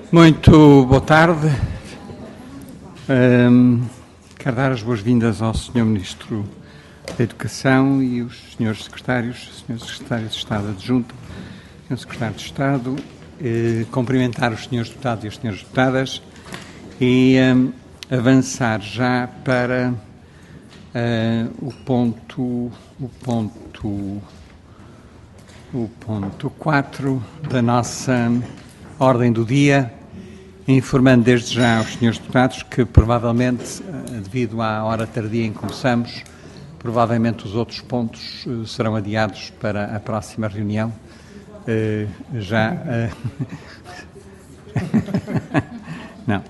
Muito boa tarde. Quero dar as boas-vindas ao Sr. Ministro da Educação e os Srs. Secretários, Sr. Secretário de Estado Adjunto, Sr. Secretário de Estado, cumprimentar os Srs. Deputados e as Sras. Deputadas e avançar já para o ponto 4 da nossa ordem do dia, informando desde já aos Srs. Deputados que provavelmente, devido à hora tardia em que começamos, provavelmente os outros pontos serão adiados para a próxima reunião. Não.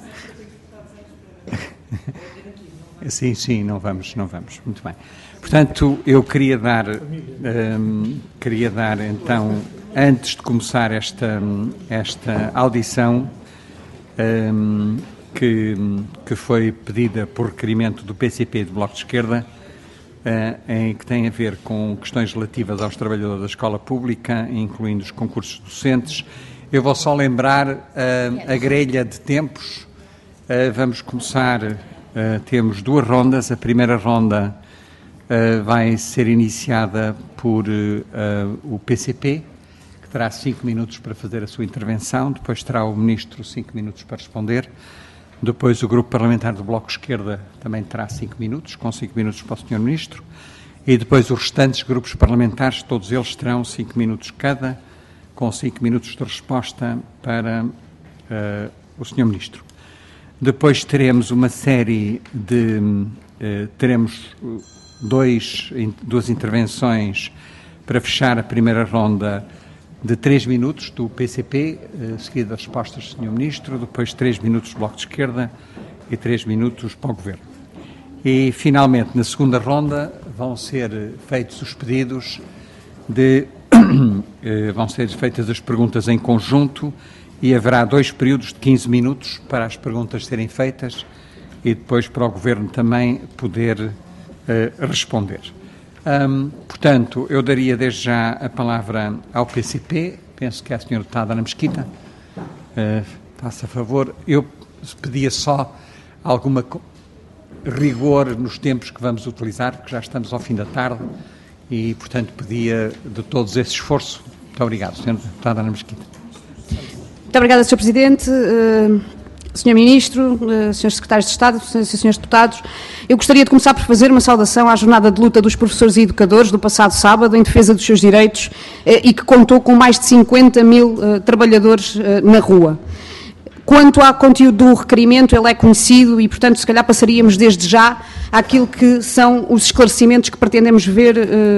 Sim, não vamos. Muito bem. Portanto, eu queria dar então, antes de começar esta audição, que foi pedida por requerimento do PCP e do Bloco de Esquerda, em que tem a ver com questões relativas aos trabalhadores da escola pública, incluindo os concursos docentes. Eu vou só lembrar a grelha de tempos. Vamos começar, temos duas rondas. A primeira ronda vai ser iniciada por o PCP, que terá 5 minutos para fazer a sua intervenção, depois terá o Ministro 5 minutos para responder, depois o Grupo Parlamentar do Bloco de Esquerda também terá 5 minutos, com 5 minutos para o Sr. Ministro, e depois os restantes grupos parlamentares, todos eles terão 5 minutos cada, com 5 minutos de resposta para o Sr. Ministro. Depois teremos uma série de... teremos duas intervenções para fechar a primeira ronda de 3 minutos do PCP, seguida das respostas do Sr. Ministro, depois 3 minutos do Bloco de Esquerda e 3 minutos para o Governo. E, finalmente, na segunda ronda, vão ser feitos os pedidos vão ser feitas as perguntas em conjunto e haverá 2 períodos de 15 minutos para as perguntas serem feitas e depois para o Governo também poder responder. Portanto, eu daria desde já a palavra ao PCP, penso que é a Sra. Deputada Ana Mesquita, faça a favor. Eu pedia só alguma rigor nos tempos que vamos utilizar, porque já estamos ao fim da tarde e, portanto, pedia de todos esse esforço. Muito obrigado, Sra. Deputada Ana Mesquita. Muito obrigada, Sr. Presidente. Sr. Ministro, Srs. Secretários de Estado, Srs. e Srs. Deputados, eu gostaria de começar por fazer uma saudação à jornada de luta dos professores e educadores do passado sábado em defesa dos seus direitos e que contou com mais de 50 mil trabalhadores na rua. Quanto ao conteúdo do requerimento, ele é conhecido e, portanto, se calhar passaríamos desde já àquilo que são os esclarecimentos que pretendemos ver,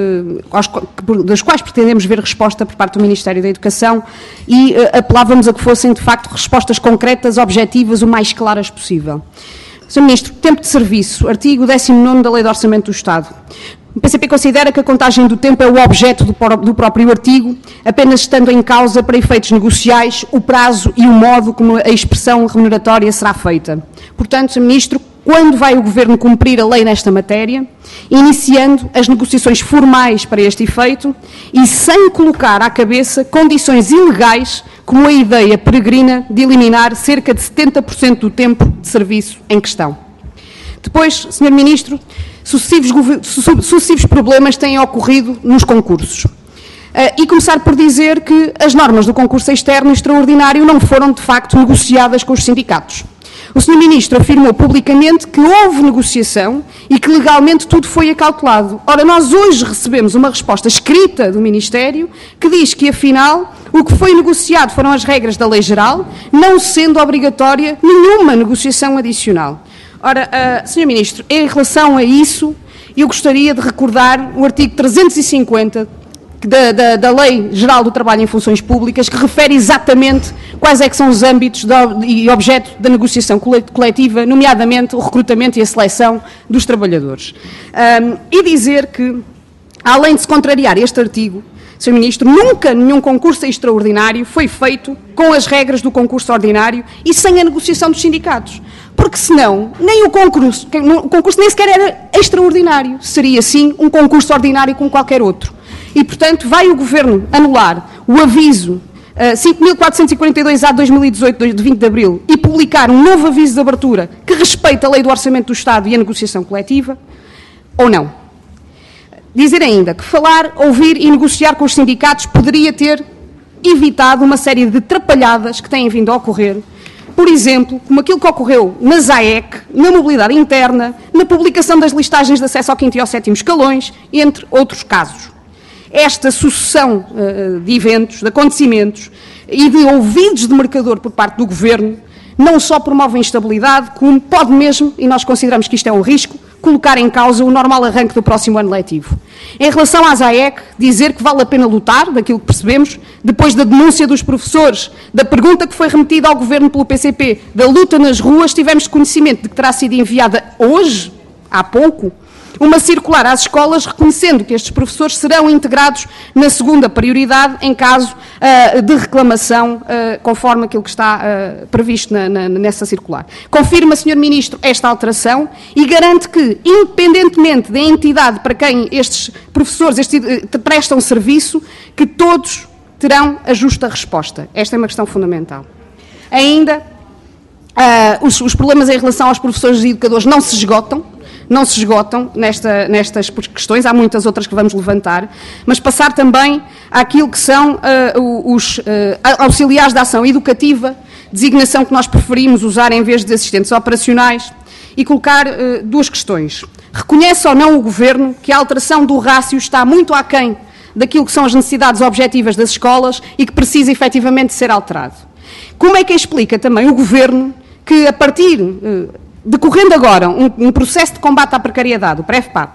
das quais pretendemos ver resposta por parte do Ministério da Educação e apelávamos a que fossem, de facto, respostas concretas, objetivas, o mais claras possível. Sr. Ministro, tempo de serviço, artigo 19º da Lei de Orçamento do Estado. O PCP considera que a contagem do tempo é o objeto do próprio artigo, apenas estando em causa, para efeitos negociais, o prazo e o modo como a expressão remuneratória será feita. Portanto, Sr. Ministro, quando vai o Governo cumprir a lei nesta matéria, iniciando as negociações formais para este efeito e sem colocar à cabeça condições ilegais, como a ideia peregrina de eliminar cerca de 70% do tempo de serviço em questão? Depois, Sr. Ministro, sucessivos problemas têm ocorrido nos concursos. E começar por dizer que as normas do concurso externo e extraordinário não foram, de facto, negociadas com os sindicatos. O Sr. Ministro afirmou publicamente que houve negociação e que legalmente tudo foi acautelado. Ora, nós hoje recebemos uma resposta escrita do Ministério que diz que, afinal, o que foi negociado foram as regras da Lei Geral, não sendo obrigatória nenhuma negociação adicional. Ora, Sr. Ministro, em relação a isso, eu gostaria de recordar o artigo 350 da Lei Geral do Trabalho em Funções Públicas, que refere exatamente quais é que são os âmbitos e objeto da negociação coletiva, nomeadamente o recrutamento e a seleção dos trabalhadores. E dizer que, além de se contrariar este artigo, Sr. Ministro, nunca nenhum concurso extraordinário foi feito com as regras do concurso ordinário e sem a negociação dos sindicatos. Porque senão, nem o concurso nem sequer era extraordinário, seria sim um concurso ordinário como qualquer outro. E, portanto, vai o Governo anular o aviso 5.442-A de 2018, de 20 de abril, e publicar um novo aviso de abertura que respeita a lei do Orçamento do Estado e a negociação coletiva, ou não? Dizer ainda que falar, ouvir e negociar com os sindicatos poderia ter evitado uma série de trapalhadas que têm vindo a ocorrer, por exemplo, como aquilo que ocorreu na ZAEC, na mobilidade interna, na publicação das listagens de acesso ao 5º e ao 7º escalões, entre outros casos. Esta sucessão de eventos, de acontecimentos e de ouvidos de mercador por parte do Governo não só promove instabilidade, como pode mesmo, e nós consideramos que isto é um risco, colocar em causa o normal arranque do próximo ano letivo. Em relação à ZAEC, dizer que vale a pena lutar, daquilo que percebemos, depois da denúncia dos professores, da pergunta que foi remetida ao Governo pelo PCP, da luta nas ruas, tivemos conhecimento de que terá sido enviada hoje, há pouco, uma circular às escolas reconhecendo que estes professores serão integrados na segunda prioridade em caso de reclamação, conforme aquilo que está previsto nessa circular. Confirma, Sr. Ministro, esta alteração e garante que, independentemente da entidade para quem estes professores prestam serviço, que todos terão a justa resposta. Esta é uma questão fundamental. Ainda, os problemas em relação aos professores e educadores não se esgotam nestas questões, há muitas outras que vamos levantar, mas passar também àquilo que são os auxiliares de ação educativa, designação que nós preferimos usar em vez de assistentes operacionais, e colocar duas questões. Reconhece ou não o Governo que a alteração do rácio está muito aquém daquilo que são as necessidades objetivas das escolas e que precisa efetivamente ser alterado? Como é que explica também o Governo que, a partir decorrendo agora um processo de combate à precariedade, o PREFPAP,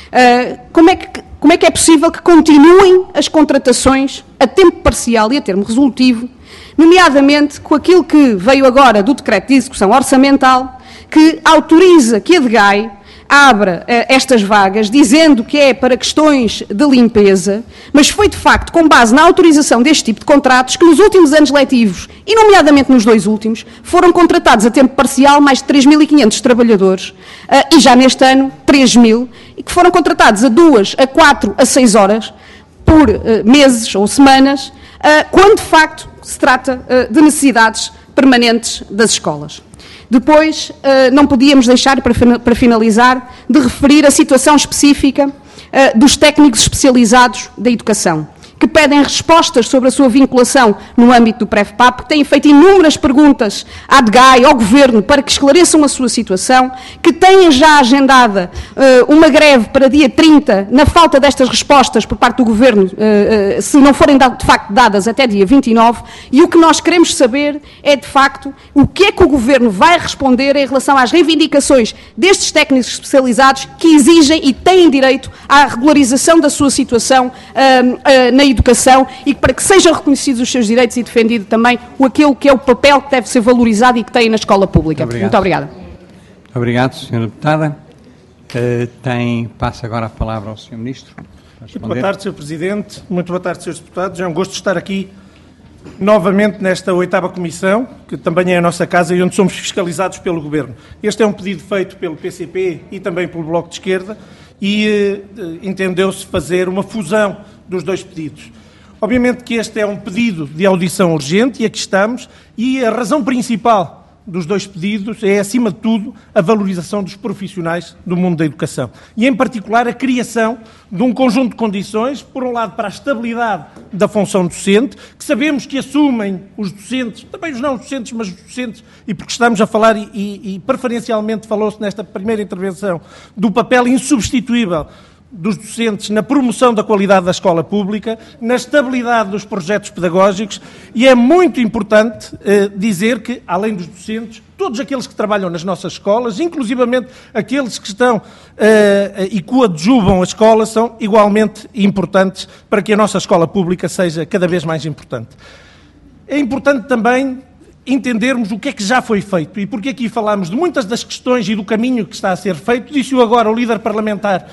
como é que é possível que continuem as contratações a tempo parcial e a termo resolutivo, nomeadamente com aquilo que veio agora do decreto de execução orçamental, que autoriza que a DGAI abra estas vagas, dizendo que é para questões de limpeza, mas foi de facto com base na autorização deste tipo de contratos que nos últimos anos letivos, e nomeadamente nos 2 últimos, foram contratados a tempo parcial mais de 3.500 trabalhadores, e já neste ano 3.000, e que foram contratados a 2, a 4, a 6 horas, por meses ou semanas, quando de facto se trata de necessidades permanentes das escolas. Depois, não podíamos deixar, para finalizar, de referir a situação específica dos técnicos especializados da educação, que pedem respostas sobre a sua vinculação no âmbito do PREFPAP, que têm feito inúmeras perguntas à DGAI, ao Governo, para que esclareçam a sua situação, que têm já agendada uma greve para dia 30, na falta destas respostas por parte do Governo, se não forem de facto dadas até dia 29, e o que nós queremos saber é, de facto, o que é que o Governo vai responder em relação às reivindicações destes técnicos especializados que exigem e têm direito à regularização da sua situação na educação e para que sejam reconhecidos os seus direitos e defendido também aquilo que é o papel que deve ser valorizado e que tem na escola pública. Muito obrigada. Muito obrigado, Sra. Deputada. Passa agora a palavra ao Sr. Ministro. Muito boa tarde, Sr. Presidente. Muito boa tarde, Srs. Deputados. É um gosto estar aqui novamente nesta 8ª Comissão, que também é a nossa casa e onde somos fiscalizados pelo Governo. Este é um pedido feito pelo PCP e também pelo Bloco de Esquerda e entendeu-se fazer uma fusão dos 2 pedidos. Obviamente que este é um pedido de audição urgente e aqui estamos, e a razão principal dos 2 pedidos é, acima de tudo, a valorização dos profissionais do mundo da educação e, em particular, a criação de um conjunto de condições, por um lado, para a estabilidade da função docente, que sabemos que assumem os docentes, também os não docentes, mas os docentes, e porque estamos a falar, e preferencialmente falou-se nesta primeira intervenção, do papel insubstituível dos docentes na promoção da qualidade da escola pública, na estabilidade dos projetos pedagógicos, e é muito importante dizer que, além dos docentes, todos aqueles que trabalham nas nossas escolas, inclusivamente aqueles que estão e coadjuvam a escola, são igualmente importantes para que a nossa escola pública seja cada vez mais importante. É importante também entendermos o que é que já foi feito e porque aqui falamos de muitas das questões e do caminho que está a ser feito. Disse-o agora o líder parlamentar.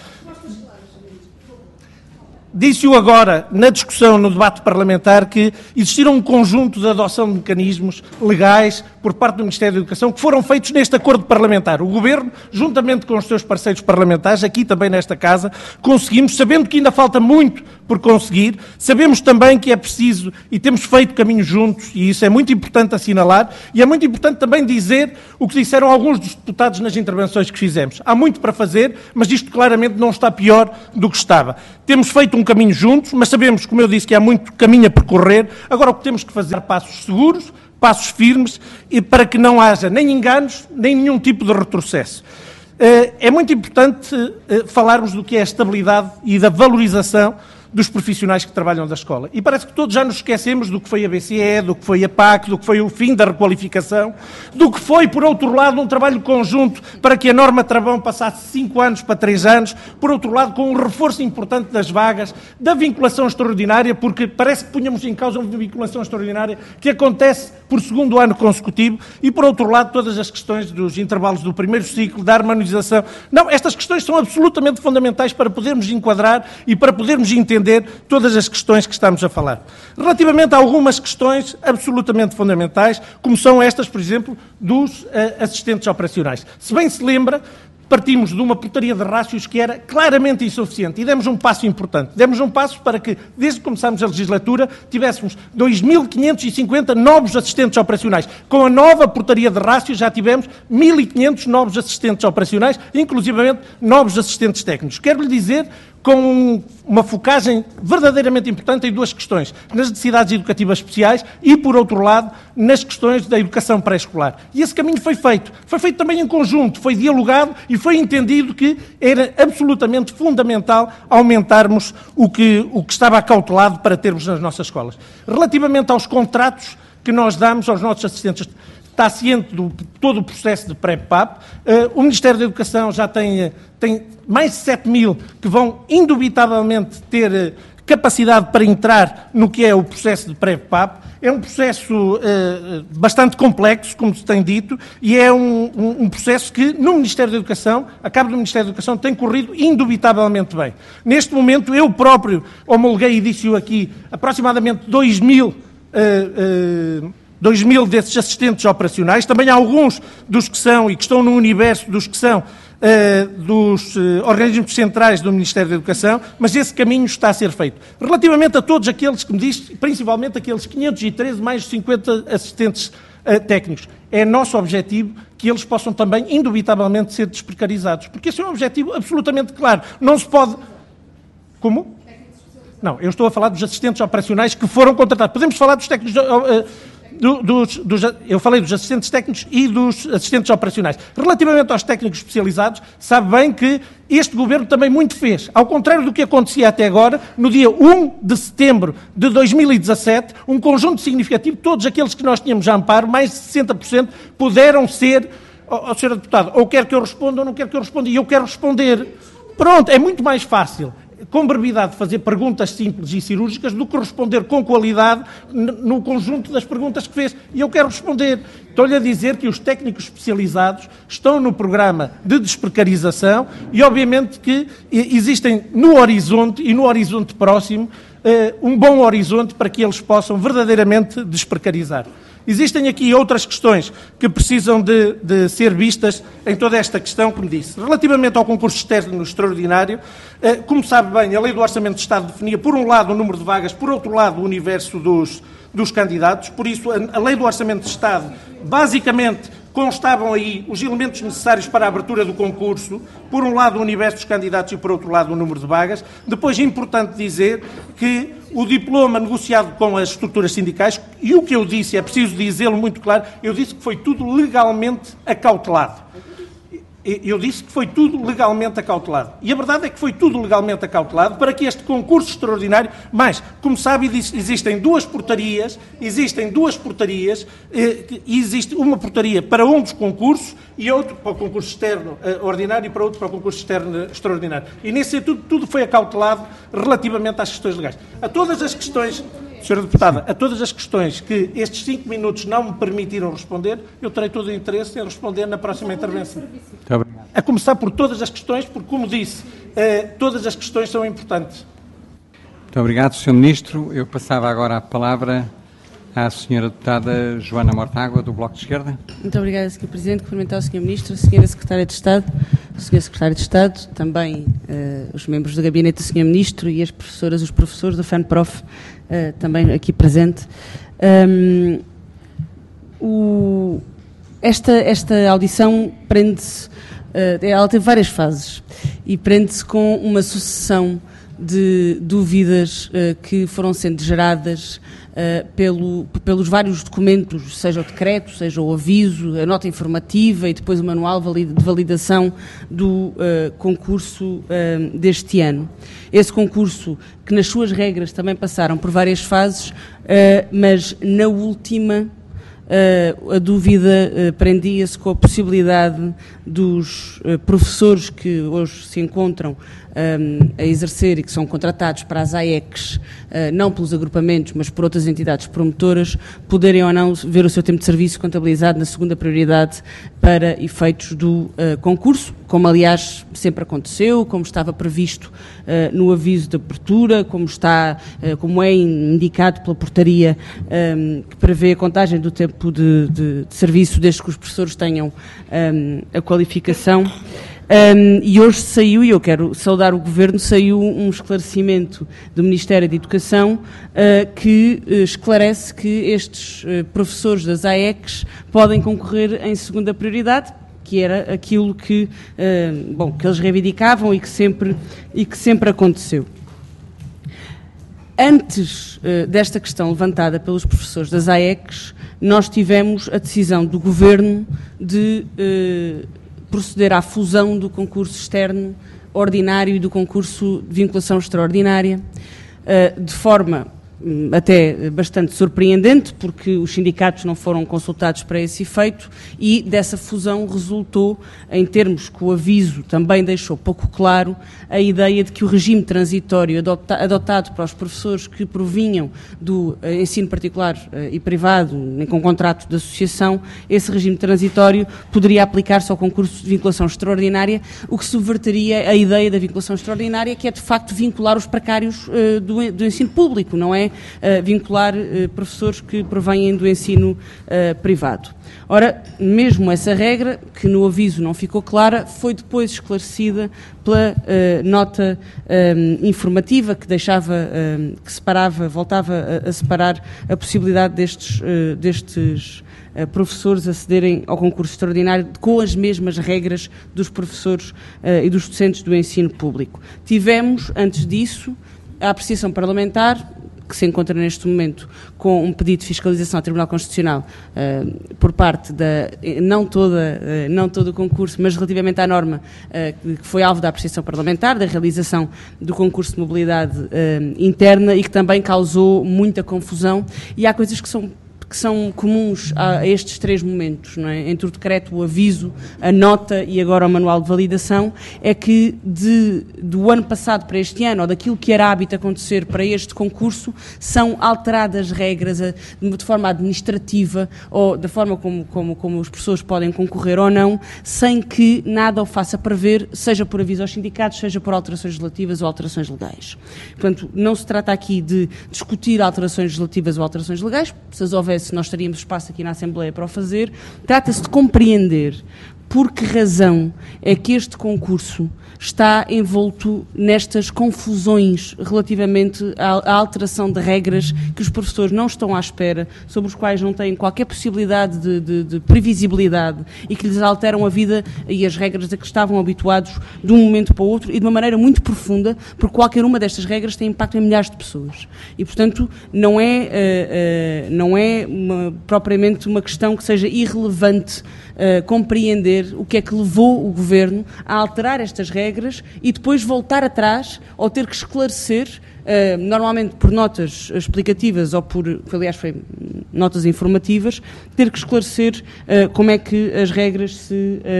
Disse-o agora, na discussão, no debate parlamentar, que existiram um conjunto de adoção de mecanismos legais por parte do Ministério da Educação que foram feitos neste acordo parlamentar. O Governo, juntamente com os seus parceiros parlamentares, aqui também nesta Casa, conseguimos, sabendo que ainda falta muito por conseguir. Sabemos também que é preciso, e temos feito caminho juntos, e isso é muito importante assinalar, e é muito importante também dizer o que disseram alguns dos deputados nas intervenções que fizemos. Há muito para fazer, mas isto claramente não está pior do que estava. Temos feito um caminho juntos, mas sabemos, como eu disse, que há muito caminho a percorrer. Agora o que temos que fazer é passos seguros, passos firmes, e para que não haja nem enganos, nem nenhum tipo de retrocesso. É muito importante falarmos do que é a estabilidade e da valorização dos profissionais que trabalham da escola. E parece que todos já nos esquecemos do que foi a BCE, do que foi a PAC, do que foi o fim da requalificação, do que foi, por outro lado, um trabalho conjunto para que a norma Travão passasse 5 anos para 3 anos, por outro lado, com um reforço importante das vagas, da vinculação extraordinária, porque parece que punhamos em causa uma vinculação extraordinária que acontece por segundo ano consecutivo, e, por outro lado, todas as questões dos intervalos do primeiro ciclo, da harmonização. Não, estas questões são absolutamente fundamentais para podermos enquadrar e para podermos entender todas as questões que estamos a falar. Relativamente a algumas questões absolutamente fundamentais, como são estas, por exemplo, dos assistentes operacionais. Se bem se lembra, partimos de uma portaria de rácios que era claramente insuficiente e demos um passo importante. Demos um passo para que, desde que começámos a legislatura, tivéssemos 2.550 novos assistentes operacionais. Com a nova portaria de rácios já tivemos 1.500 novos assistentes operacionais, inclusivamente novos assistentes técnicos. Quero lhe dizer, com uma focagem verdadeiramente importante em 2 questões, nas necessidades educativas especiais e, por outro lado, nas questões da educação pré-escolar. E esse caminho foi feito também em conjunto, foi dialogado e foi entendido que era absolutamente fundamental aumentarmos o que estava acautelado para termos nas nossas escolas. Relativamente aos contratos que nós damos aos nossos assistentes, está ciente de todo o processo de pré-PAP. O Ministério da Educação já tem mais de 7.000 que vão indubitavelmente ter capacidade para entrar no que é o processo de pré-PAP. É um processo bastante complexo, como se tem dito, e é um processo que no Ministério da Educação, a cabo do Ministério da Educação, tem corrido indubitavelmente bem. Neste momento, eu próprio homologuei e disse-o aqui, aproximadamente 2.000 desses assistentes operacionais, também há alguns dos que são, e que estão no universo dos que são dos organismos centrais do Ministério da Educação, mas esse caminho está a ser feito. Relativamente a todos aqueles que me diz, principalmente aqueles 513, mais de 50 assistentes técnicos, é nosso objetivo que eles possam também, indubitavelmente, ser desprecarizados, porque esse é um objetivo absolutamente claro. Não se pode... Como? Não, eu estou a falar dos assistentes operacionais que foram contratados. Podemos falar dos técnicos... eu falei dos assistentes técnicos e dos assistentes operacionais. Relativamente aos técnicos especializados, sabe bem que este Governo também muito fez. Ao contrário do que acontecia até agora, no dia 1 de setembro de 2017, um conjunto significativo, todos aqueles que nós tínhamos a amparo, mais de 60%, puderam ser... Sr. Deputado, ou quer que eu responda ou não quer que eu responda, e eu quero responder. Pronto, é muito mais fácil, com brevidade, fazer perguntas simples e cirúrgicas do que responder com qualidade no conjunto das perguntas que fez. E eu quero responder. Estou-lhe a dizer que os técnicos especializados estão no programa de desprecarização e, obviamente, que existem no horizonte e no horizonte próximo um bom horizonte para que eles possam verdadeiramente desprecarizar. Existem aqui outras questões que precisam de ser vistas em toda esta questão, como disse. Relativamente ao concurso externo extraordinário, como sabe bem, a Lei do Orçamento de Estado definia, por um lado, o número de vagas, por outro lado, o universo dos candidatos. Por isso, a Lei do Orçamento de Estado, basicamente, constavam aí os elementos necessários para a abertura do concurso, por um lado o universo dos candidatos e por outro lado o número de vagas. Depois é importante dizer que o diploma negociado com as estruturas sindicais, e o que eu disse, é preciso dizê-lo muito claro, eu disse que foi tudo legalmente acautelado. Eu disse que foi tudo legalmente acautelado. E a verdade é que foi tudo legalmente acautelado para que este concurso extraordinário... Mas, como sabe, existem duas portarias, e existe uma portaria para um dos concursos e outra para o concurso externo ordinário e para outro para o concurso externo extraordinário. E nesse sentido, tudo foi acautelado relativamente às questões legais. A todas as questões... Sra. Deputada, a todas as questões que estes 5 minutos não me permitiram responder, eu terei todo o interesse em responder na próxima intervenção. A começar por todas as questões, porque, como disse, todas as questões são importantes. Muito obrigado, Sr. Ministro. Eu passava agora a palavra à Sra. Deputada Joana Mortágua, do Bloco de Esquerda. Muito obrigada, Sr. Presidente. Cumprimentar o Sr. Ministro, a Sra. Secretária de Estado, Sr. Secretário de Estado, também os membros do Gabinete do Sr. Ministro e as professoras, os professores do FENPROF, também aqui presente. Esta audição prende-se, ela tem várias fases e prende-se com uma sucessão de dúvidas que foram sendo geradas pelos vários documentos, seja o decreto, seja o aviso, a nota informativa e depois o manual de validação do concurso deste ano. Esse concurso, que nas suas regras também passaram por várias fases, mas na última a dúvida prendia-se com a possibilidade dos professores que hoje se encontram a exercer e que são contratados para as AECs, não pelos agrupamentos, mas por outras entidades promotoras, poderem ou não ver o seu tempo de serviço contabilizado na segunda prioridade para efeitos do concurso, como aliás sempre aconteceu, como estava previsto no aviso de abertura, como é indicado pela portaria que prevê a contagem do tempo de serviço desde que os professores tenham a qualificação. E hoje saiu, e eu quero saudar o Governo, saiu um esclarecimento do Ministério da Educação que esclarece que estes professores das AECs podem concorrer em segunda prioridade, que era aquilo que eles reivindicavam e que sempre aconteceu. Antes desta questão levantada pelos professores das AECs, nós tivemos a decisão do Governo de proceder à fusão do concurso externo ordinário e do concurso de vinculação extraordinária, de forma até bastante surpreendente, porque os sindicatos não foram consultados para esse efeito, e dessa fusão resultou, em termos que o aviso também deixou pouco claro, a ideia de que o regime transitório adotado para os professores que provinham do ensino particular e privado, com contrato de associação, esse regime transitório poderia aplicar-se ao concurso de vinculação extraordinária, o que subverteria a ideia da vinculação extraordinária, que é de facto vincular os precários do ensino público, não é vincular professores que provêm do ensino privado. Ora, mesmo essa regra, que no aviso não ficou clara, foi depois esclarecida pela nota informativa que deixava, que separava, voltava a separar a possibilidade destes professores acederem ao concurso extraordinário com as mesmas regras dos professores e dos docentes do ensino público. Tivemos, antes disso, a apreciação parlamentar, que se encontra neste momento com um pedido de fiscalização ao Tribunal Constitucional por parte não todo o concurso, mas relativamente à norma que foi alvo da apreciação parlamentar, da realização do concurso de mobilidade interna, e que também causou muita confusão, e há coisas que são comuns a estes três momentos, não é? Entre o decreto, o aviso, a nota e agora o manual de validação, é que do ano passado para este ano, ou daquilo que era hábito acontecer para este concurso, são alteradas regras de forma administrativa, ou da forma como as pessoas podem concorrer ou não, sem que nada o faça prever, seja por aviso aos sindicatos, seja por alterações legislativas ou alterações legais. Portanto, não se trata aqui de discutir alterações legislativas ou alterações legais, se as houver, se nós teríamos espaço aqui na Assembleia para o fazer. Trata-se de compreender por que razão é que este concurso está envolto nestas confusões relativamente à alteração de regras que os professores não estão à espera, sobre os quais não têm qualquer possibilidade de previsibilidade e que lhes alteram a vida e as regras a que estavam habituados de um momento para o outro e de uma maneira muito profunda, porque qualquer uma destas regras tem impacto em milhares de pessoas. E, portanto, não é propriamente uma questão que seja irrelevante compreender o que é que levou o Governo a alterar estas regras e depois voltar atrás ou ter que esclarecer, normalmente por notas explicativas ou aliás foi notas informativas, ter que esclarecer como é que as regras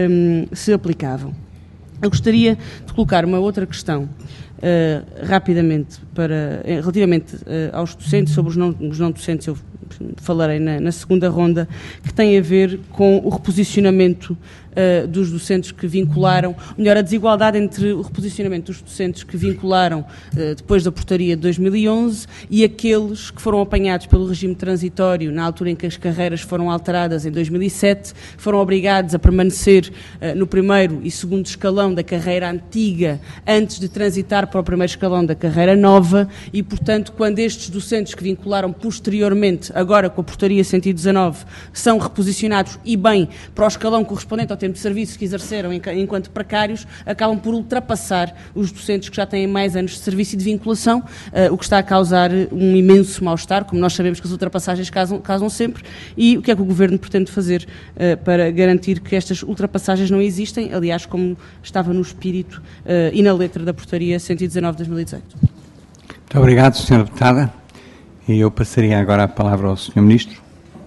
se aplicavam. Eu gostaria de colocar uma outra questão rapidamente relativamente aos docentes, sobre os não docentes. Eu falarei na segunda ronda, que tem a ver com o reposicionamento dos docentes que vincularam, melhor, a desigualdade entre o reposicionamento dos docentes que vincularam depois da portaria de 2011 e aqueles que foram apanhados pelo regime transitório na altura em que as carreiras foram alteradas em 2007, foram obrigados a permanecer no primeiro e segundo escalão da carreira antiga antes de transitar para o primeiro escalão da carreira nova e, portanto, quando estes docentes que vincularam posteriormente, agora com a portaria 119, são reposicionados e bem para o escalão correspondente ao tempo de serviço que exerceram enquanto precários, acabam por ultrapassar os docentes que já têm mais anos de serviço e de vinculação, o que está a causar um imenso mal-estar, como nós sabemos que as ultrapassagens causam sempre, e o que é que o Governo pretende fazer para garantir que estas ultrapassagens não existem, aliás, como estava no espírito e na letra da portaria 119 de 2018. Muito obrigado, Sra. Deputada. E eu passaria agora a palavra ao Sr. Ministro.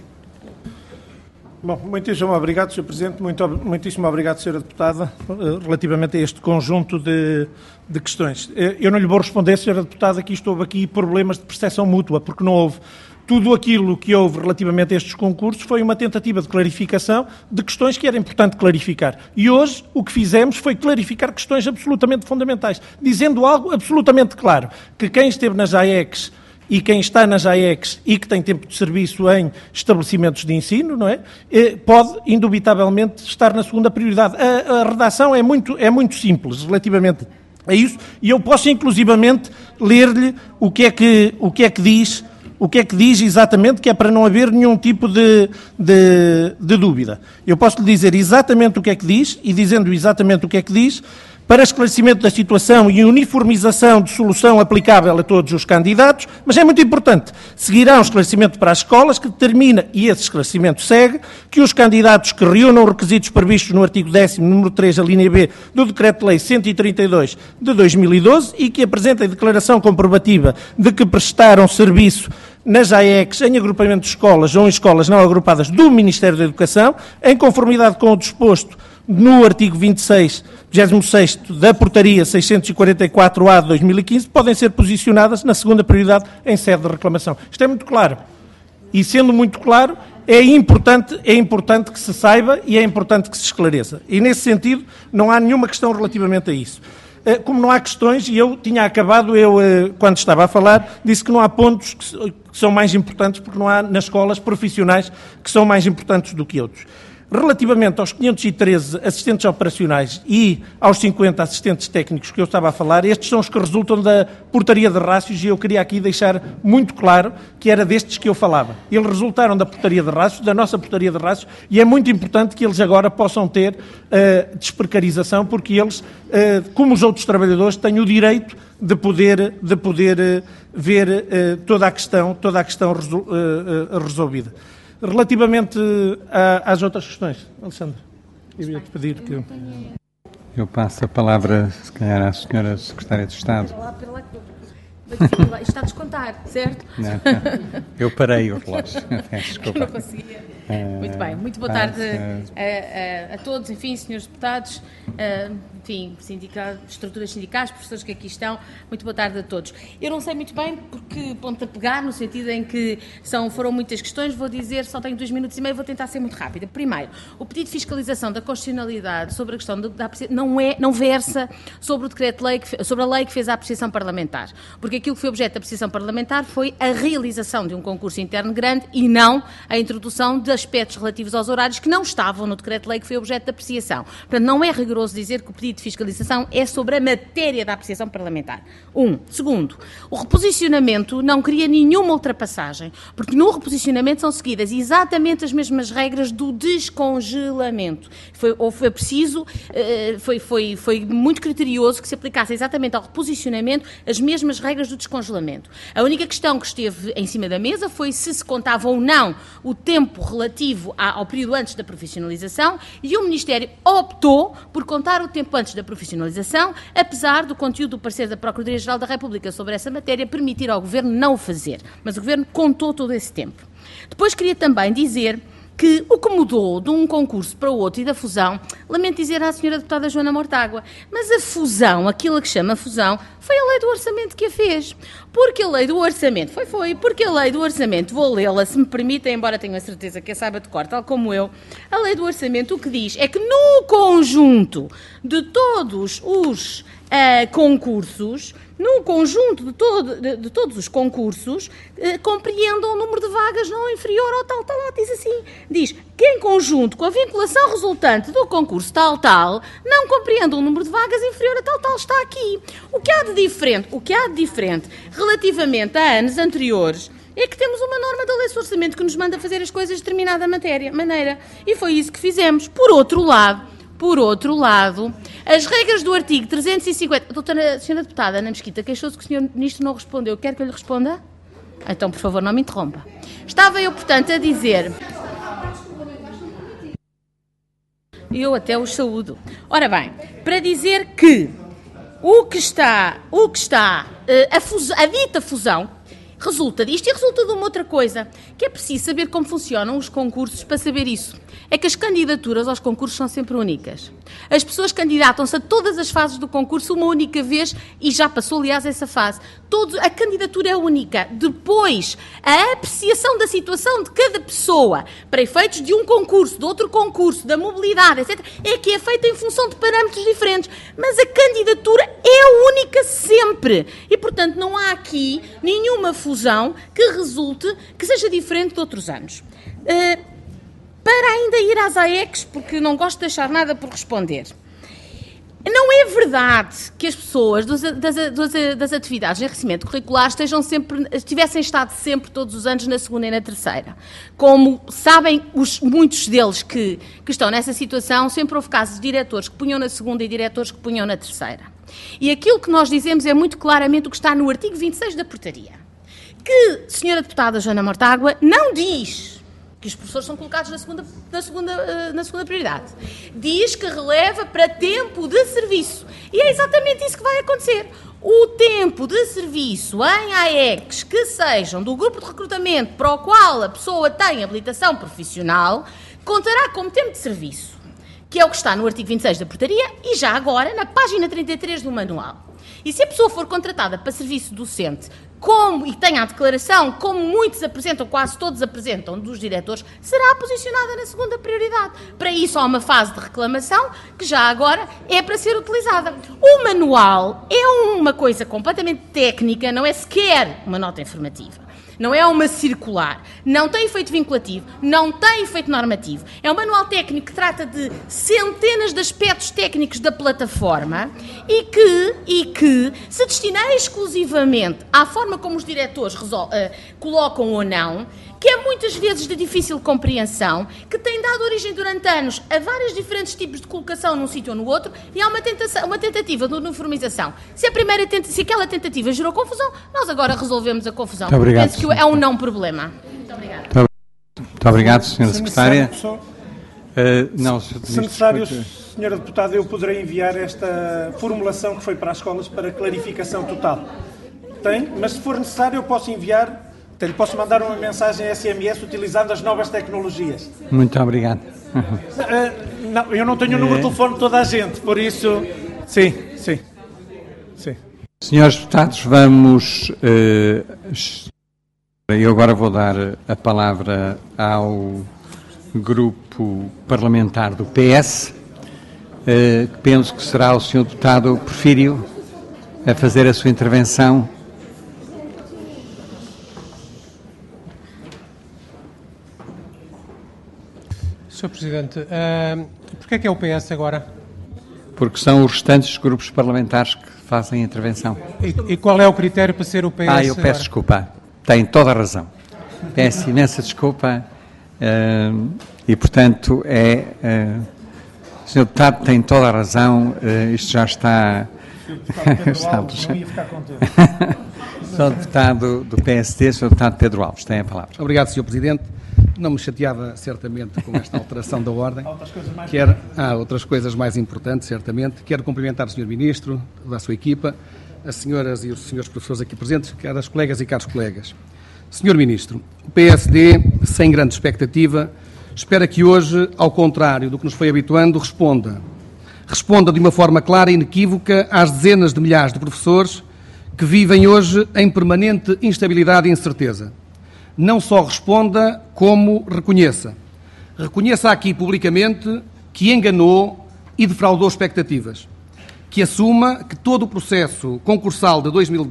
Bom, muitíssimo obrigado, Sr. Presidente, muitíssimo obrigado, Sra. Deputada, relativamente a este conjunto de questões. Eu não lhe vou responder, Sra. Deputada, que isto houve aqui problemas de percepção mútua, porque não houve. Tudo aquilo que houve relativamente a estes concursos foi uma tentativa de clarificação de questões que era importante clarificar. E hoje o que fizemos foi clarificar questões absolutamente fundamentais, dizendo algo absolutamente claro, que quem esteve nas AECs e quem está nas AECs e que tem tempo de serviço em estabelecimentos de ensino, não é? Pode, indubitavelmente, estar na segunda prioridade. A redação é muito simples relativamente a isso, e eu posso, inclusivamente, ler-lhe o que é que diz exatamente, que é para não haver nenhum tipo de dúvida. Eu posso lhe dizer exatamente o que é que diz, e dizendo exatamente o que é que diz, para esclarecimento da situação e uniformização de solução aplicável a todos os candidatos, mas é muito importante, seguirá um esclarecimento para as escolas que determina, e esse esclarecimento segue, que os candidatos que reúnam os requisitos previstos no artigo 10º, número 3, a linha B, do Decreto-Lei 132 de 2012 e que apresentem declaração comprovativa de que prestaram serviço nas AECs, em agrupamento de escolas ou em escolas não agrupadas do Ministério da Educação, em conformidade com o disposto no artigo 26º da portaria 644-A de 2015, podem ser posicionadas na segunda prioridade em sede de reclamação. Isto é muito claro. E sendo muito claro, é importante que se saiba e é importante que se esclareça. E nesse sentido, não há nenhuma questão relativamente a isso. Como não há questões, e eu tinha acabado, quando estava a falar, disse que não há pontos que são mais importantes, porque não há nas escolas profissionais que são mais importantes do que outros. Relativamente aos 513 assistentes operacionais e aos 50 assistentes técnicos que eu estava a falar, estes são os que resultam da portaria de rácios e eu queria aqui deixar muito claro que era destes que eu falava. Eles resultaram da portaria de rácios, da nossa portaria de rácios, e é muito importante que eles agora possam ter desprecarização, porque eles, como os outros trabalhadores, têm o direito de poder ver toda a questão resolvida. Relativamente às outras questões, Alexandre, eu ia-te pedir que... Eu passo a palavra, se calhar, à Sra. Secretária de Estado. Isto está a descontar, certo? Não, eu parei o relógio. Desculpa. Não conseguia. Muito bem, muito boa tarde a todos, enfim, senhores deputados, enfim, estruturas sindicais, professores que aqui estão, muito boa tarde a todos. Eu não sei muito bem porque ponto a pegar, no sentido em que foram muitas questões, vou dizer, só tenho 2 minutos e meio, vou tentar ser muito rápida. Primeiro, o pedido de fiscalização da constitucionalidade sobre a questão da apreciação não versa sobre o decreto-lei, sobre a lei que fez a apreciação parlamentar, porque aquilo que foi objeto da apreciação parlamentar foi a realização de um concurso interno grande e não a introdução de aspectos relativos aos horários que não estavam no decreto-lei que foi objeto de apreciação. Portanto, não é rigoroso dizer que o pedido de fiscalização é sobre a matéria da apreciação parlamentar. Segundo, o reposicionamento não cria nenhuma ultrapassagem, porque no reposicionamento são seguidas exatamente as mesmas regras do descongelamento. Foi muito criterioso que se aplicasse exatamente ao reposicionamento as mesmas regras do descongelamento. A única questão que esteve em cima da mesa foi se contava ou não o tempo relativo ao período antes da profissionalização, e o Ministério optou por contar o tempo antes da profissionalização, apesar do conteúdo do parecer da Procuradoria-Geral da República sobre essa matéria permitir ao Governo não o fazer. Mas o Governo contou todo esse tempo. Depois queria também dizer que o que mudou de um concurso para o outro e da fusão, lamento dizer à senhora deputada Joana Mortágua, mas a fusão, aquilo que chama fusão, foi a lei do orçamento que a fez. Porque a lei do orçamento, porque a lei do orçamento, vou lê-la, se me permitem, embora tenha a certeza que a saiba de cor, tal como eu, a lei do orçamento o que diz é que no conjunto de todos os concursos, no conjunto de todos os concursos, compreendam o número de vagas não inferior ao tal, diz assim, diz que em conjunto com a vinculação resultante do concurso tal, não compreendam o número de vagas inferior a tal, está aqui. O que há de diferente relativamente a anos anteriores é que temos uma norma da lei de orçamento que nos manda fazer as coisas de determinada maneira. E foi isso que fizemos. Por outro lado, as regras do artigo 350... Senhora Deputada Ana Mesquita, queixou-se que o Sr. Ministro não respondeu. Quer que eu lhe responda? Então, por favor, não me interrompa. Estava eu, portanto, a dizer... Eu até os saúdo. Ora bem, para dizer que a dita fusão resulta disto e resulta de uma outra coisa, que é preciso saber como funcionam os concursos para saber isso. É que as candidaturas aos concursos são sempre únicas. As pessoas candidatam-se a todas as fases do concurso uma única vez e já passou, aliás, essa fase. A candidatura é única. Depois, a apreciação da situação de cada pessoa para efeitos de um concurso, de outro concurso, da mobilidade, etc., é que é feita em função de parâmetros diferentes. Mas a candidatura é única sempre. E, portanto, não há aqui nenhuma fusão que resulte, que seja diferente de outros anos. Para ainda ir às AECs, porque não gosto de deixar nada por responder. Não é verdade que as pessoas das atividades de enriquecimento curricular tivessem estado sempre, todos os anos, na segunda e na terceira. Como sabem, muitos deles que estão nessa situação, sempre houve casos de diretores que punham na segunda e diretores que punham na terceira. E aquilo que nós dizemos é muito claramente o que está no artigo 26 da portaria. Que a senhora deputada Joana Mortágua não diz que os professores são colocados na segunda prioridade. Diz que releva para tempo de serviço. E é exatamente isso que vai acontecer. O tempo de serviço em AECs que sejam do grupo de recrutamento para o qual a pessoa tem habilitação profissional, contará como tempo de serviço, que é o que está no artigo 26 da portaria e já agora na página 33 do manual. E se a pessoa for contratada para serviço docente, e tenha a declaração, como muitos apresentam, quase todos apresentam, dos diretores, será posicionada na segunda prioridade. Para isso há uma fase de reclamação, que já agora é para ser utilizada. O manual é uma coisa completamente técnica, não é sequer uma nota informativa. Não é uma circular, não tem efeito vinculativo, não tem efeito normativo. É um manual técnico que trata de centenas de aspectos técnicos da plataforma e que se destina exclusivamente à forma como os diretores colocam ou não, que é muitas vezes de difícil compreensão, que tem dado origem durante anos a vários diferentes tipos de colocação num sítio ou no outro, e há uma tentativa de uniformização. Se aquela tentativa gerou confusão, nós agora resolvemos a confusão. Muito obrigado. Penso que é um não problema. Muito obrigada. Muito obrigado, Sra. Secretária. Se necessário, Sra. Deputada, eu poderei enviar esta formulação que foi para as escolas para clarificação total. Mas se for necessário eu posso enviar... Lhe posso mandar uma mensagem SMS utilizando as novas tecnologias. Muito obrigado. Não, eu não tenho o número de telefone de toda a gente, por isso... Sim. Senhores deputados, vamos... eu agora vou dar a palavra ao grupo parlamentar do PS. Penso que será o Sr. Deputado Porfírio a fazer a sua intervenção. Sr. Presidente, porquê é que é o PS agora? Porque são os restantes grupos parlamentares que fazem a intervenção. E qual é o critério para ser o PS eu peço desculpa. Tem toda a razão. Peço imensa desculpa e, portanto, o Sr. Deputado tem toda a razão. Isto já está... Não ia ficar contente. Sr. Deputado do PSD, Sr. Deputado Pedro Alves, tem a palavra. Obrigado, Sr. Presidente. Não me chateava, certamente, com esta alteração da ordem. Há outras coisas mais importantes, certamente. Quero cumprimentar o Sr. Ministro, da sua equipa, as senhoras e os senhores professores aqui presentes, caras colegas e caros colegas. Sr. Ministro, o PSD, sem grande expectativa, espera que hoje, ao contrário do que nos foi habituando, responda de uma forma clara e inequívoca às dezenas de milhares de professores que vivem hoje em permanente instabilidade e incerteza. Não só responda, como reconheça. Reconheça aqui publicamente que enganou e defraudou expectativas. Que assuma que todo o processo concursal de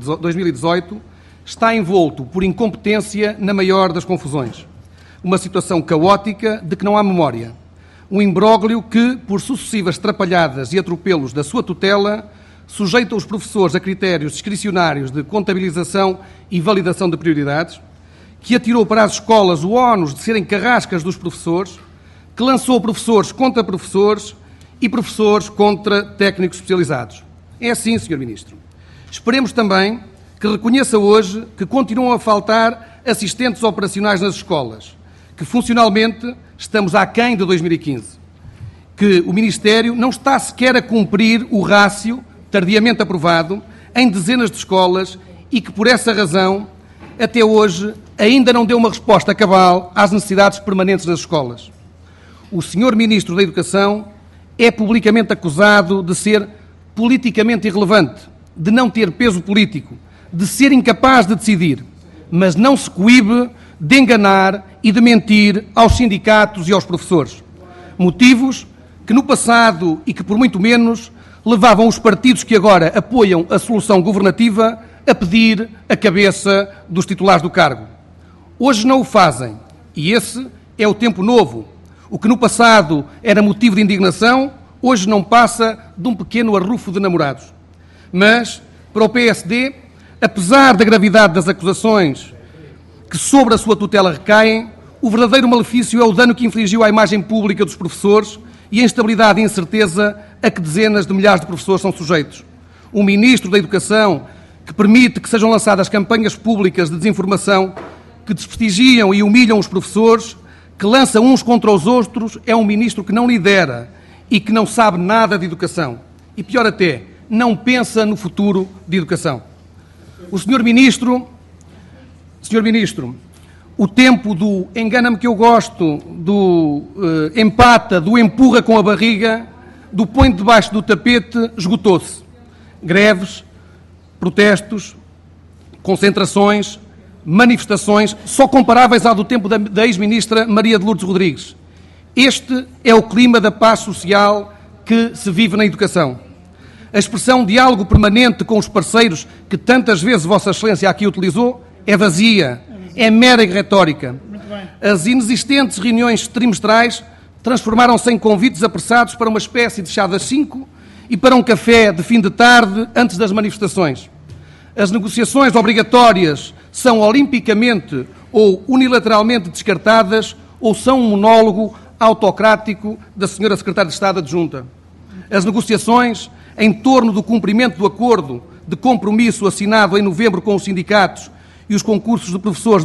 2018 está envolto por incompetência na maior das confusões. Uma situação caótica de que não há memória. Um imbróglio que, por sucessivas trapalhadas e atropelos da sua tutela, sujeita os professores a critérios discricionários de contabilização e validação de prioridades, que atirou para as escolas o ónus de serem carrascas dos professores, que lançou professores contra professores e professores contra técnicos especializados. É assim, Sr. Ministro. Esperemos também que reconheça hoje que continuam a faltar assistentes operacionais nas escolas, que funcionalmente estamos aquém de 2015, que o Ministério não está sequer a cumprir o rácio tardiamente aprovado em dezenas de escolas e que, por essa razão, até hoje, ainda não deu uma resposta cabal às necessidades permanentes das escolas. O Sr. Ministro da Educação é publicamente acusado de ser politicamente irrelevante, de não ter peso político, de ser incapaz de decidir, mas não se coíbe de enganar e de mentir aos sindicatos e aos professores. Motivos que no passado e que por muito menos levavam os partidos que agora apoiam a solução governativa a pedir a cabeça dos titulares do cargo. Hoje não o fazem e esse é o tempo novo. O que no passado era motivo de indignação, hoje não passa de um pequeno arrufo de namorados. Mas, para o PSD, apesar da gravidade das acusações que sobre a sua tutela recaem, o verdadeiro malefício é o dano que infligiu à imagem pública dos professores e a instabilidade e incerteza a que dezenas de milhares de professores são sujeitos. Um Ministro da Educação que permite que sejam lançadas campanhas públicas de desinformação que desprestigiam e humilham os professores, que lança uns contra os outros, é um Ministro que não lidera e que não sabe nada de educação. E pior até, não pensa no futuro de educação. O Sr. Ministro, o tempo do engana-me que eu gosto, do empata, do empurra com a barriga, do põe debaixo do tapete, esgotou-se. Greves, protestos, concentrações, manifestações, só comparáveis ao do tempo da ex-ministra Maria de Lourdes Rodrigues. Este é o clima da paz social que se vive na educação. A expressão diálogo permanente com os parceiros que tantas vezes Vossa Excelência aqui utilizou é vazia, é mera retórica. As inexistentes reuniões trimestrais transformaram-se em convites apressados para uma espécie de chá das 5 e para um café de fim de tarde antes das manifestações. As negociações obrigatórias são olimpicamente ou unilateralmente descartadas ou são um monólogo autocrático da Sra. Secretária de Estado Adjunta. As negociações em torno do cumprimento do acordo de compromisso assinado em novembro com os sindicatos e os concursos de professores de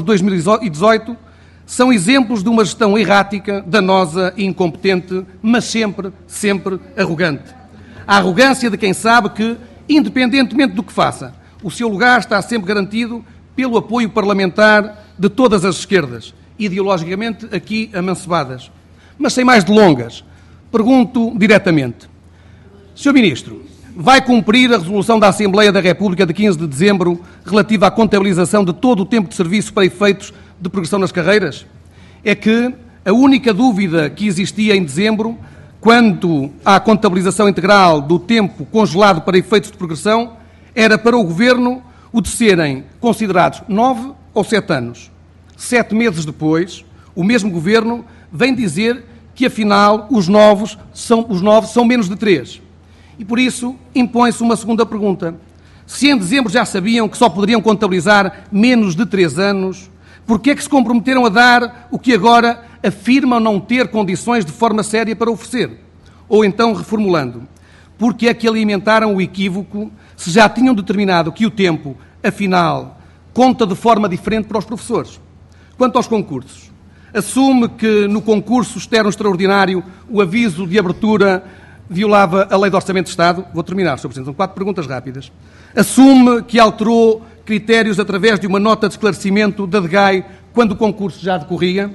2018 são exemplos de uma gestão errática, danosa e incompetente, mas sempre arrogante. A arrogância de quem sabe que, independentemente do que faça, o seu lugar está sempre garantido pelo apoio parlamentar de todas as esquerdas, ideologicamente aqui amancebadas. Mas sem mais delongas, pergunto diretamente. Sr. Ministro, vai cumprir a resolução da Assembleia da República de 15 de dezembro relativa à contabilização de todo o tempo de serviço para efeitos de progressão nas carreiras? É que a única dúvida que existia em dezembro, quanto à contabilização integral do tempo congelado para efeitos de progressão, era para o Governo o de serem considerados 9 ou 7 anos. 7 meses depois, o mesmo Governo vem dizer que, afinal, os 9 são menos de 3. E, por isso, impõe-se uma segunda pergunta. Se em dezembro já sabiam que só poderiam contabilizar menos de 3 anos, por que é que se comprometeram a dar o que agora afirmam não ter condições de forma séria para oferecer? Ou então, reformulando, por que é que alimentaram o equívoco se já tinham determinado que o tempo, afinal, conta de forma diferente para os professores? Quanto aos concursos, assume que no concurso externo extraordinário o aviso de abertura violava a Lei do Orçamento de Estado? Vou terminar, Sr. Presidente. São 4 perguntas rápidas. Assume que alterou critérios através de uma nota de esclarecimento da DGAI quando o concurso já decorria?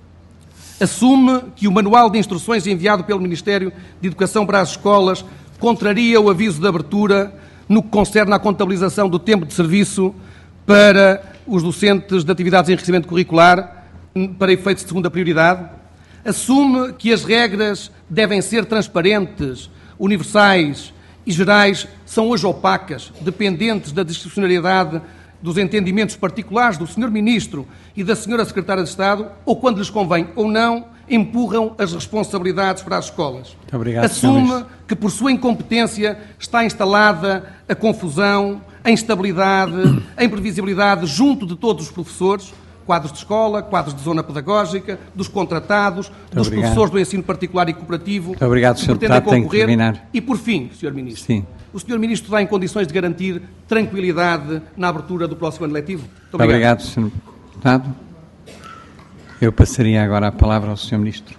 Assume que o manual de instruções enviado pelo Ministério de Educação para as escolas contraria o aviso de abertura no que concerne à contabilização do tempo de serviço para os docentes de atividades de enriquecimento curricular para efeitos de segunda prioridade? Assume que as regras devem ser transparentes, universais e gerais, são hoje opacas, dependentes da discricionariedade dos entendimentos particulares do Sr. Ministro e da Sra. Secretária de Estado, ou quando lhes convém ou não, empurram as responsabilidades para as escolas? Muito obrigado, assume que, por sua incompetência, está instalada a confusão, a instabilidade, a imprevisibilidade junto de todos os professores, quadros de escola, quadros de zona pedagógica, dos contratados, dos professores do ensino particular e cooperativo, muito obrigado, que pretendem concorrer. Terminar. E, por fim, Sr. Ministro, sim, o Sr. Ministro está em condições de garantir tranquilidade na abertura do próximo ano letivo? Muito obrigado, Sr. Deputado. Eu passaria agora a palavra ao Sr. Ministro.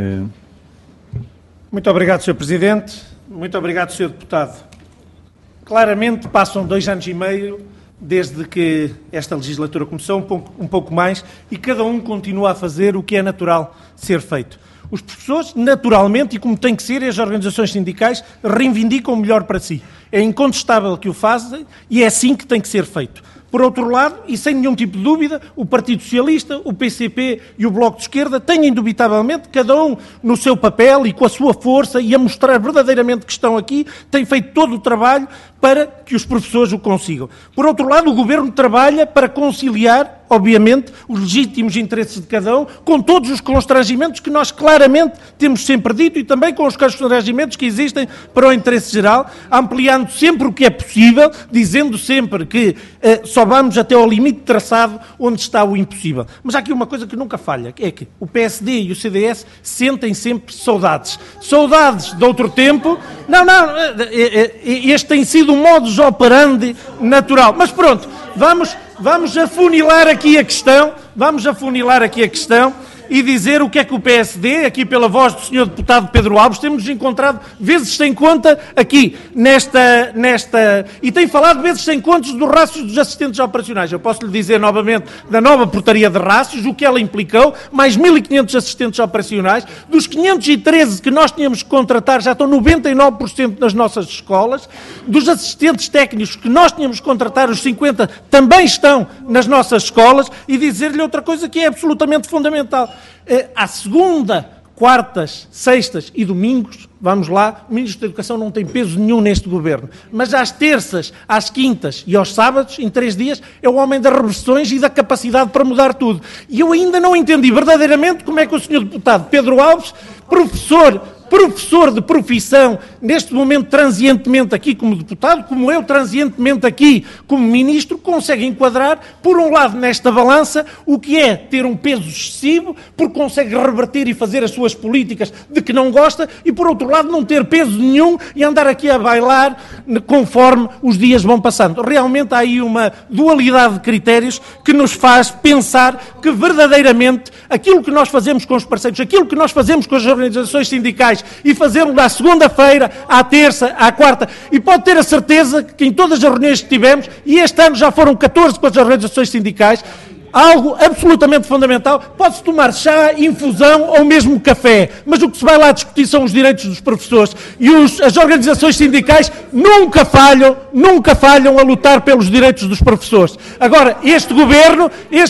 Muito obrigado, Sr. Presidente. Muito obrigado, Sr. Deputado. Claramente passam 2 anos e meio desde que esta legislatura começou, um pouco mais, e cada um continua a fazer o que é natural ser feito. Os professores, naturalmente, e como tem que ser, e as organizações sindicais reivindicam o melhor para si. É incontestável que o fazem e é assim que tem que ser feito. Por outro lado, e sem nenhum tipo de dúvida, o Partido Socialista, o PCP e o Bloco de Esquerda têm indubitavelmente, cada um no seu papel e com a sua força e a mostrar verdadeiramente que estão aqui, têm feito todo o trabalho para que os professores o consigam. Por outro lado, o Governo trabalha para conciliar, obviamente, os legítimos interesses de cada um, com todos os constrangimentos que nós claramente temos sempre dito e também com os constrangimentos que existem para o interesse geral, ampliando sempre o que é possível, dizendo sempre que só vamos até ao limite traçado onde está o impossível. Mas há aqui uma coisa que nunca falha, que é que o PSD e o CDS sentem sempre saudades. Saudades de outro tempo. Não, este tem sido um modus operandi natural. Mas pronto, vamos afunilar aqui a questão, e dizer o que é que o PSD, aqui pela voz do Sr. Deputado Pedro Alves, temos encontrado vezes sem conta aqui, nesta e tem falado vezes sem contas dos rácios dos assistentes operacionais. Eu posso lhe dizer novamente da nova portaria de rácios, o que ela implicou, mais 1.500 assistentes operacionais, dos 513 que nós tínhamos que contratar, já estão 99% nas nossas escolas, dos assistentes técnicos que nós tínhamos que contratar, os 50 também estão nas nossas escolas, e dizer-lhe outra coisa que é absolutamente fundamental. À segunda, quartas, sextas e domingos, vamos lá, o Ministro da Educação não tem peso nenhum neste Governo, mas às terças, às quintas e aos sábados, em 3 dias, é o homem das reversões e da capacidade para mudar tudo. E eu ainda não entendi verdadeiramente como é que o Sr. Deputado Pedro Alves, professor de profissão, neste momento transientemente aqui como deputado, como eu transientemente aqui como ministro, consegue enquadrar, por um lado, nesta balança, o que é ter um peso excessivo, porque consegue reverter e fazer as suas políticas de que não gosta, e por outro lado, não ter peso nenhum e andar aqui a bailar conforme os dias vão passando. Realmente há aí uma dualidade de critérios que nos faz pensar que verdadeiramente aquilo que nós fazemos com os parceiros, aquilo que nós fazemos com as organizações sindicais, e fazê-lo à segunda-feira, à terça, à quarta. E pode ter a certeza que em todas as reuniões que tivemos, e este ano já foram 14 com as organizações sindicais, algo absolutamente fundamental, pode-se tomar chá, infusão ou mesmo café, mas o que se vai lá discutir são os direitos dos professores, e as organizações sindicais nunca falham a lutar pelos direitos dos professores. Agora, este governo,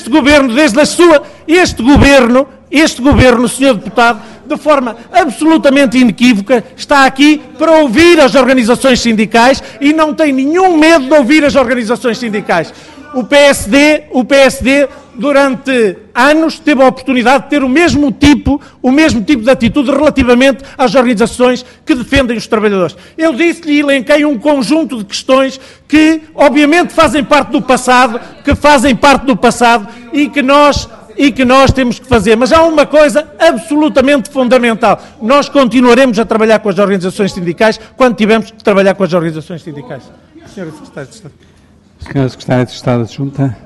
Sr. Deputado, de forma absolutamente inequívoca, está aqui para ouvir as organizações sindicais e não tem nenhum medo de ouvir as organizações sindicais. O PSD, durante anos, teve a oportunidade de ter o mesmo tipo de atitude relativamente às organizações que defendem os trabalhadores. Eu disse-lhe e elenquei um conjunto de questões que, obviamente, fazem parte do passado e que nós temos que fazer. Mas há uma coisa absolutamente fundamental. Nós continuaremos a trabalhar com as organizações sindicais quando tivermos que trabalhar com as organizações sindicais. Senhora Secretária de Estado. Senhora Secretária de Estado Adjunta.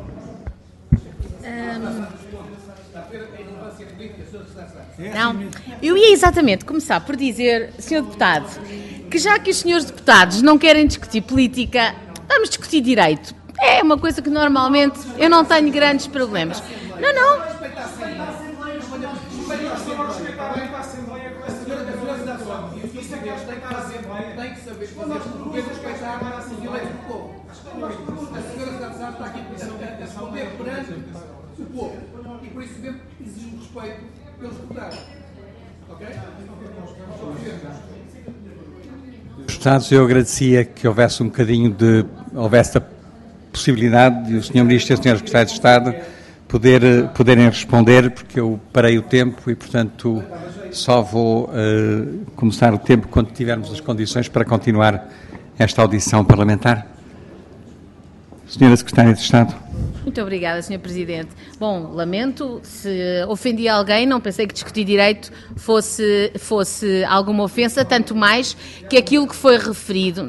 Não, eu ia exatamente começar por dizer, Sr. Deputado, que já que os senhores deputados não querem discutir política, vamos discutir direito. É uma coisa que normalmente eu não tenho grandes problemas. Não. isso é que eles têm que fazer, têm que saber fazer tudo bem respeitar os eleitos do povo. A senhora Secretária está aqui para responder perante o povo e por isso mesmo exige respeito pelos deputados. Ok? Deputados, eu agradecia que houvesse houvesse a possibilidade de o Sr. Ministro e a Sra. Secretária de Estado poderem responder, porque eu parei o tempo e, portanto, só vou começar o tempo quando tivermos as condições para continuar esta audição parlamentar. Sra. Secretária de Estado. Muito obrigada, Sr. Presidente. Bom, lamento se ofendi alguém, não pensei que discutir direito fosse alguma ofensa, tanto mais que aquilo que foi referido,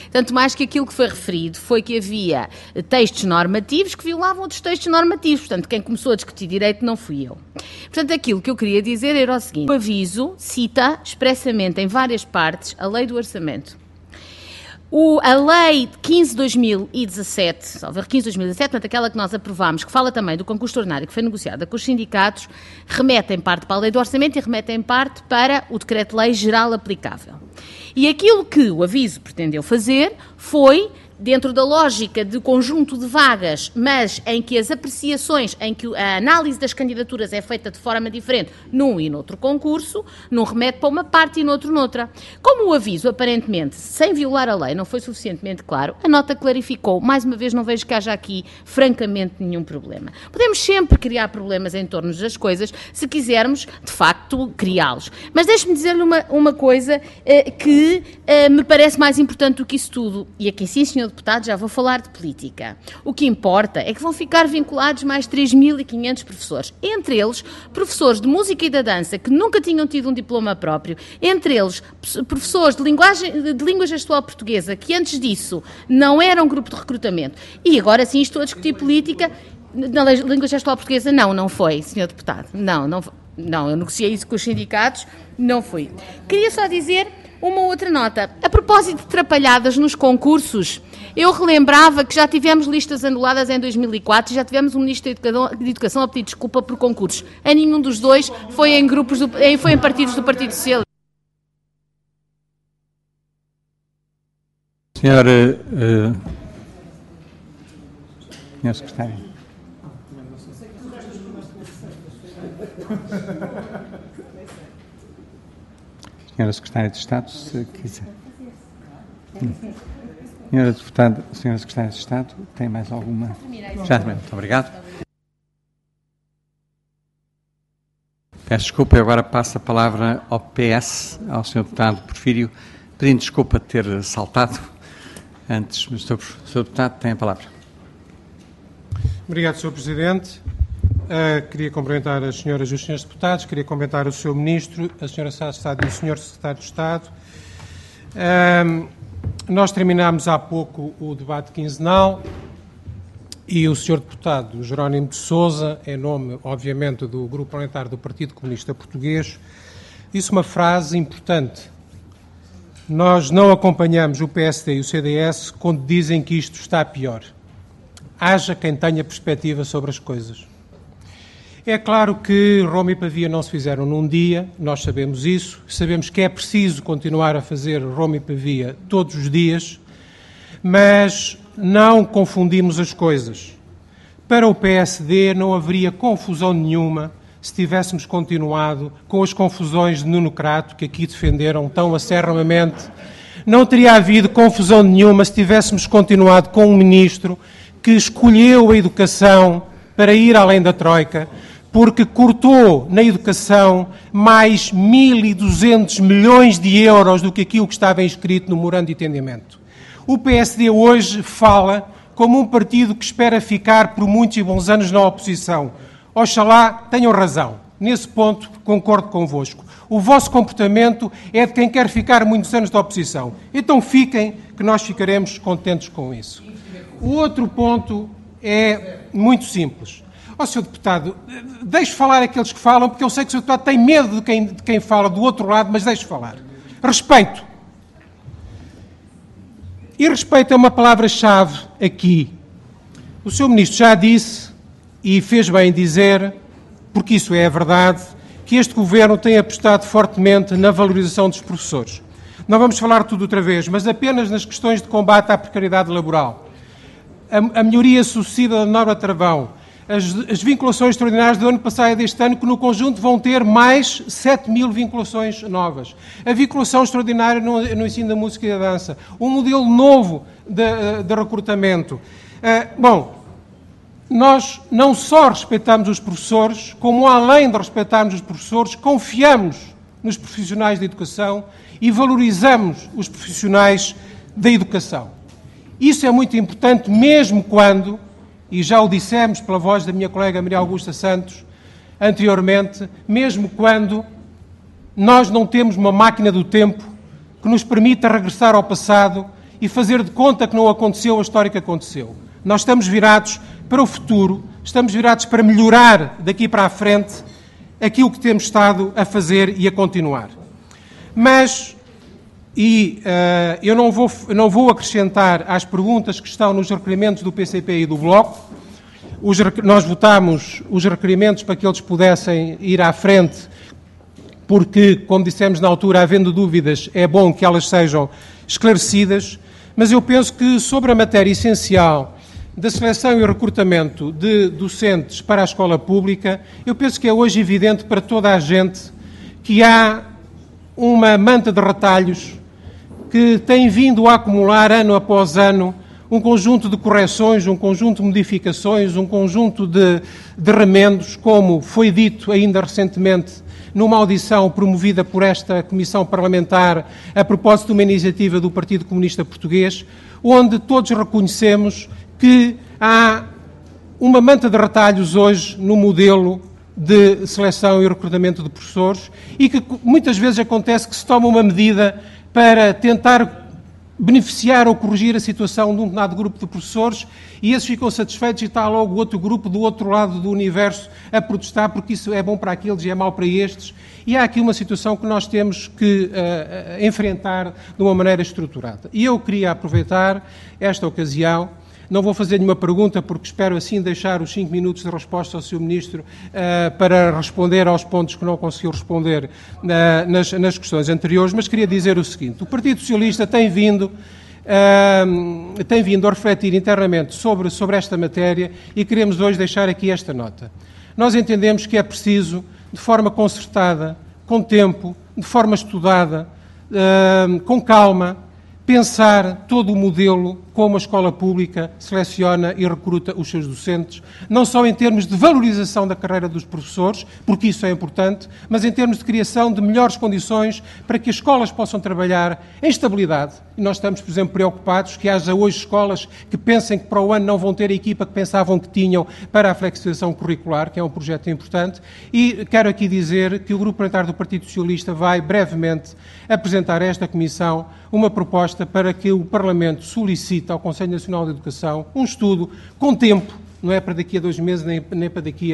foi que havia textos normativos que violavam outros textos normativos, portanto, quem começou a discutir direito não fui eu. Portanto, aquilo que eu queria dizer era o seguinte: o aviso cita expressamente em várias partes a Lei do Orçamento. A Lei 15/2017, portanto, aquela que nós aprovámos, que fala também do concurso ordinário que foi negociada com os sindicatos, remete em parte para a Lei do Orçamento e remete em parte para o Decreto-Lei Geral aplicável. E aquilo que o aviso pretendeu fazer foi, dentro da lógica de conjunto de vagas, mas em que as apreciações, em que a análise das candidaturas é feita de forma diferente num e noutro concurso, num remete para uma parte e noutro noutra. Como o aviso, aparentemente, sem violar a lei, não foi suficientemente claro, a nota clarificou. Mais uma vez, não vejo que haja aqui, francamente, nenhum problema. Podemos sempre criar problemas em torno das coisas, se quisermos, de facto, criá-los. Mas deixe-me dizer-lhe uma coisa que me parece mais importante do que isso tudo. E aqui sim, Sr. Deputado, já vou falar de política. O que importa é que vão ficar vinculados mais 3.500 professores, entre eles professores de música e da dança que nunca tinham tido um diploma próprio, entre eles professores de língua gestual portuguesa que antes disso não eram grupo de recrutamento. E agora sim estou a discutir política. Na língua gestual portuguesa não foi, Sr. Deputado. Não, eu negociei isso com os sindicatos, não foi. Queria só dizer uma outra nota. A propósito de trapalhadas nos concursos, eu relembrava que já tivemos listas anuladas em 2004 e já tivemos um Ministro de Educação a pedir desculpa por concursos. A nenhum dos dois foi em partidos do Partido Socialista. Senhora Secretária. Senhora Secretária de Estado, se quiser. Senhora Secretária de Estado, tem mais alguma? Já também, muito obrigado. Peço desculpa, eu agora passo a palavra ao PS, ao Sr. Deputado Porfírio, pedindo desculpa de ter saltado antes, mas o Sr. Deputado tem a palavra. Obrigado, Sr. Presidente. Queria cumprimentar as senhoras e os senhores deputados, queria cumprimentar o Sr. Ministro, a Sra. Secretária de Estado e o Sr. Secretário de Estado. Nós terminámos há pouco o debate quinzenal e o Sr. Deputado Jerónimo de Sousa, em nome, obviamente, do Grupo Parlamentar do Partido Comunista Português, disse uma frase importante. Nós não acompanhamos o PSD e o CDS quando dizem que isto está pior. Haja quem tenha perspectiva sobre as coisas. É claro que Roma e Pavia não se fizeram num dia, nós sabemos isso, sabemos que é preciso continuar a fazer Roma e Pavia todos os dias, mas não confundimos as coisas. Para o PSD não haveria confusão nenhuma se tivéssemos continuado com as confusões de Nuno Crato, que aqui defenderam tão acerramamente. Não teria havido confusão nenhuma se tivéssemos continuado com um ministro que escolheu a educação para ir além da Troika, porque cortou na educação mais 1.200 milhões de euros do que aquilo que estava inscrito no memorando de entendimento. O PSD hoje fala como um partido que espera ficar por muitos e bons anos na oposição. Oxalá tenham razão. Nesse ponto, concordo convosco. O vosso comportamento é de quem quer ficar muitos anos na oposição. Então fiquem, que nós ficaremos contentes com isso. O outro ponto é muito simples. Sr. Deputado, deixe falar aqueles que falam, porque eu sei que o Sr. Deputado tem medo de quem fala do outro lado, mas deixe falar. Respeito. E respeito é uma palavra-chave aqui. O Sr. Ministro já disse, e fez bem em dizer, porque isso é a verdade, que este Governo tem apostado fortemente na valorização dos professores. Não vamos falar tudo outra vez, mas apenas nas questões de combate à precariedade laboral. A melhoria sucessida da norma travão, as vinculações extraordinárias do ano passado e deste ano, que no conjunto vão ter mais 7.000 vinculações novas. A vinculação extraordinária no ensino da música e da dança. Um modelo novo de recrutamento. Nós não só respeitamos os professores, como além de respeitarmos os professores, confiamos nos profissionais da educação e valorizamos os profissionais da educação. Isso é muito importante, mesmo quando, e já o dissemos pela voz da minha colega Maria Augusta Santos anteriormente, mesmo quando nós não temos uma máquina do tempo que nos permita regressar ao passado e fazer de conta que não aconteceu a história que aconteceu. Nós estamos virados para o futuro, estamos virados para melhorar daqui para a frente aquilo que temos estado a fazer e a continuar. Mas, eu não vou acrescentar às perguntas que estão nos requerimentos do PCP e do Bloco. Nós votámos os requerimentos para que eles pudessem ir à frente, porque, como dissemos na altura, havendo dúvidas, é bom que elas sejam esclarecidas, mas eu penso que sobre a matéria essencial da seleção e recrutamento de docentes para a escola pública, eu penso que é hoje evidente para toda a gente que há uma manta de retalhos que tem vindo a acumular ano após ano um conjunto de correções, um conjunto de modificações, um conjunto de remendos, como foi dito ainda recentemente numa audição promovida por esta Comissão Parlamentar a propósito de uma iniciativa do Partido Comunista Português, onde todos reconhecemos que há uma manta de retalhos hoje no modelo de seleção e recrutamento de professores e que muitas vezes acontece que se toma uma medida para tentar beneficiar ou corrigir a situação de um determinado grupo de professores e esses ficam satisfeitos e está logo outro grupo do outro lado do universo a protestar porque isso é bom para aqueles e é mau para estes. E há aqui uma situação que nós temos que enfrentar de uma maneira estruturada. E eu queria aproveitar esta ocasião. Não vou fazer nenhuma pergunta, porque espero assim deixar os 5 minutos de resposta ao Sr. Ministro para responder aos pontos que não conseguiu responder nas questões anteriores, mas queria dizer o seguinte: o Partido Socialista tem vindo a refletir internamente sobre esta matéria e queremos hoje deixar aqui esta nota. Nós entendemos que é preciso, de forma concertada, com tempo, de forma estudada, com calma, pensar todo o modelo como a escola pública seleciona e recruta os seus docentes, não só em termos de valorização da carreira dos professores, porque isso é importante, mas em termos de criação de melhores condições para que as escolas possam trabalhar em estabilidade. E nós estamos, por exemplo, preocupados que haja hoje escolas que pensem que para o ano não vão ter a equipa que pensavam que tinham para a flexibilização curricular, que é um projeto importante, e quero aqui dizer que o Grupo Parlamentar do Partido Socialista vai brevemente apresentar a esta Comissão uma proposta para que o Parlamento solicite ao Conselho Nacional de Educação um estudo com tempo, não é para daqui a 2 meses nem para daqui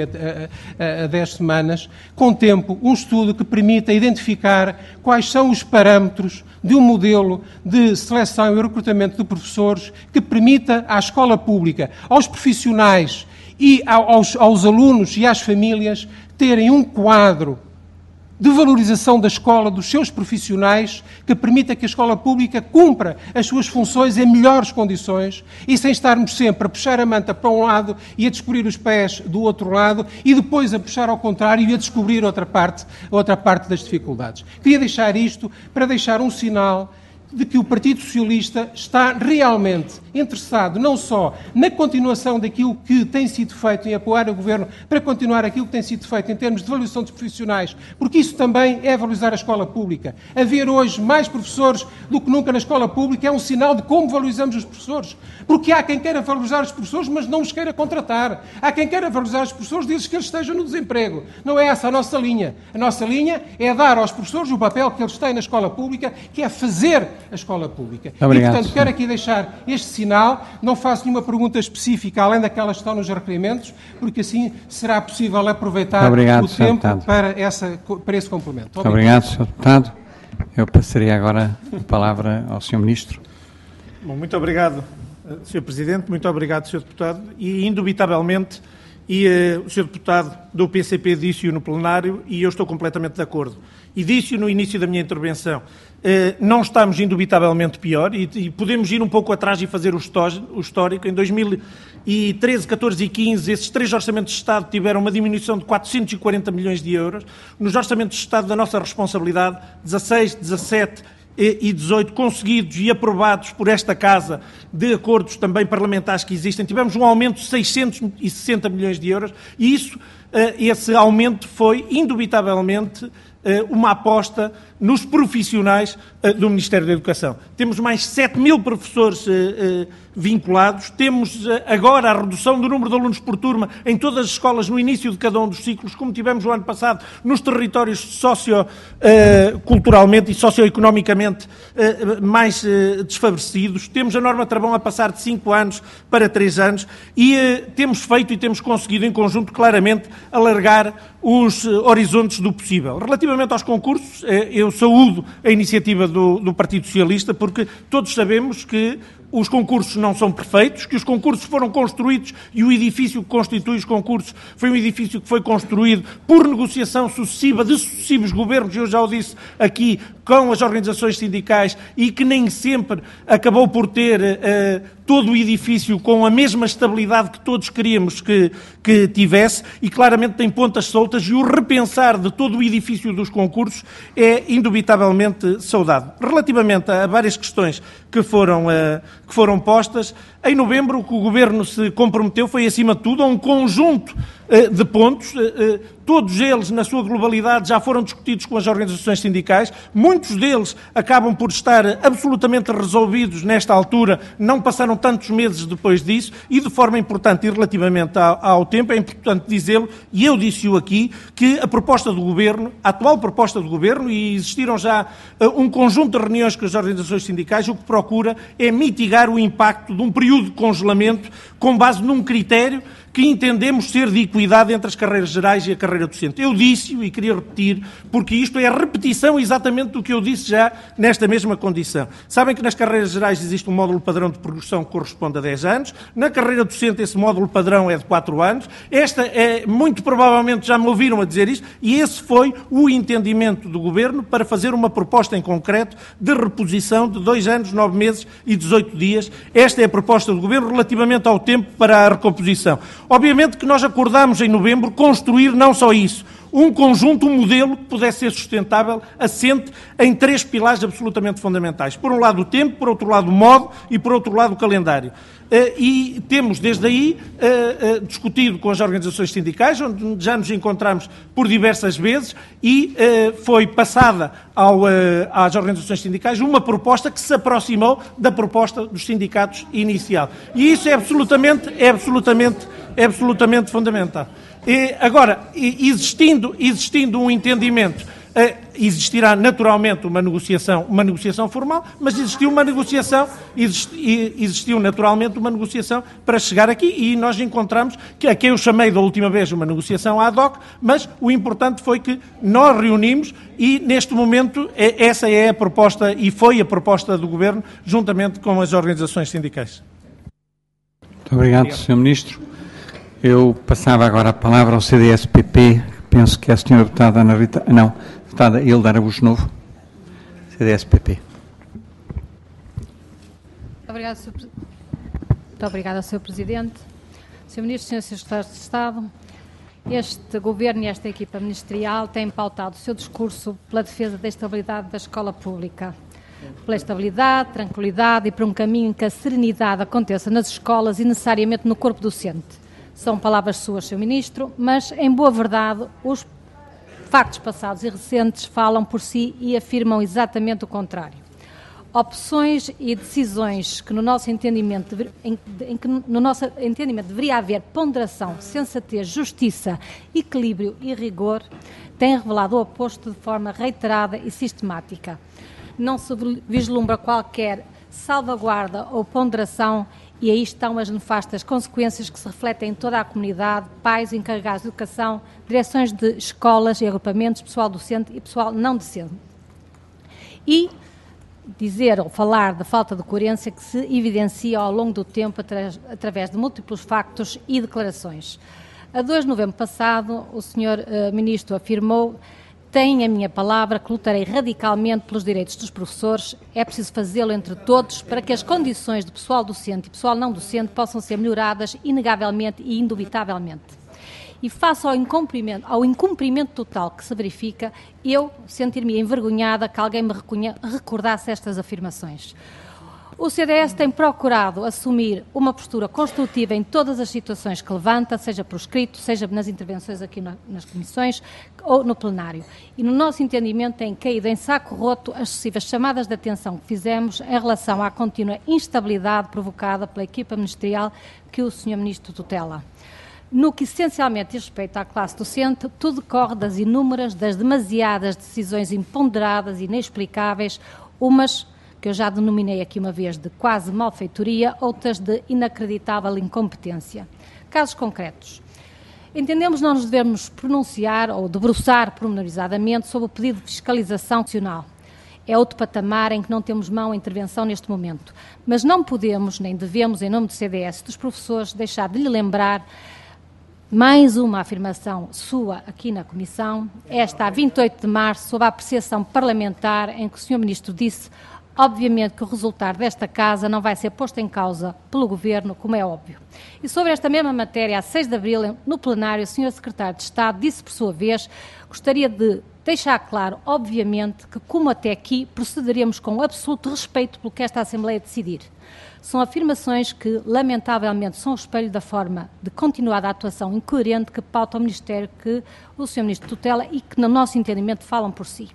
a 10 semanas, com tempo, um estudo que permita identificar quais são os parâmetros de um modelo de seleção e recrutamento de professores que permita à escola pública, aos profissionais e aos alunos e às famílias terem um quadro de valorização da escola, dos seus profissionais, que permita que a escola pública cumpra as suas funções em melhores condições e sem estarmos sempre a puxar a manta para um lado e a descobrir os pés do outro lado e depois a puxar ao contrário e a descobrir outra parte das dificuldades. Queria deixar isto para deixar um sinal de que o Partido Socialista está realmente interessado não só na continuação daquilo que tem sido feito em apoiar o Governo para continuar aquilo que tem sido feito em termos de valorização dos profissionais, porque isso também é valorizar a escola pública. Haver hoje mais professores do que nunca na escola pública é um sinal de como valorizamos os professores, porque há quem queira valorizar os professores, mas não os queira contratar. Há quem queira valorizar os professores, diz que eles estejam no desemprego. Não é essa a nossa linha. A nossa linha é dar aos professores o papel que eles têm na escola pública, que é fazer a escola pública. Obrigado, e, portanto, quero aqui deixar este sinal. Não faço nenhuma pergunta específica, além daquelas que estão nos requerimentos, porque assim será possível aproveitar o tempo para esse complemento. Obrigado, Sr. Deputado. Eu passaria agora a palavra ao Sr. Ministro. Bom, muito obrigado, Sr. Presidente, muito obrigado, Sr. Deputado, e indubitavelmente, o Sr. Deputado do PCP disse-o no plenário, e eu estou completamente de acordo. e disse-o no início da minha intervenção, não estamos indubitavelmente pior e podemos ir um pouco atrás e fazer o histórico. Em 2013, 14 e 15, esses 3 orçamentos de Estado tiveram uma diminuição de 440 milhões de euros. Nos orçamentos de Estado da nossa responsabilidade, 16, 17 e 18 conseguidos e aprovados por esta Casa, de acordos também parlamentares que existem, tivemos um aumento de 660 milhões de euros e esse aumento foi indubitavelmente uma aposta nos profissionais do Ministério da Educação. Temos mais 7.000 professores vinculados, temos agora a redução do número de alunos por turma em todas as escolas no início de cada um dos ciclos, como tivemos o ano passado nos territórios socioculturalmente e socioeconomicamente mais desfavorecidos. Temos a norma travão a passar de 5 anos para 3 anos e temos feito e temos conseguido em conjunto claramente alargar os horizontes do possível. Relativamente aos concursos, eu saúdo a iniciativa do Partido Socialista, porque todos sabemos que os concursos não são perfeitos, que os concursos foram construídos e o edifício que constitui os concursos foi um edifício que foi construído por negociação sucessiva de sucessivos governos, eu já o disse aqui, com as organizações sindicais e que nem sempre acabou por ter todo o edifício com a mesma estabilidade que todos queríamos que tivesse e claramente tem pontas soltas e o repensar de todo o edifício dos concursos é indubitavelmente saudado. Relativamente a várias questões que foram postas, em novembro o que o Governo se comprometeu foi, acima de tudo, a um conjunto de pontos, todos eles, na sua globalidade, já foram discutidos com as organizações sindicais, muitos deles acabam por estar absolutamente resolvidos nesta altura, não passaram tantos meses depois disso, e de forma importante e relativamente ao tempo, é importante dizê-lo, e eu disse-o aqui, que a proposta do Governo, a atual proposta do Governo, e existiram já um conjunto de reuniões com as organizações sindicais, o que procura é mitigar o impacto de um período de congelamento com base num critério que entendemos ser de equidade entre as carreiras gerais e a carreira docente. Eu disse-o e queria repetir, porque isto é a repetição exatamente do que eu disse já nesta mesma condição. Sabem que nas carreiras gerais existe um módulo padrão de progressão que corresponde a 10 anos, na carreira docente esse módulo padrão é de 4 anos, esta é, muito provavelmente já me ouviram a dizer isto, e esse foi o entendimento do Governo para fazer uma proposta em concreto de reposição de 2 anos, 9 meses e 18 dias. Esta é a proposta do Governo relativamente ao tempo para a recomposição. Obviamente que nós acordámos em novembro construir não só isso, um conjunto, um modelo que pudesse ser sustentável, assente em 3 pilares absolutamente fundamentais. Por um lado o tempo, por outro lado o modo e por outro lado o calendário. E temos desde aí discutido com as organizações sindicais, onde já nos encontramos por diversas vezes e foi passada às organizações sindicais uma proposta que se aproximou da proposta dos sindicatos inicial. E isso é absolutamente fundamental. Agora, existindo um entendimento, existirá naturalmente uma negociação formal, mas existiu naturalmente uma negociação para chegar aqui e nós encontramos que a quem eu chamei da última vez uma negociação ad hoc, mas o importante foi que nós reunimos e neste momento essa é a proposta e foi a proposta do Governo juntamente com as organizações sindicais. Muito obrigado, Sr. Ministro. Eu passava agora a palavra ao CDS-PP, penso que é a Sra. Deputada Ana Rita... Não, Deputada Hilda Araújo Novo, CDS-PP. Muito obrigada, Sr. Presidente. Sr. Ministro, Srs. Secretários de Estado, este Governo e esta equipa ministerial têm pautado o seu discurso pela defesa da estabilidade da escola pública, pela estabilidade, tranquilidade e por um caminho em que a serenidade aconteça nas escolas e necessariamente no corpo docente. São palavras suas, Sr. Ministro, mas, em boa verdade, os factos passados e recentes falam por si e afirmam exatamente o contrário. Opções e decisões que, no nosso entendimento, deveria haver ponderação, sensatez, justiça, equilíbrio e rigor, têm revelado o oposto de forma reiterada e sistemática. Não se vislumbra qualquer salvaguarda ou ponderação e aí estão as nefastas consequências que se refletem em toda a comunidade, pais, encarregados de educação, direções de escolas e agrupamentos, pessoal docente e pessoal não docente. E dizer ou falar da falta de coerência que se evidencia ao longo do tempo através de múltiplos factos e declarações. A 2 de novembro passado, o Sr. Ministro afirmou têm a minha palavra que lutarei radicalmente pelos direitos dos professores. É preciso fazê-lo entre todos para que as condições de pessoal docente e pessoal não docente possam ser melhoradas inegavelmente e indubitavelmente. E face ao incumprimento total que se verifica, eu sentir-me envergonhada que alguém me recordasse estas afirmações. O CDS tem procurado assumir uma postura construtiva em todas as situações que levanta, seja por escrito, seja nas intervenções aqui nas comissões ou no plenário. E no nosso entendimento tem caído em saco roto as sucessivas chamadas de atenção que fizemos em relação à contínua instabilidade provocada pela equipa ministerial que o Sr. Ministro tutela. No que essencialmente diz respeito à classe docente, tudo decorre das inúmeras, das demasiadas decisões imponderadas e inexplicáveis, umas que eu já denominei aqui uma vez de quase malfeitoria, outras de inacreditável incompetência. Casos concretos. Entendemos não nos devemos pronunciar ou debruçar pormenorizadamente sobre o pedido de fiscalização nacional. É outro patamar em que não temos mão à intervenção neste momento. Mas não podemos, nem devemos, em nome do CDS, dos professores, deixar de lhe lembrar mais uma afirmação sua aqui na Comissão, esta a 28 de março, sob a apreciação parlamentar, em que o Sr. Ministro disse, obviamente, que o resultado desta Casa não vai ser posto em causa pelo Governo, como é óbvio. E sobre esta mesma matéria, a 6 de abril, no plenário, o Sr. Secretário de Estado disse, por sua vez, gostaria de deixar claro, obviamente, que, como até aqui, procederemos com absoluto respeito pelo que esta Assembleia decidir. São afirmações que, lamentavelmente, são o espelho da forma de continuada atuação incoerente que pauta o Ministério que o Sr. Ministro tutela e que, no nosso entendimento, falam por si.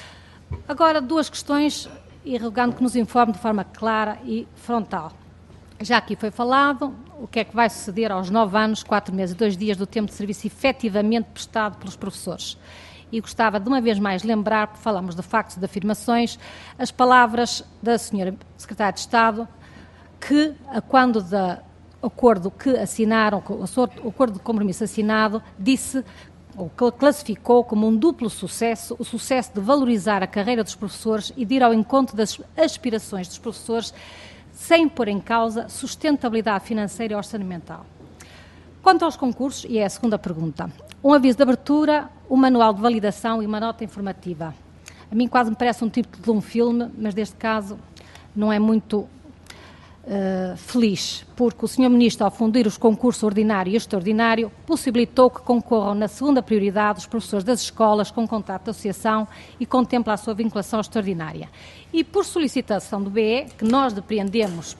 Agora, duas questões, e rogando que nos informe de forma clara e frontal. Já aqui foi falado o que é que vai suceder aos 9 anos, 4 meses e 2 dias do tempo de serviço efetivamente prestado pelos professores. E gostava de uma vez mais lembrar, porque falamos de factos e de afirmações, as palavras da Sra. Secretária de Estado, que, quando do acordo que assinaram, o acordo de compromisso assinado, disse, ou classificou como um duplo sucesso, o sucesso de valorizar a carreira dos professores e de ir ao encontro das aspirações dos professores, sem pôr em causa sustentabilidade financeira e orçamental. Quanto aos concursos, e é a segunda pergunta, um aviso de abertura, um manual de validação e uma nota informativa. A mim quase me parece um título de um filme, mas neste caso não é muito feliz, porque o Sr. Ministro, ao fundir os concursos ordinário e extraordinário, possibilitou que concorram na segunda prioridade os professores das escolas com contrato de associação e contempla a sua vinculação extraordinária. E por solicitação do BE, que nós depreendemos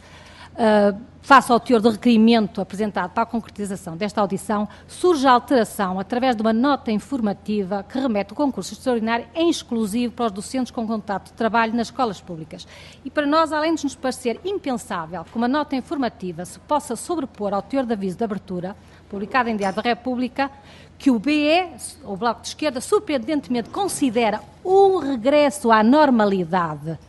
face ao teor do requerimento apresentado para a concretização desta audição, surge a alteração através de uma nota informativa que remete o concurso extraordinário em exclusivo para os docentes com contrato de trabalho nas escolas públicas. E para nós, além de nos parecer impensável que uma nota informativa se possa sobrepor ao teor de aviso de abertura, publicado em Diário da República, que o BE, o Bloco de Esquerda, surpreendentemente considera um regresso à normalidade.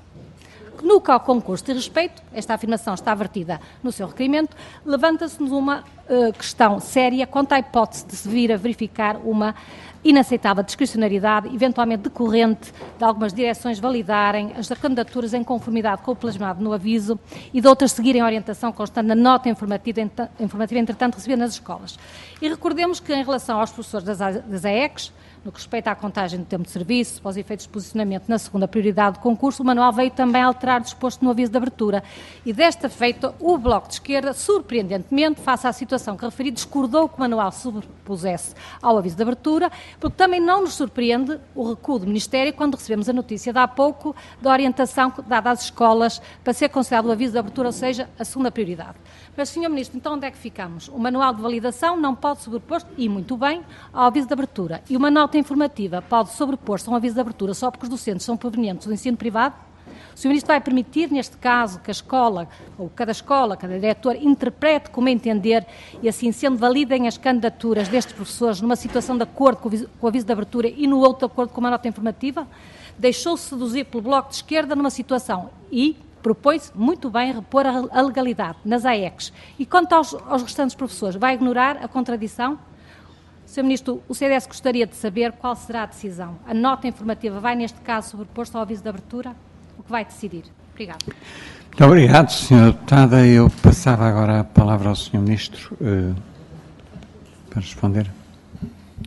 No que ao concurso de respeito, esta afirmação está vertida no seu requerimento, levanta-se-nos uma questão séria quanto à hipótese de se vir a verificar uma inaceitável discricionariedade, eventualmente decorrente de algumas direções validarem as candidaturas em conformidade com o plasmado no aviso e de outras seguirem a orientação constante na nota informativa entretanto, recebida nas escolas. E recordemos que, em relação aos professores das AECs, no que respeita à contagem do tempo de serviço, para os efeitos de posicionamento na segunda prioridade do concurso, o manual veio também alterar o disposto no aviso de abertura. E desta feita, o Bloco de Esquerda, surpreendentemente, face à situação que referi, discordou que o manual se sobrepusesse ao aviso de abertura, porque também não nos surpreende o recuo do Ministério quando recebemos a notícia de há pouco da orientação dada às escolas para ser considerado o aviso de abertura, ou seja, a segunda prioridade. Mas, Sr. Ministro, então onde é que ficamos? O manual de validação não pode sobrepor-se, e muito bem, ao aviso de abertura. E uma nota informativa pode sobrepor-se a um aviso de abertura só porque os docentes são provenientes do ensino privado? O Sr. Ministro vai permitir, neste caso, que a escola, ou cada diretor, interprete como entender e, assim sendo, validem as candidaturas destes professores numa situação de acordo com o aviso de abertura e no outro de acordo com uma nota informativa? Deixou-se seduzir pelo Bloco de Esquerda numa situação e propõe-se muito bem repor a legalidade nas AECs. E quanto aos restantes professores, vai ignorar a contradição? Sr. Ministro, o CDS gostaria de saber qual será a decisão. A nota informativa vai, neste caso, sobrepor-se ao aviso de abertura? O que vai decidir? Obrigada. Muito obrigado, Sra. Deputada. Eu passava agora a palavra ao Sr. Ministro para responder.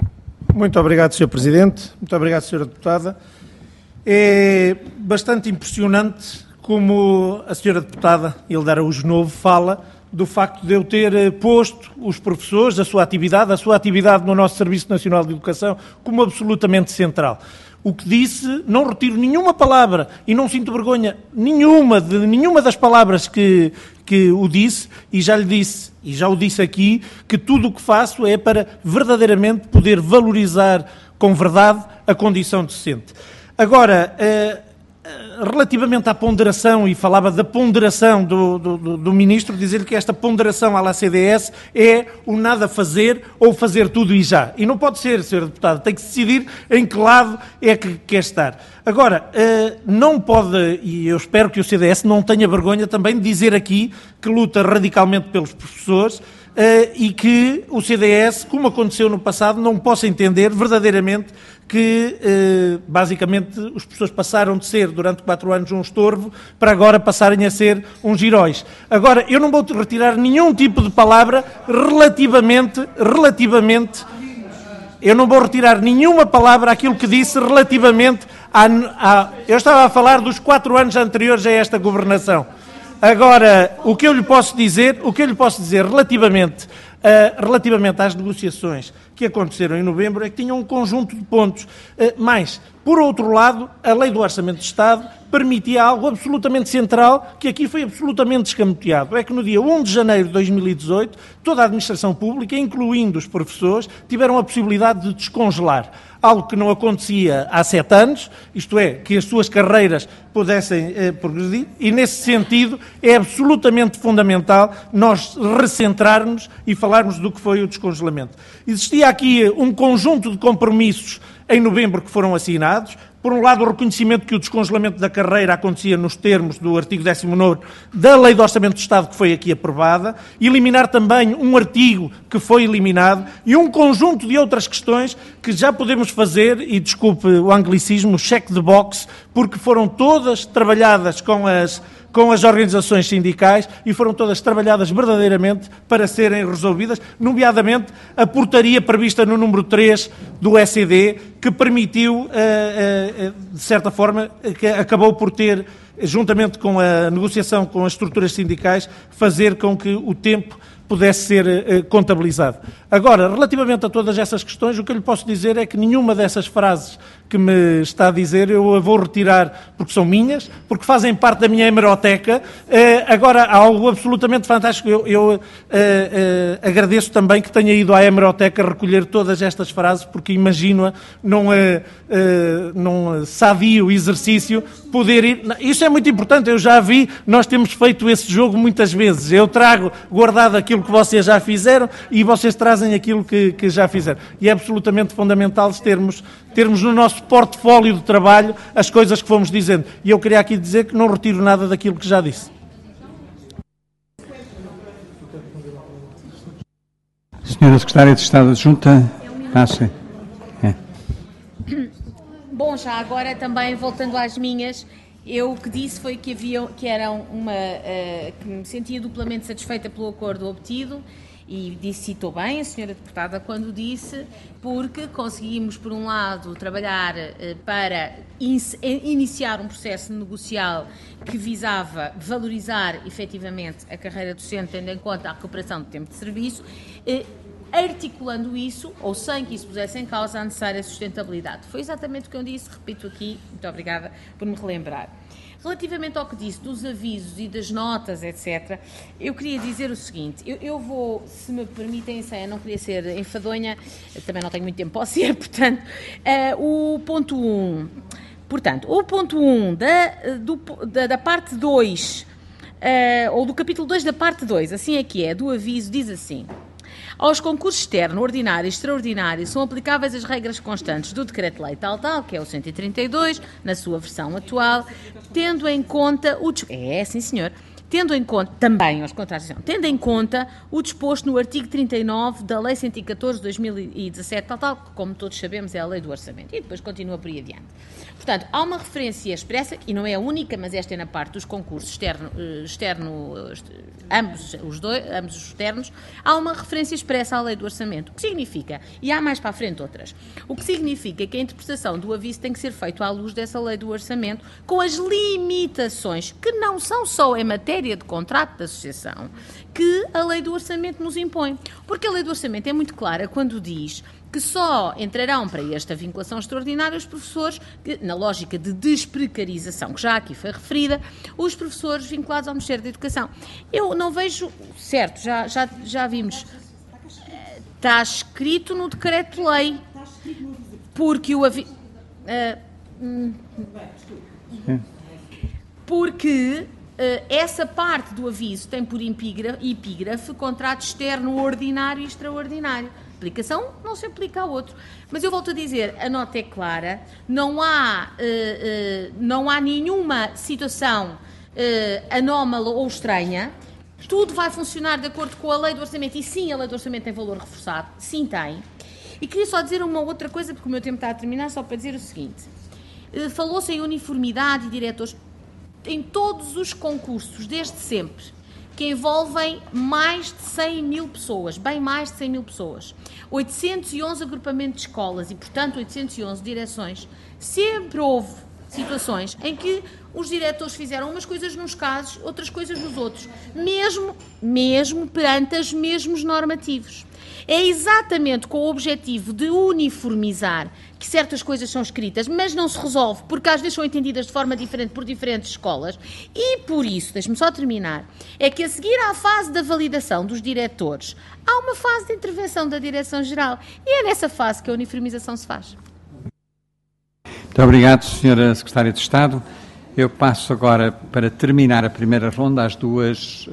Muito obrigado, Sr. Presidente. Muito obrigado, Sra. Deputada. É bastante impressionante como a Sra. Deputada Hilda Araújo Novo fala do facto de eu ter posto os professores, a sua atividade no nosso Serviço Nacional de Educação, como absolutamente central. O que disse, não retiro nenhuma palavra e não sinto vergonha nenhuma das palavras que o disse, e já lhe disse, e já o disse aqui, que tudo o que faço é para verdadeiramente poder valorizar com verdade a condição docente. Agora, relativamente à ponderação, e falava da ponderação do Ministro, dizer-lhe que esta ponderação à CDS é o nada fazer ou fazer tudo e já. E não pode ser, Sr. Deputado, tem que decidir em que lado é que quer estar. Agora, não pode, e eu espero que o CDS não tenha vergonha também de dizer aqui que luta radicalmente pelos professores, e que o CDS, como aconteceu no passado, não possa entender verdadeiramente que, basicamente, os professores passaram de ser, durante 4 anos, um estorvo, para agora passarem a ser uns heróis. Agora, eu não vou retirar nenhum tipo de palavra relativamente, eu não vou retirar nenhuma palavra àquilo que disse relativamente eu estava a falar dos 4 anos anteriores a esta governação. Agora, o que eu lhe posso dizer relativamente às negociações que aconteceram em novembro é que tinham um conjunto de pontos. Mas, por outro lado, a Lei do Orçamento de Estado permitia algo absolutamente central, que aqui foi absolutamente escamoteado. É que no dia 1 de janeiro de 2018, toda a administração pública, incluindo os professores, tiveram a possibilidade de descongelar. Algo que não acontecia há 7 anos, isto é, que as suas carreiras pudessem progredir, e nesse sentido é absolutamente fundamental nós recentrarmos e falarmos do que foi o descongelamento. Existia aqui um conjunto de compromissos em novembro que foram assinados. Por um lado, o reconhecimento que o descongelamento da carreira acontecia nos termos do artigo 19º da Lei do Orçamento do Estado, que foi aqui aprovada, eliminar também um artigo que foi eliminado e um conjunto de outras questões que já podemos fazer, e desculpe o anglicismo, check the box, porque foram todas trabalhadas com as organizações sindicais e foram todas trabalhadas verdadeiramente para serem resolvidas, nomeadamente a portaria prevista no número 3 do SED, que permitiu, de certa forma, que acabou por ter, juntamente com a negociação com as estruturas sindicais, fazer com que o tempo pudesse ser contabilizado. Agora, relativamente a todas essas questões, o que eu lhe posso dizer é que nenhuma dessas frases que me está a dizer eu a vou retirar porque são minhas, porque fazem parte da minha hemeroteca. Agora, há algo absolutamente fantástico. Eu agradeço também que tenha ido à hemeroteca recolher todas estas frases, porque imagino-a num sadio exercício poder ir... Isto é muito importante, eu já vi, nós temos feito esse jogo muitas vezes. Eu trago guardado aquilo que vocês já fizeram e vocês trazem aquilo que já fizeram. E é absolutamente fundamental termos no nosso portfólio de trabalho as coisas que fomos dizendo. E eu queria aqui dizer que não retiro nada daquilo que já disse. Senhora Secretária de Estado Adjunta. Sim. Bom, já agora também voltando às minhas, eu o que disse foi que que me sentia duplamente satisfeita pelo acordo obtido. E citou bem a senhora deputada quando disse, porque conseguimos, por um lado, trabalhar para iniciar um processo negocial que visava valorizar efetivamente a carreira docente, tendo em conta a recuperação do tempo de serviço, articulando isso, ou sem que isso pusesse em causa a necessária sustentabilidade. Foi exatamente o que eu disse, repito aqui, muito obrigada por me relembrar. Relativamente ao que disse dos avisos e das notas, etc., eu queria dizer o seguinte, eu vou, se me permitem, não queria ser enfadonha, também não tenho muito tempo para ser, portanto, o ponto 1, da parte 2, ou do capítulo 2 da parte 2, assim é que é, do aviso, diz assim: aos concursos externo, ordinário e extraordinário são aplicáveis as regras constantes do Decreto-Lei tal, que é o 132, na sua versão atual, tendo em conta tendo em conta, também aos contratos, tendo em conta o disposto no artigo 39 da Lei 114 de 2017, tal, que, como todos sabemos, é a Lei do Orçamento, e depois continua por aí adiante. Portanto, há uma referência expressa, e não é a única, mas esta é na parte dos concursos ambos os externos, há uma referência expressa à Lei do Orçamento. O que significa, e há mais para a frente outras, o que significa que a interpretação do aviso tem que ser feita à luz dessa Lei do Orçamento, com as limitações, que não são só em matéria de contrato de associação, que a Lei do Orçamento nos impõe. Porque a Lei do Orçamento é muito clara quando diz que só entrarão para esta vinculação extraordinária os professores, que, na lógica de desprecarização, que já aqui foi referida, os professores vinculados ao Ministério da Educação. Eu não vejo, certo, já vimos, está escrito no decreto-lei, porque o aviso... porque essa parte do aviso tem por epígrafe contrato externo ordinário e extraordinário. Aplicação não se aplica a outro. Mas eu volto a dizer, a nota é clara, não há nenhuma situação anómala ou estranha, tudo vai funcionar de acordo com a Lei do Orçamento, e sim, a Lei do Orçamento tem valor reforçado, sim tem. E queria só dizer uma outra coisa, porque o meu tempo está a terminar, só para dizer o seguinte. Falou-se em uniformidade e diretores em todos os concursos, desde sempre, que envolvem mais de 100 mil pessoas, bem mais de 100 mil pessoas, 811 agrupamentos de escolas e, portanto, 811 direções, sempre houve situações em que os diretores fizeram umas coisas nos casos, outras coisas nos outros, mesmo perante os mesmos normativos. É exatamente com o objetivo de uniformizar que certas coisas são escritas, mas não se resolve, porque às vezes são entendidas de forma diferente por diferentes escolas, e por isso, deixe-me só terminar, é que a seguir à fase da validação dos diretores, há uma fase de intervenção da Direção-Geral, e é nessa fase que a uniformização se faz. Muito obrigado, Sra. Secretária de Estado. Eu passo agora, para terminar a primeira ronda, as duas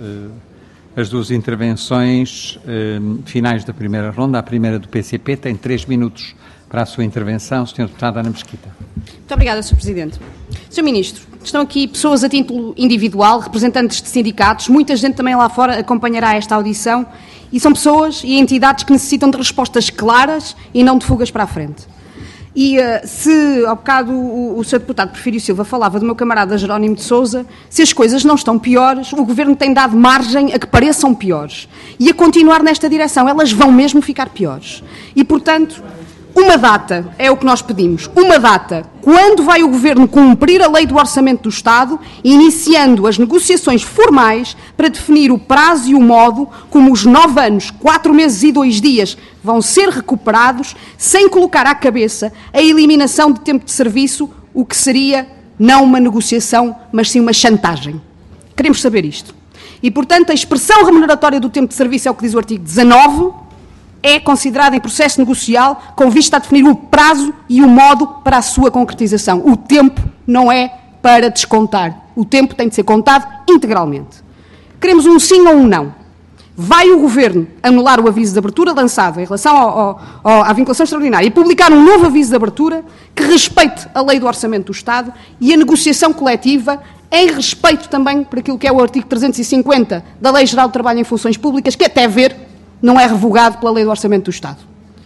intervenções finais da primeira ronda. A primeira do PCP tem 3 minutos para a sua intervenção. Sr. Deputado Ana Mesquita. Muito obrigada, Sr. Presidente. Sr. Ministro, estão aqui pessoas a título individual, representantes de sindicatos, muita gente também lá fora acompanhará esta audição, e são pessoas e entidades que necessitam de respostas claras e não de fugas para a frente. E se, ao bocado, o Sr. Deputado Porfírio Silva falava do meu camarada Jerónimo de Sousa, se as coisas não estão piores, o Governo tem dado margem a que pareçam piores. E a continuar nesta direção, elas vão mesmo ficar piores. E, portanto, uma data é o que nós pedimos. Uma data. Quando vai o Governo cumprir a Lei do Orçamento do Estado, iniciando as negociações formais para definir o prazo e o modo como os 9 anos, 4 meses e 2 dias vão ser recuperados, sem colocar à cabeça a eliminação de tempo de serviço, o que seria não uma negociação, mas sim uma chantagem. Queremos saber isto. E, portanto, a expressão remuneratória do tempo de serviço é o que diz o artigo 19, é considerada em processo negocial com vista a definir o prazo e o modo para a sua concretização. O tempo não é para descontar. O tempo tem de ser contado integralmente. Queremos um sim ou um não. Vai o Governo anular o aviso de abertura lançado em relação à vinculação extraordinária e publicar um novo aviso de abertura que respeite a Lei do Orçamento do Estado e a negociação coletiva em respeito também por aquilo que é o artigo 350 da Lei Geral do Trabalho em Funções Públicas, que até ver não é revogado pela Lei do Orçamento do Estado.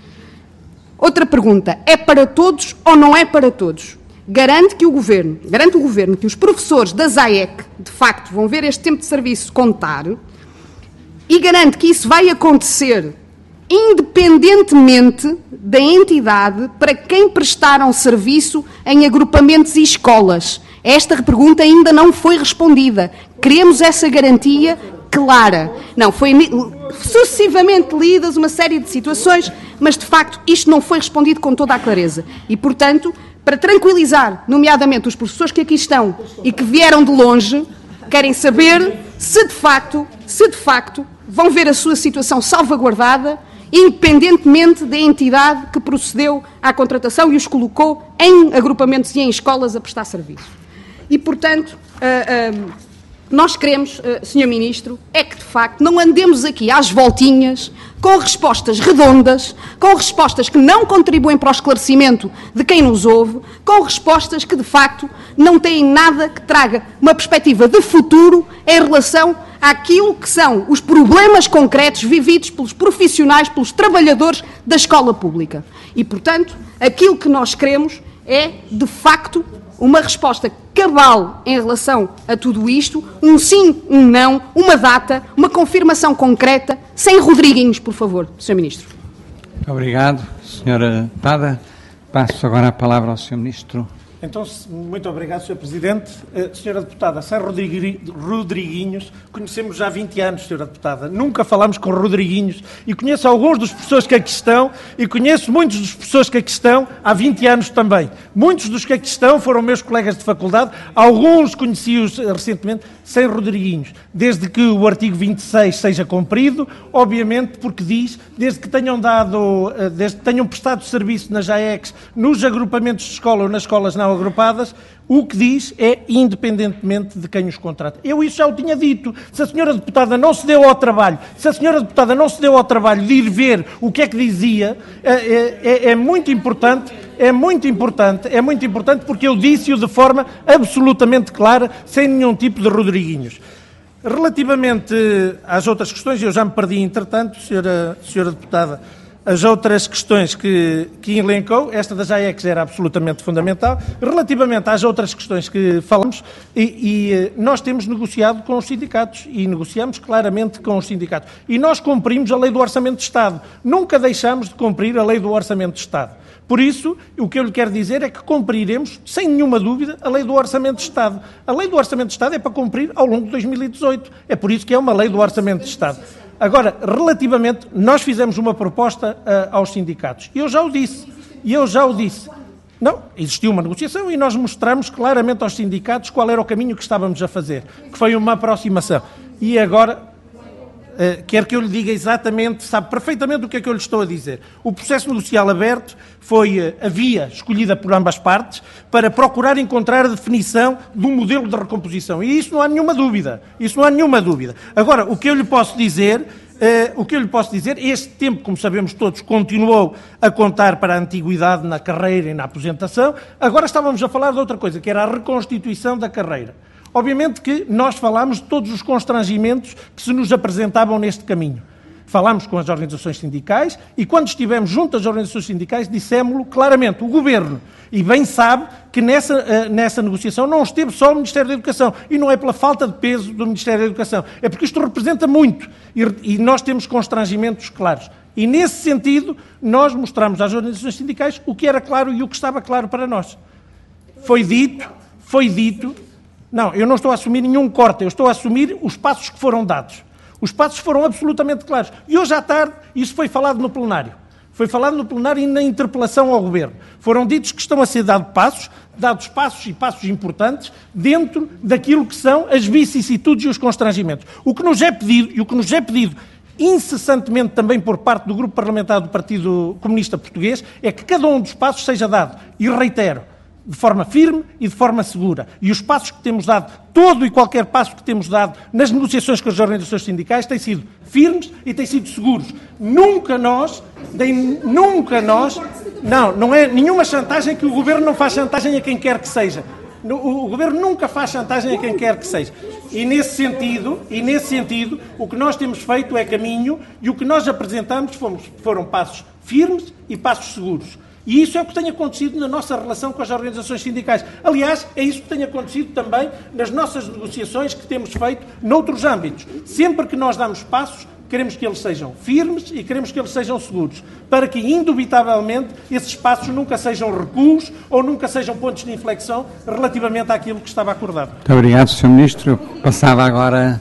Outra pergunta, é para todos ou não é para todos? Garante o Governo que os professores da ZAEC, de facto, vão ver este tempo de serviço contar, e garante que isso vai acontecer independentemente da entidade para quem prestaram serviço em agrupamentos e escolas. Esta pergunta ainda não foi respondida. Queremos essa garantia clara. Não, foi sucessivamente lidas uma série de situações, mas de facto isto não foi respondido com toda a clareza. E, portanto, para tranquilizar, nomeadamente os professores que aqui estão e que vieram de longe, querem saber se de facto vão ver a sua situação salvaguardada, independentemente da entidade que procedeu à contratação e os colocou em agrupamentos e em escolas a prestar serviço. E, portanto, nós queremos, Sr. Ministro, é que, de facto, não andemos aqui às voltinhas, com respostas redondas, com respostas que não contribuem para o esclarecimento de quem nos ouve, com respostas que, de facto, não têm nada que traga uma perspectiva de futuro em relação àquilo que são os problemas concretos vividos pelos profissionais, pelos trabalhadores da escola pública. E, portanto, aquilo que nós queremos é, de facto, uma resposta cabal em relação a tudo isto, um sim, um não, uma data, uma confirmação concreta, sem Rodriguinhos, por favor, Sr. Ministro. Muito obrigado, Sra. Deputada. Passo agora a palavra ao Sr. Ministro. Então, muito obrigado, Sr. Presidente. Sra. Deputada, sem Rodriguinhos, conhecemos já há 20 anos, Sra. Deputada. Nunca falámos com Rodriguinhos e conheço alguns dos professores que aqui estão e conheço muitos dos professores que aqui estão há 20 anos também. Muitos dos que aqui estão foram meus colegas de faculdade, alguns conheci-os recentemente sem Rodriguinhos. Desde que o artigo 26 seja cumprido, obviamente porque diz, desde que tenham prestado serviço nas AECs, nos agrupamentos de escola ou nas escolas não agrupadas, o que diz é independentemente de quem os contrata. Eu isso já o tinha dito. Se a senhora deputada não se deu ao trabalho, de ir ver o que é que dizia, é muito importante porque eu disse-o de forma absolutamente clara, sem nenhum tipo de Rodriguinhos. Relativamente às outras questões, eu já me perdi entretanto, senhora deputada, as outras questões que elencou, esta das AECs era absolutamente fundamental. Relativamente às outras questões que falamos, nós temos negociado com os sindicatos e negociamos claramente com os sindicatos. E nós cumprimos a Lei do Orçamento de Estado. Nunca deixamos de cumprir a Lei do Orçamento de Estado. Por isso, o que eu lhe quero dizer é que cumpriremos, sem nenhuma dúvida, a Lei do Orçamento de Estado. A Lei do Orçamento de Estado é para cumprir ao longo de 2018. É por isso que é uma Lei do Orçamento de Estado. Agora, relativamente, nós fizemos uma proposta aos sindicatos. Eu já o disse. Não, existiu uma negociação e nós mostramos claramente aos sindicatos qual era o caminho que estávamos a fazer, que foi uma aproximação. E agora, quer que eu lhe diga exatamente, sabe perfeitamente o que é que eu lhe estou a dizer. O processo negocial aberto foi a via escolhida por ambas partes para procurar encontrar a definição de um modelo de recomposição. E isso não há nenhuma dúvida. Agora, o que eu lhe posso dizer, este tempo, como sabemos todos, continuou a contar para a antiguidade na carreira e na aposentação. Agora estávamos a falar de outra coisa, que era a reconstituição da carreira. Obviamente que nós falámos de todos os constrangimentos que se nos apresentavam neste caminho. Falámos com as organizações sindicais e, quando estivemos junto às organizações sindicais, dissemos-lo claramente. O Governo, e bem sabe, que nessa negociação não esteve só o Ministério da Educação. E não é pela falta de peso do Ministério da Educação. É porque isto representa muito e nós temos constrangimentos claros. E, nesse sentido, nós mostramos às organizações sindicais o que era claro e o que estava claro para nós. Foi dito... Não, eu não estou a assumir nenhum corte, eu estou a assumir os passos que foram dados. Os passos foram absolutamente claros. E hoje à tarde, isso foi falado no plenário. Foi falado no plenário e na interpelação ao Governo. Foram ditos que estão a ser dados passos e passos importantes dentro daquilo que são as vicissitudes e os constrangimentos. O que nos é pedido incessantemente também por parte do Grupo Parlamentar do Partido Comunista Português, é que cada um dos passos seja dado, e reitero, de forma firme e de forma segura. E os passos que temos dado, todo e qualquer passo que temos dado nas negociações com as organizações sindicais, têm sido firmes e têm sido seguros. Nunca nós, não é nenhuma chantagem, que o Governo não faz chantagem a quem quer que seja. O Governo nunca faz chantagem a quem quer que seja. E nesse sentido, o que nós temos feito é caminho, e o que nós apresentamos foram passos firmes e passos seguros. E isso é o que tem acontecido na nossa relação com as organizações sindicais. Aliás, é isso que tem acontecido também nas nossas negociações que temos feito noutros âmbitos. Sempre que nós damos passos, queremos que eles sejam firmes e queremos que eles sejam seguros, para que, indubitavelmente, esses passos nunca sejam recuos ou nunca sejam pontos de inflexão relativamente àquilo que estava acordado. Muito obrigado, Sr. Ministro. Passava agora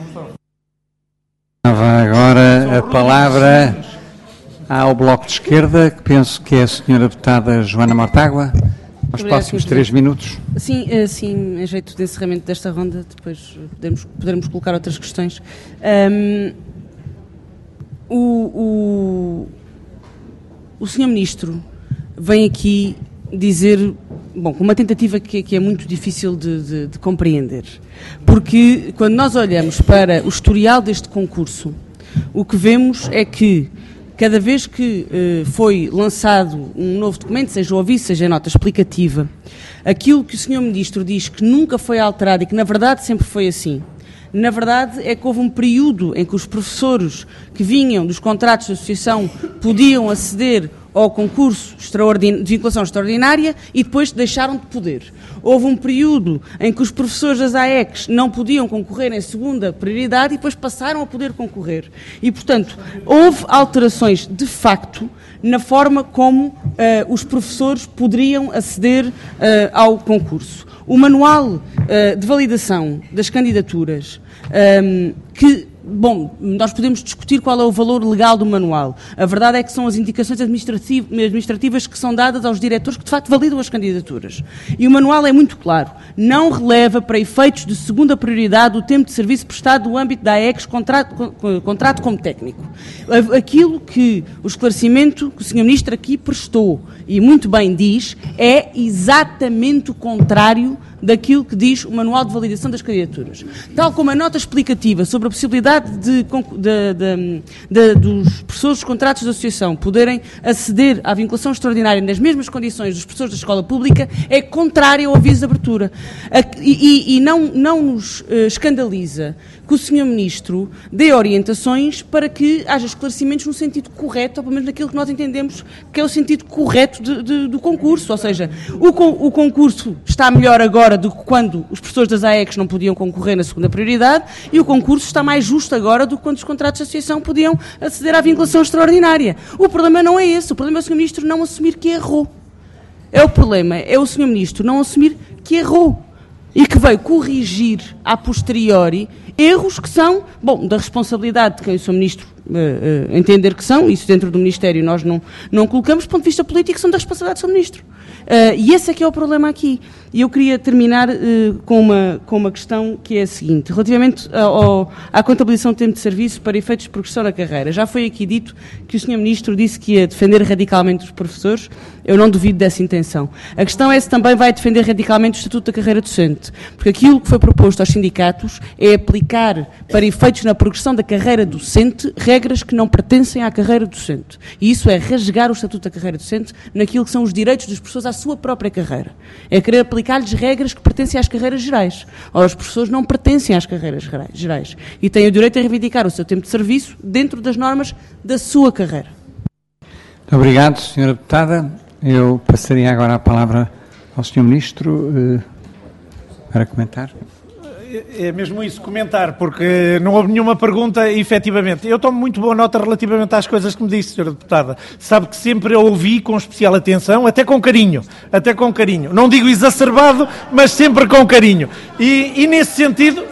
a palavra ao Bloco de Esquerda, que penso que é a Sra. Deputada Joana Mortágua. Aos próximos 3 minutos. Sim, em jeito de encerramento desta ronda, depois poderemos colocar outras questões. O Sr. Ministro vem aqui dizer com uma tentativa que é muito difícil de compreender. Porque quando nós olhamos para o historial deste concurso, o que vemos é que cada vez que foi lançado um novo documento, seja o aviso, seja a nota explicativa, aquilo que o Sr. Ministro diz que nunca foi alterado e que na verdade sempre foi assim, na verdade é que houve um período em que os professores que vinham dos contratos de associação podiam aceder ao concurso de vinculação extraordinária e depois deixaram de poder. Houve um período em que os professores das AECs não podiam concorrer em segunda prioridade e depois passaram a poder concorrer. E, portanto, houve alterações de facto na forma como os professores poderiam aceder ao concurso. O manual de validação das candidaturas, nós podemos discutir qual é o valor legal do manual. A verdade é que são as indicações administrativas que são dadas aos diretores que, de facto, validam as candidaturas. E o manual é muito claro. Não releva para efeitos de segunda prioridade o tempo de serviço prestado no âmbito da AECs, contrato como técnico. Aquilo que o esclarecimento que o Sr. Ministro aqui prestou, e muito bem diz, é exatamente o contrário daquilo que diz o Manual de Validação das Candidaturas. Tal como a nota explicativa sobre a possibilidade dos professores dos contratos de associação poderem aceder à vinculação extraordinária nas mesmas condições dos professores da escola pública é contrária ao aviso de abertura. E não nos escandaliza que o Sr. Ministro dê orientações para que haja esclarecimentos no sentido correto, ou pelo menos naquilo que nós entendemos que é o sentido correto do concurso. Ou seja, o concurso está melhor agora do que quando os professores das AECs não podiam concorrer na segunda prioridade, e o concurso está mais justo agora do que quando os contratos de associação podiam aceder à vinculação extraordinária. O problema não é esse, o problema é o Sr. Ministro não assumir que errou. O problema é o Sr. Ministro não assumir que errou e que veio corrigir a posteriori erros que são, da responsabilidade de quem o Sr. Ministro entender que são, isso dentro do Ministério nós não colocamos, do ponto de vista político são da responsabilidade do Sr. Ministro. E esse é que é o problema aqui. E eu queria terminar com uma questão que é a seguinte, relativamente à contabilização do tempo de serviço para efeitos de progressão na carreira. Já foi aqui dito que o Sr. Ministro disse que ia defender radicalmente os professores, eu não duvido dessa intenção. A questão é se também vai defender radicalmente o Estatuto da Carreira Docente, porque aquilo que foi proposto aos sindicatos é aplicar para efeitos na progressão da carreira docente regras que não pertencem à carreira docente. E isso é rasgar o Estatuto da Carreira Docente naquilo que são os direitos dos professores à sua própria carreira. É querer aplicar-lhes regras que pertencem às carreiras gerais. Ora, os professores não pertencem às carreiras gerais e têm o direito a reivindicar o seu tempo de serviço dentro das normas da sua carreira. Muito obrigado, Sra. Deputada. Eu passaria agora a palavra ao Sr. Ministro para comentar. É mesmo isso, comentar, porque não houve nenhuma pergunta, efetivamente. Eu tomo muito boa nota relativamente às coisas que me disse, Sra. Deputada. Sabe que sempre a ouvi com especial atenção, até com carinho. Não digo exacerbado, mas sempre com carinho. E nesse sentido...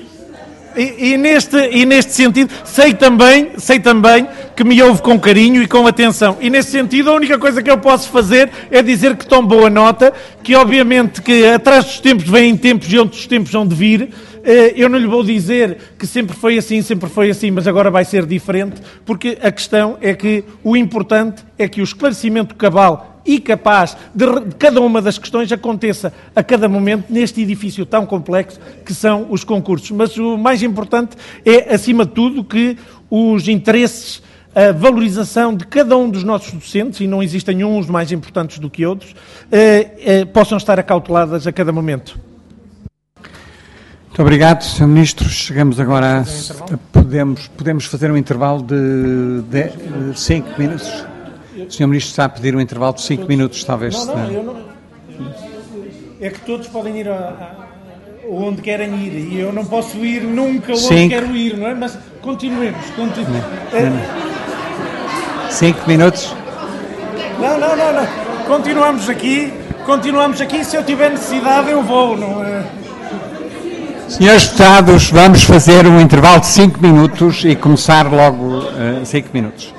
E neste sentido, sei também que me ouve com carinho e com atenção. E nesse sentido, a única coisa que eu posso fazer é dizer que tomo boa nota, que obviamente que atrás dos tempos vêm tempos e outros tempos hão de vir. Eu não lhe vou dizer que sempre foi assim, mas agora vai ser diferente, porque a questão é que o importante é que o esclarecimento cabal e capaz de cada uma das questões aconteça a cada momento neste edifício tão complexo que são os concursos. Mas o mais importante é, acima de tudo, que os interesses, a valorização de cada um dos nossos docentes, e não existem uns mais importantes do que outros, possam estar acauteladas a cada momento. Muito obrigado, Sr. Ministro. Chegamos agora podemos fazer um intervalo de 5 minutos. O Sr. Ministro está a pedir um intervalo de 5 minutos, talvez. Eu não. É que todos podem ir onde querem ir e eu não posso ir nunca onde quero ir, não é? Mas continuemos. 5 minutos? Não. Continuamos aqui. Se eu tiver necessidade, eu vou, não é? Senhores deputados, vamos fazer um intervalo de 5 minutos e começar logo 5 minutos.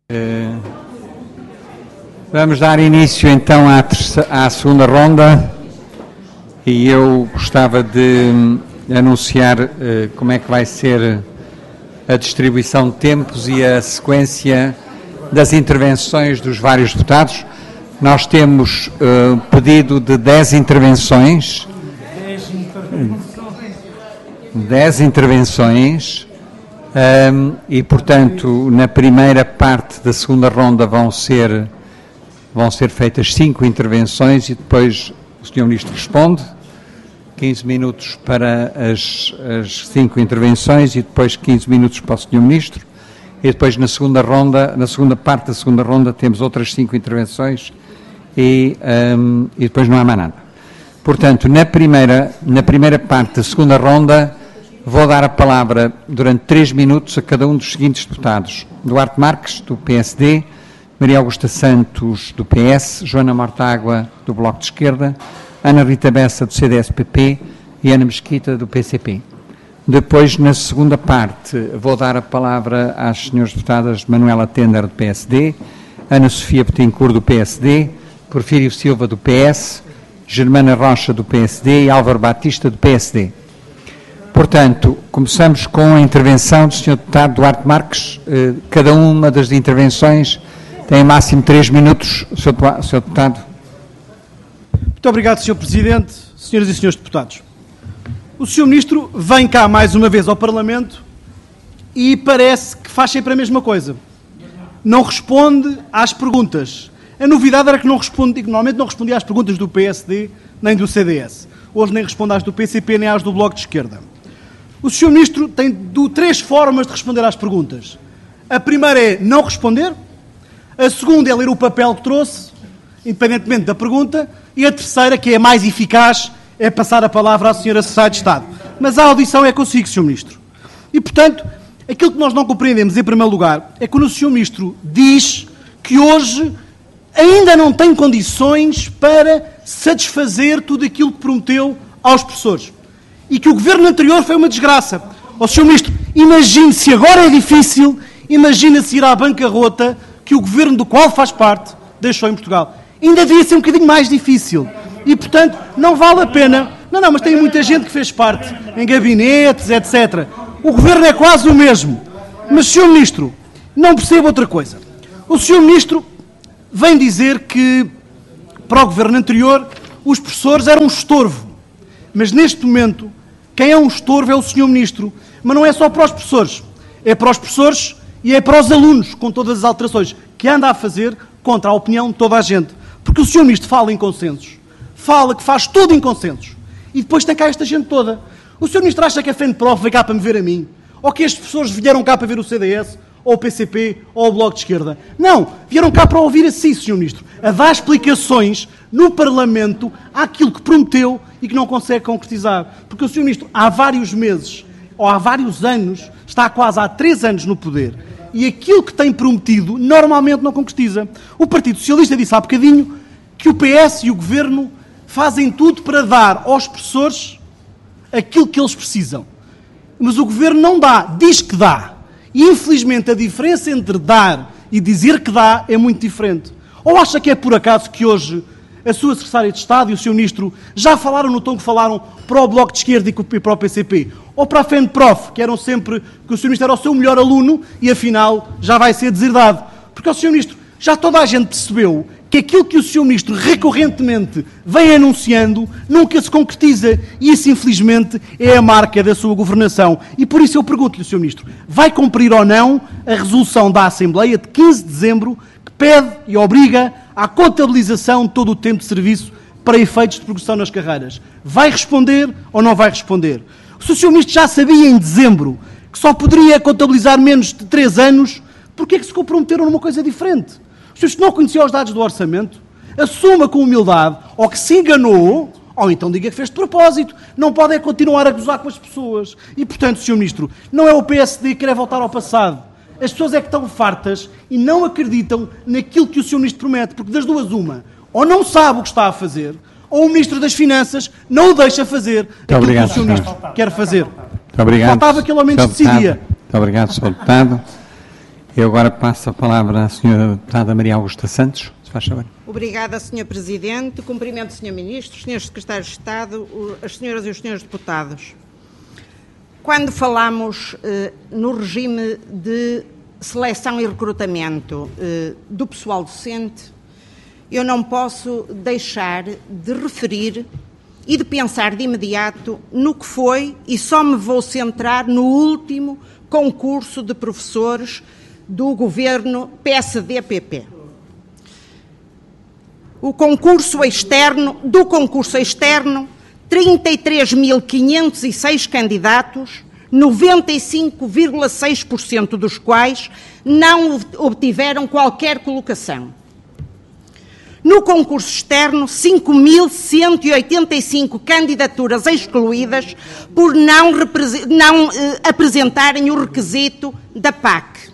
Vamos dar início então à segunda ronda e eu gostava de anunciar como é que vai ser a distribuição de tempos e a sequência das intervenções dos vários deputados. Nós temos pedido de 10 intervenções. 10 intervenções e, portanto, na primeira parte da segunda ronda vão ser feitas 5 intervenções e depois o Sr. Ministro responde. 15 minutos para as 5 intervenções e depois 15 minutos para o Sr. Ministro. E depois na segunda parte da segunda ronda temos outras 5 intervenções e depois não há mais nada. Portanto, na primeira parte da segunda ronda vou dar a palavra durante 3 minutos a cada um dos seguintes deputados: Duarte Marques, do PSD, Maria Augusta Santos, do PS, Joana Mortágua, do Bloco de Esquerda, Ana Rita Bessa, do CDS-PP e Ana Mesquita, do PCP. Depois, na segunda parte, vou dar a palavra às senhoras deputadas Manuela Tender, do PSD, Ana Sofia Betancourt, do PSD, Porfírio Silva, do PS, Germana Rocha, do PSD e Álvaro Batista, do PSD. Portanto, começamos com a intervenção do Sr. Deputado Duarte Marques. Cada uma das intervenções tem máximo 3 minutos. Sr. Deputado. Muito obrigado, Sr. Presidente, senhoras e senhores deputados. O Sr. Ministro vem cá mais uma vez ao Parlamento e parece que faz sempre a mesma coisa. Não responde às perguntas. A novidade era que normalmente não respondia às perguntas do PSD nem do CDS. Hoje nem responde às do PCP nem às do Bloco de Esquerda. O Sr. Ministro tem 3 formas de responder às perguntas. A primeira é não responder, a segunda é ler o papel que trouxe, independentemente da pergunta, e a terceira, que é a mais eficaz, é passar a palavra à Sra. Secretária de Estado. Mas a audição é consigo, Sr. Ministro. E, portanto, aquilo que nós não compreendemos, em primeiro lugar, é quando o Sr. Ministro diz que hoje ainda não tem condições para satisfazer tudo aquilo que prometeu aos professores. E que o governo anterior foi uma desgraça. Ó, Sr. Ministro, imagine se agora é difícil, imagina-se ir à bancarrota que o governo do qual faz parte deixou em Portugal. Ainda devia ser um bocadinho mais difícil. E, portanto, não vale a pena. Não, mas tem muita gente que fez parte em gabinetes, etc. O governo é quase o mesmo. Mas, Sr. Ministro, não percebo outra coisa. O Sr. Ministro vem dizer que, para o governo anterior, os professores eram um estorvo. Mas, neste momento, quem é um estorvo é o Sr. Ministro. Mas não é só para os professores. É para os professores e é para os alunos, com todas as alterações que anda a fazer contra a opinião de toda a gente. Porque o Sr. Ministro fala em consensos. Fala que faz tudo em consensos. E depois tem cá esta gente toda. O Sr. Ministro acha que a FENPROF veio cá para me ver a mim? Ou que as pessoas vieram cá para ver o CDS, ou o PCP, ou o Bloco de Esquerda? Não, vieram cá para ouvir a si, Sr. Ministro, a dar explicações no Parlamento àquilo que prometeu e que não consegue concretizar. Porque o Sr. Ministro, há vários meses, ou há vários anos, está quase há 3 anos no poder, e aquilo que tem prometido normalmente não concretiza. O Partido Socialista disse há bocadinho que o PS e o Governo fazem tudo para dar aos professores aquilo que eles precisam. Mas o Governo não dá, diz que dá. E, infelizmente, a diferença entre dar e dizer que dá é muito diferente. Ou acha que é por acaso que hoje a sua Secretária de Estado e o Sr. Ministro já falaram no tom que falaram para o Bloco de Esquerda e para o PCP? Ou para a FENPROF, que eram sempre que o Sr. Ministro era o seu melhor aluno e, afinal, já vai ser deserdado? Porque o Sr. Ministro, já toda a gente percebeu que aquilo que o Sr. Ministro recorrentemente vem anunciando nunca se concretiza. E isso, infelizmente, é a marca da sua governação. E por isso eu pergunto-lhe, Sr. Ministro, vai cumprir ou não a resolução da Assembleia de 15 de dezembro que pede e obriga à contabilização de todo o tempo de serviço para efeitos de progressão nas carreiras? Vai responder ou não vai responder? Se o Sr. Ministro já sabia em dezembro que só poderia contabilizar menos de 3 anos, porquê é que se comprometeram numa coisa diferente? O Sr. Ministro não conhecia os dados do orçamento? Assuma com humildade, ou que se enganou, ou então diga que fez de propósito. Não pode continuar a gozar com as pessoas. E, portanto, Sr. Ministro, não é o PSD que quer voltar ao passado. As pessoas é que estão fartas e não acreditam naquilo que o Sr. Ministro promete, porque das duas uma, ou não sabe o que está a fazer, ou o Ministro das Finanças não o deixa fazer aquilo que o Sr. Ministro quer fazer. Muito obrigado. Faltava que ele ao menos decidia. Muito obrigado, Sr. Deputado. Eu agora passo a palavra à Sra. Deputada Maria Augusta Santos, se faz favor. Obrigada, Sr. Presidente. Cumprimento o Sr. Ministro, os Srs. Secretários de Estado, as Senhoras e os Srs. Deputados. Quando falamos no regime de seleção e recrutamento do pessoal docente, eu não posso deixar de referir e de pensar de imediato no que foi, e só me vou centrar no último concurso de professores do governo PSD-PP. Do concurso externo, 33.506 candidatos, 95,6% dos quais não obtiveram qualquer colocação. No concurso externo, 5.185 candidaturas excluídas por não apresentarem o requisito da PAC.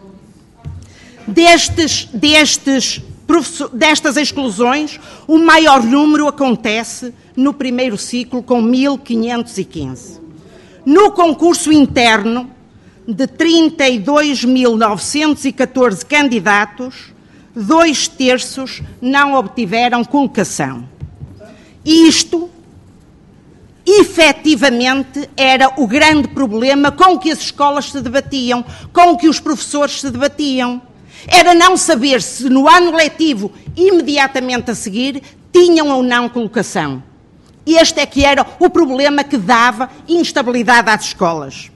Destas exclusões, o maior número acontece no primeiro ciclo, com 1.515. No concurso interno, de 32.914 candidatos, 2/3 não obtiveram colocação. Isto, efetivamente, era o grande problema com que as escolas se debatiam, com que os professores se debatiam. Era não saber se no ano letivo, imediatamente a seguir, tinham ou não colocação. Este é que era o problema que dava instabilidade às escolas.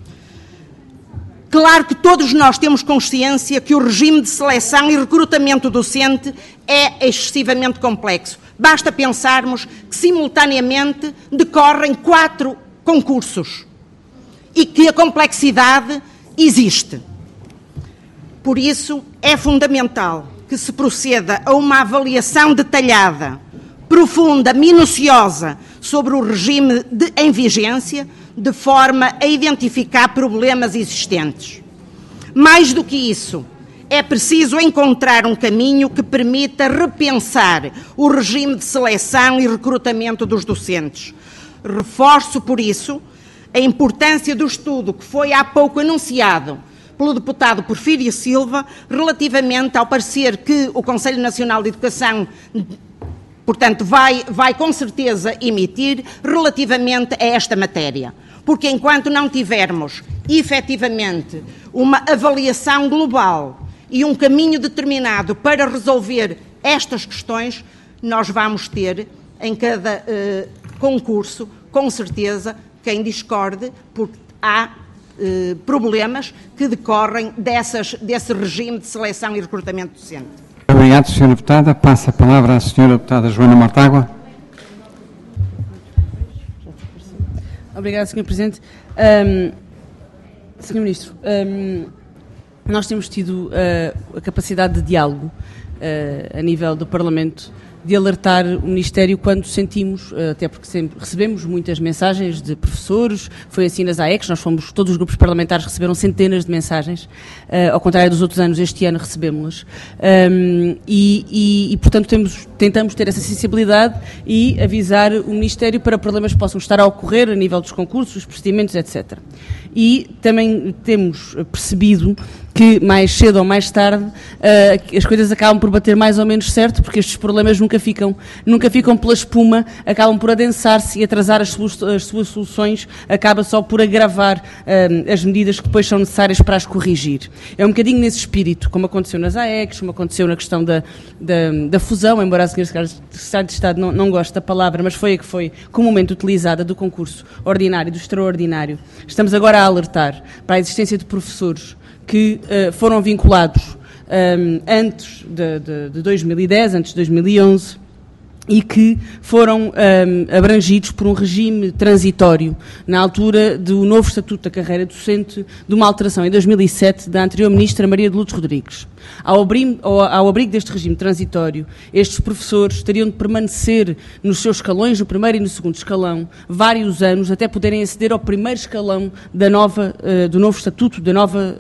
Claro que todos nós temos consciência que o regime de seleção e recrutamento docente é excessivamente complexo. Basta pensarmos que, simultaneamente, decorrem 4 concursos e que a complexidade existe. Por isso, é fundamental que se proceda a uma avaliação detalhada, profunda, minuciosa sobre o regime em vigência, de forma a identificar problemas existentes. Mais do que isso, é preciso encontrar um caminho que permita repensar o regime de seleção e recrutamento dos docentes. Reforço, por isso, a importância do estudo que foi há pouco anunciado pelo deputado Porfírio Silva, relativamente ao parecer que o Conselho Nacional de Educação, portanto, vai com certeza emitir relativamente a esta matéria. Porque enquanto não tivermos, efetivamente, uma avaliação global e um caminho determinado para resolver estas questões, nós vamos ter, em cada concurso, com certeza, quem discorde, porque há problemas que decorrem desse regime de seleção e recrutamento docente. Obrigado, Sra. Deputada. Passa a palavra à Sra. Deputada Joana Mortágua. Obrigada, Sr. Presidente. Sr. Ministro, nós temos tido a capacidade de diálogo a nível do Parlamento de alertar o Ministério quando sentimos, até porque sempre recebemos muitas mensagens de professores, foi assim nas AECs, todos os grupos parlamentares receberam centenas de mensagens, ao contrário dos outros anos, este ano recebemos-las, e portanto tentamos ter essa sensibilidade e avisar o Ministério para problemas que possam estar a ocorrer a nível dos concursos, os procedimentos, etc. E também temos percebido que mais cedo ou mais tarde as coisas acabam por bater mais ou menos certo, porque estes problemas nunca ficam pela espuma, acabam por adensar-se e atrasar as suas soluções, acaba só por agravar as medidas que depois são necessárias para as corrigir. É um bocadinho nesse espírito, como aconteceu nas AECs, como aconteceu na questão da fusão, embora a Sra. Secretária de Estado não goste da palavra, mas foi a que foi comumente utilizada, do concurso ordinário e do extraordinário. Estamos agora a alertar para a existência de professores que foram vinculados antes de 2010, antes de 2011, e que foram abrangidos por um regime transitório na altura do novo Estatuto da Carreira Docente, de uma alteração em 2007 da anterior Ministra Maria de Lourdes Rodrigues. Ao abrigo deste regime transitório, estes professores teriam de permanecer nos seus escalões, no primeiro e no segundo escalão, vários anos, até poderem aceder ao primeiro escalão do novo Estatuto, do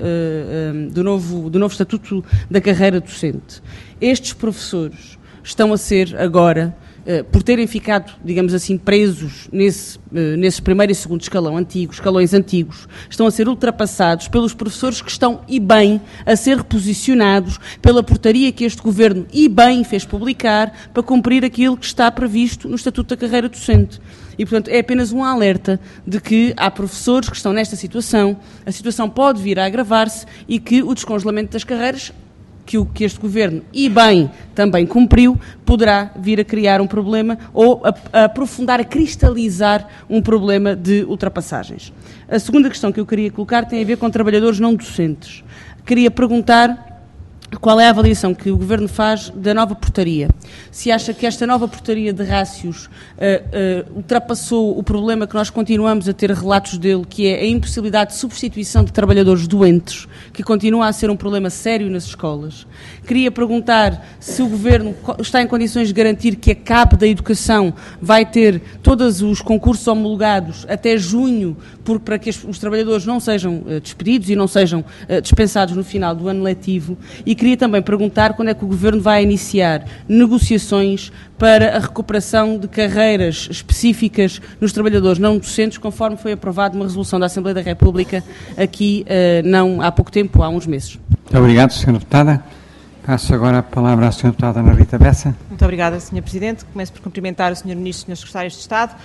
novo Estatuto da Carreira Docente. Estes professores estão a ser agora por terem ficado, digamos assim, presos nesses primeiro e segundo escalões antigos, estão a ser ultrapassados pelos professores que estão, e bem, a ser reposicionados pela portaria que este Governo, e bem, fez publicar para cumprir aquilo que está previsto no Estatuto da Carreira Docente. E, portanto, é apenas um alerta de que há professores que estão nesta situação, a situação pode vir a agravar-se e que o descongelamento das carreiras, que este Governo, e bem, também cumpriu, poderá vir a criar um problema ou a aprofundar, a cristalizar um problema de ultrapassagens. A segunda questão que eu queria colocar tem a ver com trabalhadores não docentes. Queria perguntar qual é a avaliação que o Governo faz da nova portaria. Se acha que esta nova portaria de rácios ultrapassou o problema que nós continuamos a ter relatos dele, que é a impossibilidade de substituição de trabalhadores doentes, que continua a ser um problema sério nas escolas. Queria perguntar se o Governo está em condições de garantir que a CAP da Educação vai ter todos os concursos homologados até junho, para que os trabalhadores não sejam despedidos e não sejam dispensados no final do ano letivo. E queria também perguntar quando é que o Governo vai iniciar negociações para a recuperação de carreiras específicas nos trabalhadores não docentes, conforme foi aprovado uma resolução da Assembleia da República aqui não há pouco tempo, há uns meses. Muito obrigado, Sra. Deputada. Passo agora a palavra à Sra. Deputada Ana Rita Bessa. Muito obrigada, Sr. Presidente. Começo por cumprimentar o Sr. Ministro e os Srs. Secretários de Estado.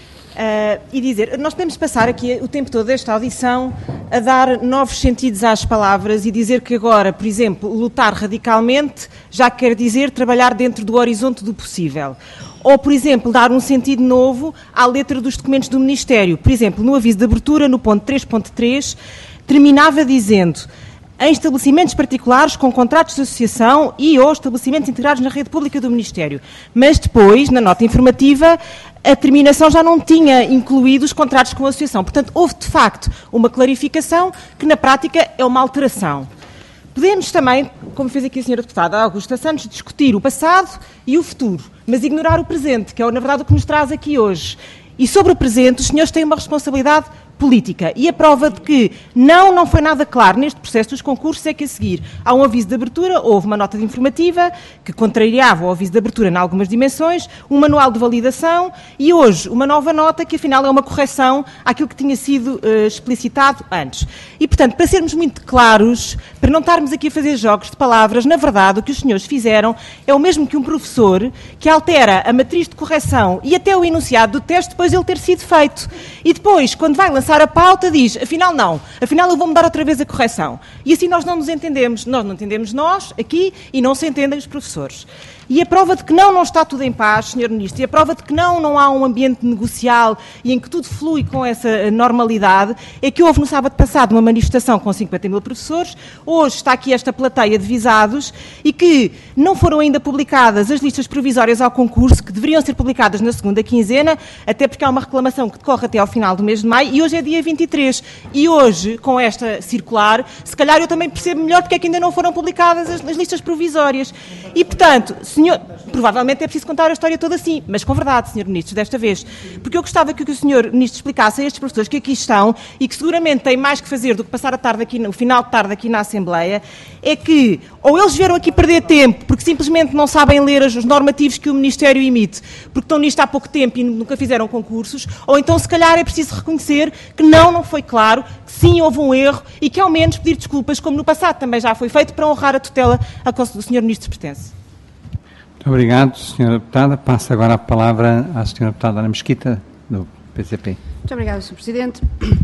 E dizer, nós podemos passar aqui o tempo todo desta audição a dar novos sentidos às palavras e dizer que agora, por exemplo, lutar radicalmente já quer dizer trabalhar dentro do horizonte do possível. Ou, por exemplo, dar um sentido novo à letra dos documentos do Ministério. Por exemplo, no aviso de abertura, no ponto 3.3, terminava dizendo: em estabelecimentos particulares com contratos de associação e ou estabelecimentos integrados na rede pública do Ministério. Mas depois, na nota informativa, a terminação já não tinha incluído os contratos com a associação. Portanto, houve de facto uma clarificação que na prática é uma alteração. Podemos também, como fez aqui a Sra. Deputada Augusta Santos, discutir o passado e o futuro, mas ignorar o presente, que é na verdade o que nos traz aqui hoje. E sobre o presente, os senhores têm uma responsabilidade política. E a prova de que não foi nada claro neste processo dos concursos é que a seguir há um aviso de abertura, houve uma nota de informativa que contrariava o aviso de abertura em algumas dimensões, um manual de validação e hoje uma nova nota que afinal é uma correção àquilo que tinha sido explicitado antes. E portanto, para sermos muito claros, para não estarmos aqui a fazer jogos de palavras, na verdade o que os senhores fizeram é o mesmo que um professor que altera a matriz de correção e até o enunciado do teste depois de ele ter sido feito. E depois, quando vai lançar a pauta, diz, afinal não, afinal eu vou mudar outra vez a correção. E assim nós não nos entendemos, nós não entendemos nós aqui e não se entendem os professores. E a prova de que não está tudo em paz, Sr. Ministro, e a prova de que não há um ambiente negocial e em que tudo flui com essa normalidade, é que houve no sábado passado uma manifestação com 50 mil professores, hoje está aqui esta plateia de visados e que não foram ainda publicadas as listas provisórias ao concurso, que deveriam ser publicadas na segunda quinzena, até porque há uma reclamação que decorre até ao final do mês de maio e hoje é dia 23. E hoje, com esta circular, se calhar eu também percebo melhor porque é que ainda não foram publicadas as listas provisórias. E, portanto, senhor, provavelmente é preciso contar a história toda assim, mas com verdade, Sr. Ministro, desta vez. Porque eu gostava que o Sr. Ministro explicasse a estes professores que aqui estão e que seguramente têm mais que fazer do que passar a tarde aqui, o final de tarde aqui na Assembleia, é que ou eles vieram aqui perder tempo porque simplesmente não sabem ler os normativos que o Ministério emite, porque estão nisto há pouco tempo e nunca fizeram concursos, ou então se calhar é preciso reconhecer que não foi claro, que sim houve um erro e que ao menos pedir desculpas, como no passado também já foi feito, para honrar a tutela a que o Sr. Ministro pertence. Muito obrigado, Sra. Deputada. Passo agora a palavra à Sra. Deputada Ana Mesquita, do PCP. Muito obrigada, Sr. Presidente.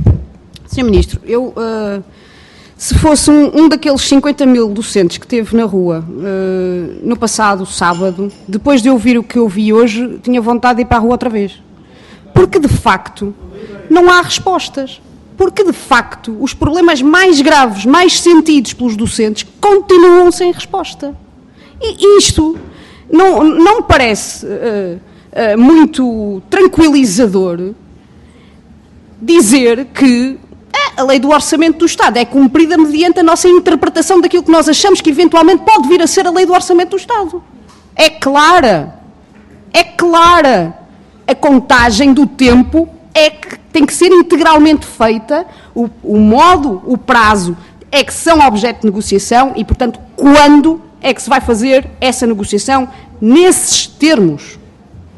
Sr. Ministro, eu, se fosse um daqueles 50 mil docentes que teve na rua no passado sábado, depois de ouvir o que ouvi hoje, tinha vontade de ir para a rua outra vez. Porque, de facto, não há respostas. Porque, de facto, os problemas mais graves, mais sentidos pelos docentes, continuam sem resposta. E isto não me parece muito tranquilizador dizer que a lei do orçamento do Estado é cumprida mediante a nossa interpretação daquilo que nós achamos que eventualmente pode vir a ser a lei do orçamento do Estado. É clara. A contagem do tempo é que tem que ser integralmente feita, o modo, o prazo é que são objeto de negociação e, portanto, quando é que se vai fazer essa negociação nesses termos.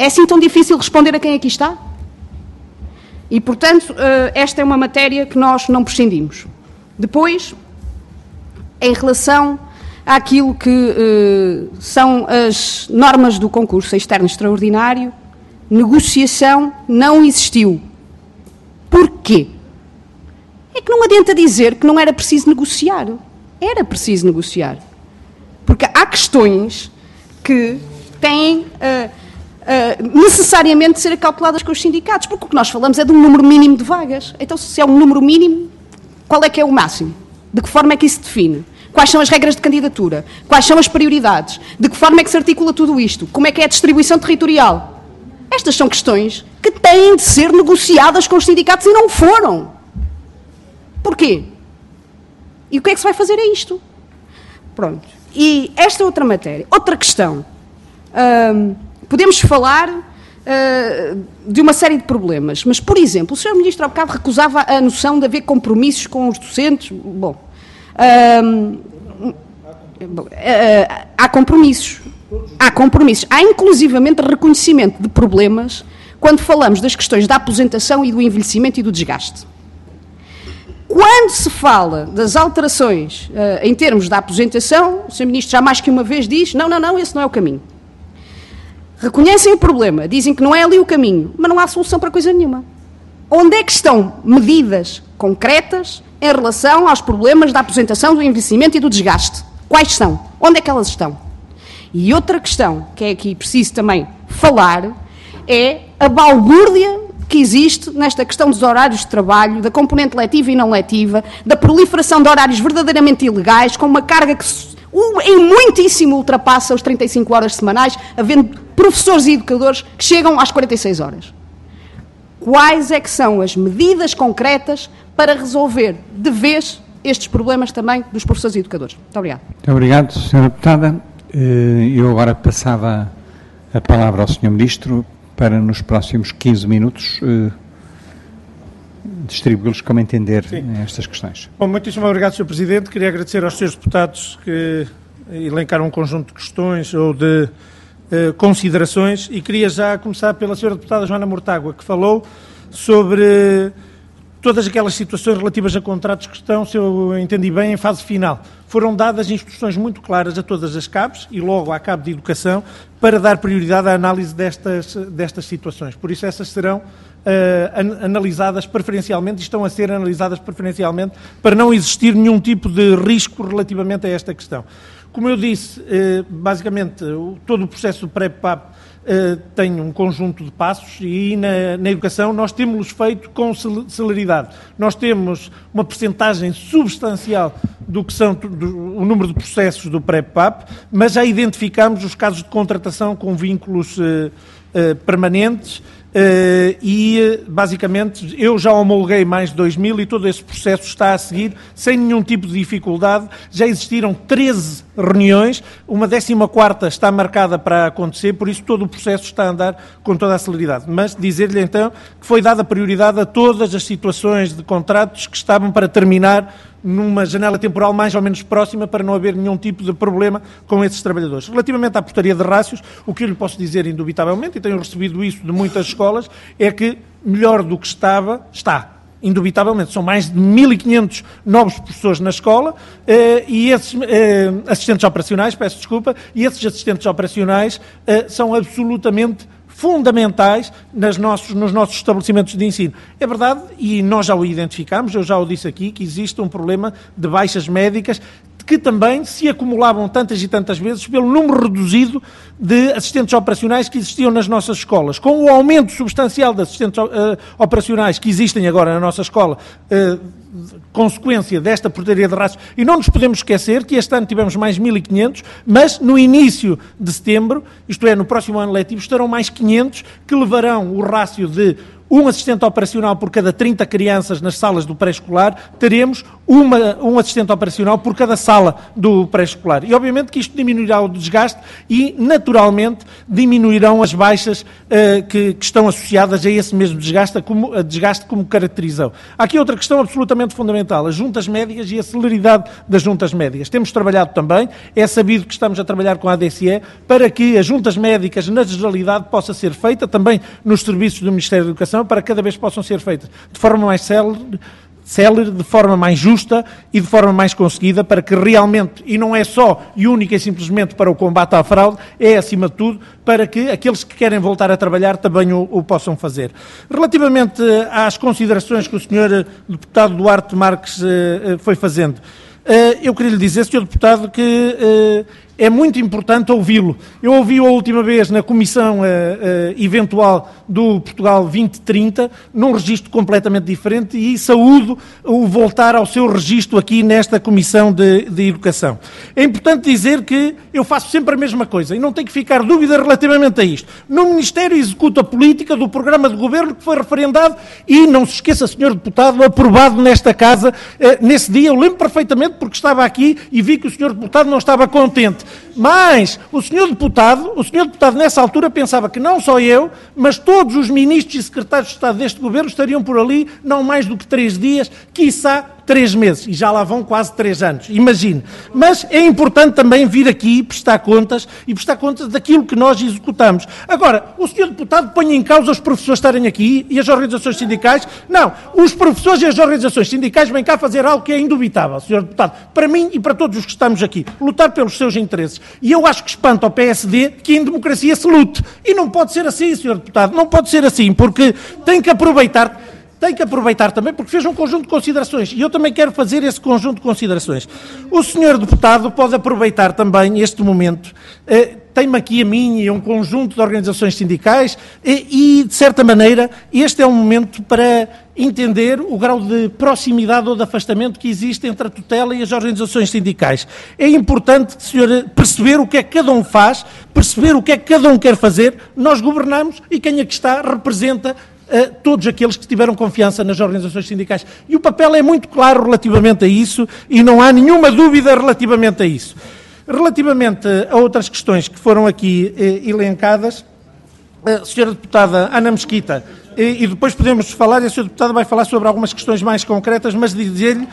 É assim tão difícil responder a quem aqui está? E, portanto, esta é uma matéria que nós não prescindimos. Depois, em relação àquilo que são as normas do concurso externo extraordinário, negociação não existiu. Porquê? É que não adianta dizer que não era preciso negociar. Era preciso negociar. Porque há questões que têm necessariamente de ser calculadas com os sindicatos, porque o que nós falamos é de um número mínimo de vagas. Então, se é um número mínimo, qual é que é o máximo? De que forma é que isso se define? Quais são as regras de candidatura? Quais são as prioridades? De que forma é que se articula tudo isto? Como é que é a distribuição territorial? Estas são questões que têm de ser negociadas com os sindicatos e não foram. Porquê? E o que é que se vai fazer a isto? Pronto. E esta é outra matéria. Outra questão. Podemos falar de uma série de problemas, mas, por exemplo, o Sr. Ministro há bocado recusava a noção de haver compromissos com os docentes. Bom, há compromissos. Há compromissos. Há, inclusivamente, reconhecimento de problemas quando falamos das questões da aposentação e do envelhecimento e do desgaste. Quando se fala das alterações em termos da aposentação, o Sr. Ministro já mais que uma vez diz, não, esse não é o caminho. Reconhecem o problema, dizem que não é ali o caminho, mas não há solução para coisa nenhuma. Onde é que estão medidas concretas em relação aos problemas da aposentação, do envelhecimento e do desgaste? Quais são? Onde é que elas estão? E outra questão, que é aqui preciso também falar, é a balbúrdia que existe nesta questão dos horários de trabalho, da componente letiva e não letiva, da proliferação de horários verdadeiramente ilegais, com uma carga que em muitíssimo ultrapassa os 35 horas semanais, havendo professores e educadores que chegam às 46 horas. Quais é que são as medidas concretas para resolver de vez estes problemas também dos professores e educadores? Muito obrigado. Muito obrigado, Sra. Deputada. Eu agora passava a palavra ao Sr. Ministro para, nos próximos 15 minutos, distribuí-los como entender estas questões. Bom, muitíssimo obrigado, Sr. Presidente. Queria agradecer aos Srs. Deputados que elencaram um conjunto de questões ou de considerações, e queria já começar pela Sra. Deputada Joana Mortágua, que falou sobre todas aquelas situações relativas a contratos que estão, se eu entendi bem, em fase final. Foram dadas instruções muito claras a todas as CABs e logo à CAB de Educação para dar prioridade à análise destas situações. Por isso essas serão analisadas preferencialmente e estão a ser analisadas preferencialmente para não existir nenhum tipo de risco relativamente a esta questão. Como eu disse, basicamente todo o processo do pré-PAP tem um conjunto de passos e na educação nós temos-los feito com celeridade. Nós temos uma percentagem substancial do que são o número de processos do pré-PAP, mas já identificamos os casos de contratação com vínculos permanentes e, basicamente, eu já homologuei mais de 2.000 e todo esse processo está a seguir sem nenhum tipo de dificuldade. Já existiram 13 reuniões, uma 14ª está marcada para acontecer, por isso todo o processo está a andar com toda a celeridade. Mas dizer-lhe, então, que foi dada prioridade a todas as situações de contratos que estavam para terminar numa janela temporal mais ou menos próxima para não haver nenhum tipo de problema com esses trabalhadores. Relativamente à portaria de rácios, o que eu lhe posso dizer indubitavelmente, e tenho recebido isso de muitas escolas, é que melhor do que está. Indubitavelmente, são mais de 1.500 novos professores na escola e esses assistentes operacionais, e esses assistentes operacionais são absolutamente fundamentais nos nossos estabelecimentos de ensino. É verdade, e nós já o identificamos, eu já o disse aqui, que existe um problema de baixas médicas que também se acumulavam tantas e tantas vezes pelo número reduzido de assistentes operacionais que existiam nas nossas escolas. Com o aumento substancial de assistentes operacionais que existem agora na nossa escola, consequência desta portaria de rácios, e não nos podemos esquecer que este ano tivemos mais 1.500, mas no início de setembro, isto é, no próximo ano letivo, estarão mais 500, que levarão o rácio de um assistente operacional por cada 30 crianças nas salas do pré-escolar, teremos um assistente operacional por cada sala do pré-escolar. E obviamente que isto diminuirá o desgaste e, naturalmente, diminuirão as baixas que estão associadas a esse mesmo desgaste, como caracterizou. Há aqui outra questão absolutamente fundamental, as juntas médicas e a celeridade das juntas médicas. Temos trabalhado também, é sabido que estamos a trabalhar com a ADCE para que as juntas médicas, na generalidade, possa ser feita, também nos serviços do Ministério da Educação, para que cada vez possam ser feitas de forma mais célere, de forma mais justa e de forma mais conseguida, para que realmente, e não é só e única e simplesmente para o combate à fraude, é acima de tudo para que aqueles que querem voltar a trabalhar também o possam fazer. Relativamente às considerações que o Sr. Deputado Duarte Marques foi fazendo, eu queria lhe dizer, Sr. Deputado, que é muito importante ouvi-lo. Eu ouvi-o a última vez na comissão eventual do Portugal 2030, num registro completamente diferente, e saúdo o voltar ao seu registro aqui nesta comissão de Educação. É importante dizer que eu faço sempre a mesma coisa, e não tem que ficar dúvida relativamente a isto. No Ministério executo a política do programa de governo que foi referendado e, não se esqueça, Sr. Deputado, aprovado nesta Casa nesse dia. Eu lembro perfeitamente porque estava aqui e vi que o Sr. Deputado não estava contente. Mas o Sr. Deputado nessa altura pensava que não só eu, mas todos os ministros e secretários de Estado deste governo estariam por ali não mais do que 3 dias, quiçá 3 meses, e já lá vão quase 3 anos, imagine. Mas é importante também vir aqui e prestar contas daquilo que nós executamos. Agora, o Sr. Deputado põe em causa os professores estarem aqui e as organizações sindicais? Não, os professores e as organizações sindicais vêm cá fazer algo que é indubitável, Sr. Deputado, para mim e para todos os que estamos aqui, lutar pelos seus interesses. E eu acho que espanta ao PSD que em democracia se lute. E não pode ser assim, Sr. Deputado, não pode ser assim, porque tem que aproveitar também, porque fez um conjunto de considerações, e eu também quero fazer esse conjunto de considerações. O Sr. Deputado pode aproveitar também este momento, tem-me aqui a mim e a um conjunto de organizações sindicais, e, de certa maneira, este é um momento para entender o grau de proximidade ou de afastamento que existe entre a tutela e as organizações sindicais. É importante, Sr. perceber o que é que cada um faz, perceber o que é que cada um quer fazer. Nós governamos e quem aqui está representa todos aqueles que tiveram confiança nas organizações sindicais. E o papel é muito claro relativamente a isso e não há nenhuma dúvida relativamente a isso. Relativamente a outras questões que foram aqui elencadas, a Sra. Deputada Ana Mesquita, e depois podemos falar, e a Sra. Deputada vai falar sobre algumas questões mais concretas, mas dizer-lhe,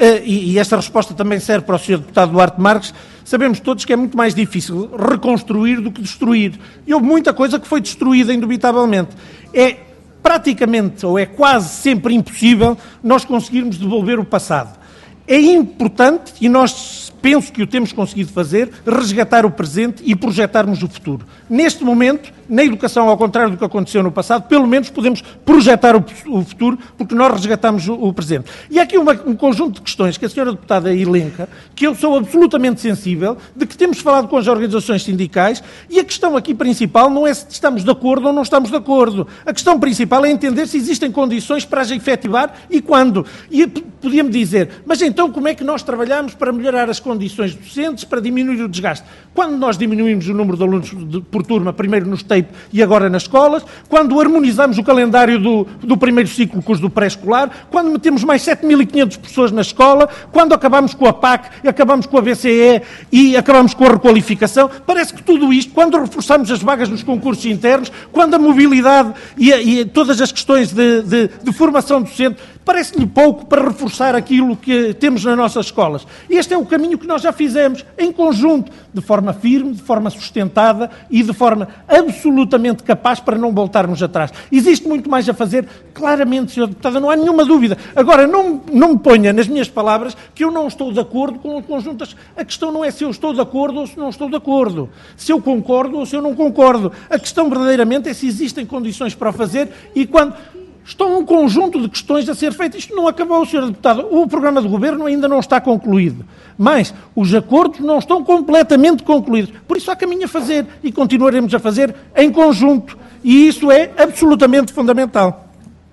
e esta resposta também serve para o Sr. Deputado Duarte Marques, sabemos todos que é muito mais difícil reconstruir do que destruir. E houve muita coisa que foi destruída, indubitavelmente. É praticamente, ou é quase sempre impossível, nós conseguirmos devolver o passado. É importante, e nós penso que o temos conseguido fazer, resgatar o presente e projetarmos o futuro. Neste momento, na educação, ao contrário do que aconteceu no passado, pelo menos podemos projetar o futuro, porque nós resgatamos o presente. E há aqui um conjunto de questões que a Sra. Deputada elenca, que eu sou absolutamente sensível, de que temos falado com as organizações sindicais, e a questão aqui principal não é se estamos de acordo ou não estamos de acordo. A questão principal é entender se existem condições para as efetivar e quando. E podia-me dizer, mas então como é que nós trabalhamos para melhorar as condições docentes, para diminuir o desgaste? Quando nós diminuímos o número de alunos por turma, primeiro nos TAPE e agora nas escolas, quando harmonizamos o calendário do primeiro ciclo curso do pré-escolar, quando metemos mais 7.500 pessoas na escola, quando acabamos com a PAC, acabamos com a BCE e acabamos com a requalificação, parece que tudo isto, quando reforçamos as vagas nos concursos internos, quando a mobilidade e todas as questões de formação docente, parece-lhe pouco para reforçar aquilo que temos nas nossas escolas. Este é o caminho que nós já fizemos, em conjunto, de forma firme, de forma sustentada e de forma absolutamente capaz para não voltarmos atrás. Existe muito mais a fazer, claramente, Sr. Deputada, não há nenhuma dúvida. Agora, não me ponha nas minhas palavras que eu não estou de acordo com o conjunto. A questão não é se eu estou de acordo ou se não estou de acordo, se eu concordo ou se eu não concordo. A questão verdadeiramente é se existem condições para o fazer e quando... Estão um conjunto de questões a ser feitas. Isto não acabou, Sr. Deputado. O programa de governo ainda não está concluído. Mas os acordos não estão completamente concluídos. Por isso há caminho a fazer e continuaremos a fazer em conjunto. E isso é absolutamente fundamental.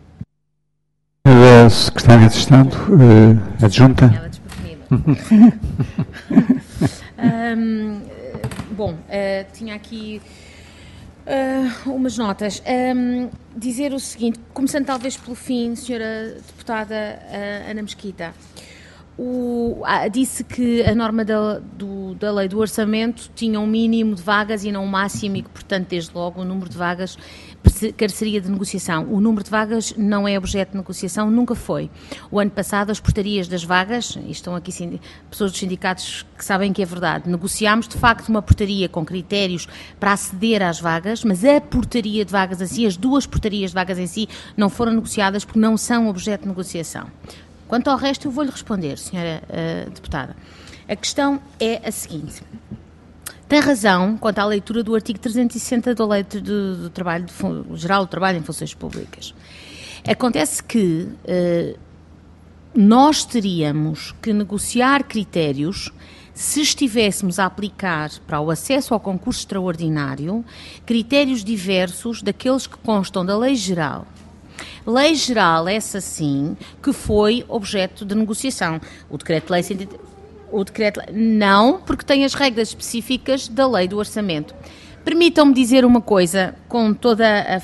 A Secretária de Estado, adjunta. Bom, tinha aqui... Umas notas. Dizer o seguinte, começando talvez pelo fim, senhora deputada Ana Mesquita. Disse que a norma da lei do orçamento tinha um mínimo de vagas e não um máximo e que, portanto, desde logo o número de vagas careceria de negociação. O número de vagas não é objeto de negociação, nunca foi. O ano passado as portarias das vagas, e estão aqui pessoas dos sindicatos que sabem que é verdade, negociámos de facto uma portaria com critérios para aceder às vagas, mas a portaria de vagas em si, as duas portarias de vagas em si, não foram negociadas porque não são objeto de negociação. Quanto ao resto, eu vou-lhe responder, senhora deputada. A questão é a seguinte. Tem razão quanto à leitura do artigo 360 da Lei do Trabalho Geral do Trabalho em Funções Públicas. Acontece que nós teríamos que negociar critérios se estivéssemos a aplicar para o acesso ao concurso extraordinário critérios diversos daqueles que constam da Lei Geral. Lei Geral, essa sim, que foi objeto de negociação. O Decreto-Lei não, porque tem as regras específicas da Lei do Orçamento. Permitam-me dizer uma coisa, com toda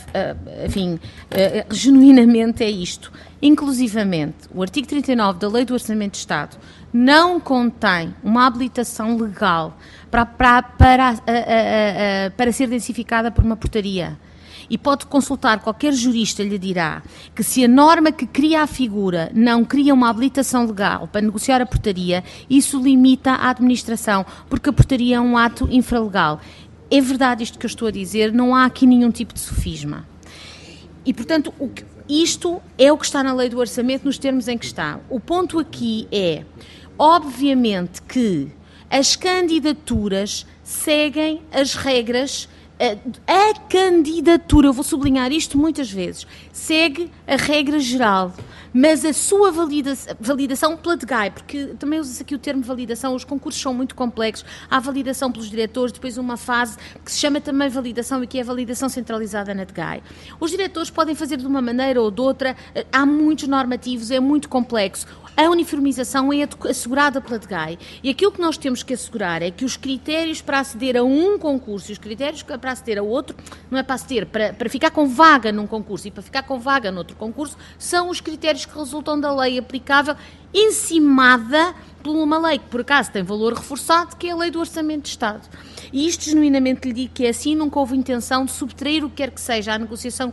genuinamente é isto. Inclusivamente, o artigo 39 da Lei do Orçamento de Estado não contém uma habilitação legal para ser densificada por uma portaria. E pode consultar, qualquer jurista lhe dirá que se a norma que cria a figura não cria uma habilitação legal para negociar a portaria, isso limita a administração, porque a portaria é um ato infralegal. É verdade isto que eu estou a dizer, não há aqui nenhum tipo de sofisma. E, portanto, isto é o que está na Lei do Orçamento nos termos em que está. O ponto aqui é, obviamente, que as candidaturas seguem as regras. A candidatura, eu vou sublinhar isto muitas vezes, segue a regra geral, mas a sua validação pela DGAI, porque também usa-se aqui o termo validação, os concursos são muito complexos, há validação pelos diretores, depois uma fase que se chama também validação e que é a validação centralizada na DGAI. Os diretores podem fazer de uma maneira ou de outra, há muitos normativos, é muito complexo. A uniformização é assegurada pela DGAI e aquilo que nós temos que assegurar é que os critérios para aceder a um concurso e os critérios para aceder a outro, não é para aceder, para ficar com vaga num concurso e para ficar com vaga noutro concurso, são os critérios que resultam da lei aplicável, encimada por uma lei que por acaso tem valor reforçado, que é a Lei do Orçamento de Estado. E isto genuinamente lhe digo que é assim, nunca houve intenção de subtrair o que quer que seja à negociação.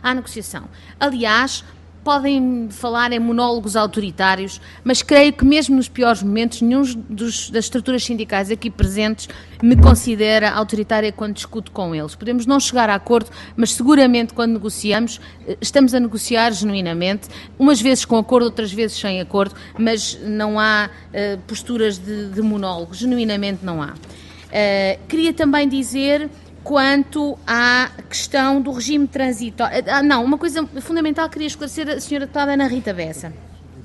Aliás, podem falar em monólogos autoritários, mas creio que mesmo nos piores momentos, nenhum das estruturas sindicais aqui presentes me considera autoritária quando discuto com eles. Podemos não chegar a acordo, mas seguramente quando negociamos, estamos a negociar genuinamente, umas vezes com acordo, outras vezes sem acordo, mas não há posturas de monólogo, genuinamente não há. Queria também dizer, quanto à questão do regime transitório... uma coisa fundamental que queria esclarecer a senhora deputada Ana Rita Bessa.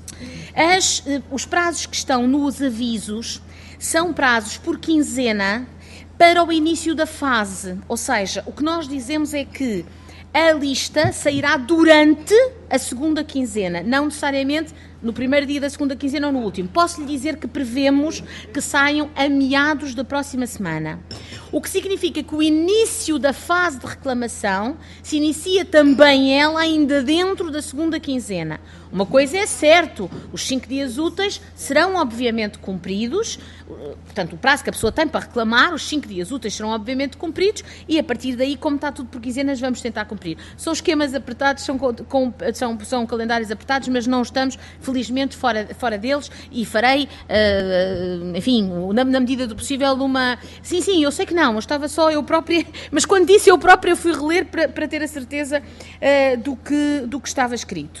Os prazos que estão nos avisos são prazos por quinzena para o início da fase. Ou seja, o que nós dizemos é que a lista sairá durante a segunda quinzena, não necessariamente no primeiro dia da segunda quinzena ou no último. Posso lhe dizer que prevemos que saiam a meados da próxima semana. O que significa que o início da fase de reclamação se inicia também ela ainda dentro da segunda quinzena. Uma coisa é certo, os 5 dias úteis serão obviamente cumpridos, portanto o prazo que a pessoa tem para reclamar, os 5 dias úteis serão obviamente cumpridos e a partir daí, como está tudo por quinzenas, vamos tentar cumprir. São esquemas apertados, são calendários apertados, mas não estamos felizmente fora deles e farei, na medida do possível, uma... Sim, eu sei que não, eu estava só eu própria, mas quando disse eu própria fui reler para ter a certeza do que estava escrito.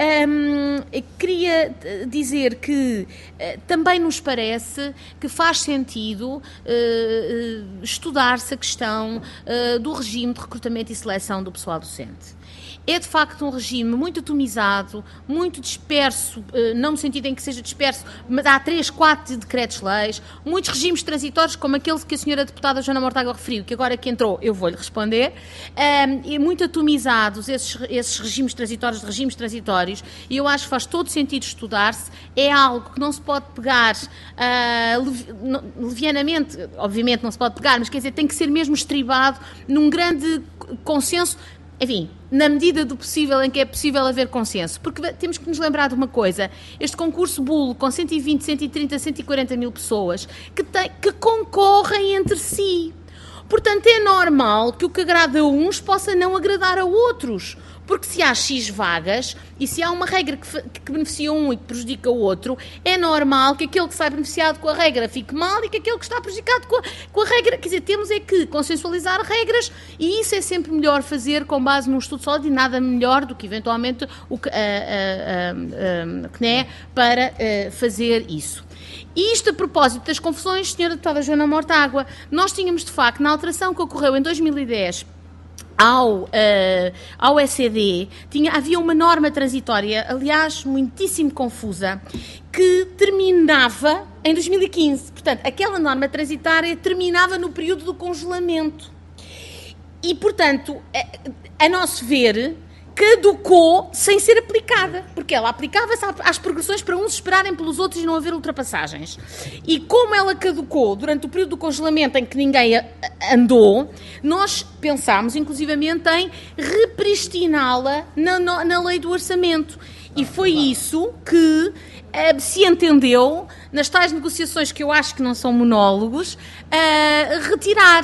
Queria dizer que também nos parece que faz sentido estudar-se a questão do regime de recrutamento e seleção do pessoal docente. É de facto um regime muito atomizado, muito disperso, não no sentido em que seja disperso, mas há 3, 4 decretos-leis, muitos regimes transitórios, como aquele que a senhora deputada Joana Mortágua referiu, que agora que entrou eu vou-lhe responder, e muito atomizados esses regimes transitórios, e eu acho que faz todo sentido estudar-se, é algo que não se pode pegar levianamente, obviamente não se pode pegar, mas quer dizer, tem que ser mesmo estribado num grande consenso, enfim, na medida do possível, em que é possível haver consenso. Porque temos que nos lembrar de uma coisa, este concurso bulo, com 120, 130, 140 mil pessoas, que concorrem entre si. Portanto, é normal que o que agrada a uns possa não agradar a outros. Porque se há X vagas e se há uma regra que beneficia um e que prejudica o outro, é normal que aquele que sai beneficiado com a regra fique mal e que aquele que está prejudicado com a regra... Quer dizer, temos é que consensualizar regras e isso é sempre melhor fazer com base num estudo sólido e nada melhor do que, eventualmente, o CNE para fazer isso. E isto a propósito das confusões, Sra. Deputada Joana Mortágua, nós tínhamos, de facto, na alteração que ocorreu em 2010... Ao ECD, havia uma norma transitória, aliás, muitíssimo confusa, que terminava em 2015. Portanto, aquela norma transitória terminava no período do congelamento. E, portanto, a nosso ver, caducou sem ser aplicada, porque ela aplicava-se às progressões para uns esperarem pelos outros e não haver ultrapassagens. E como ela caducou durante o período do congelamento em que ninguém andou, nós pensámos, inclusivamente, em repristiná-la na lei do orçamento. E foi isso que se entendeu, nas tais negociações que eu acho que não são monólogos, retirar.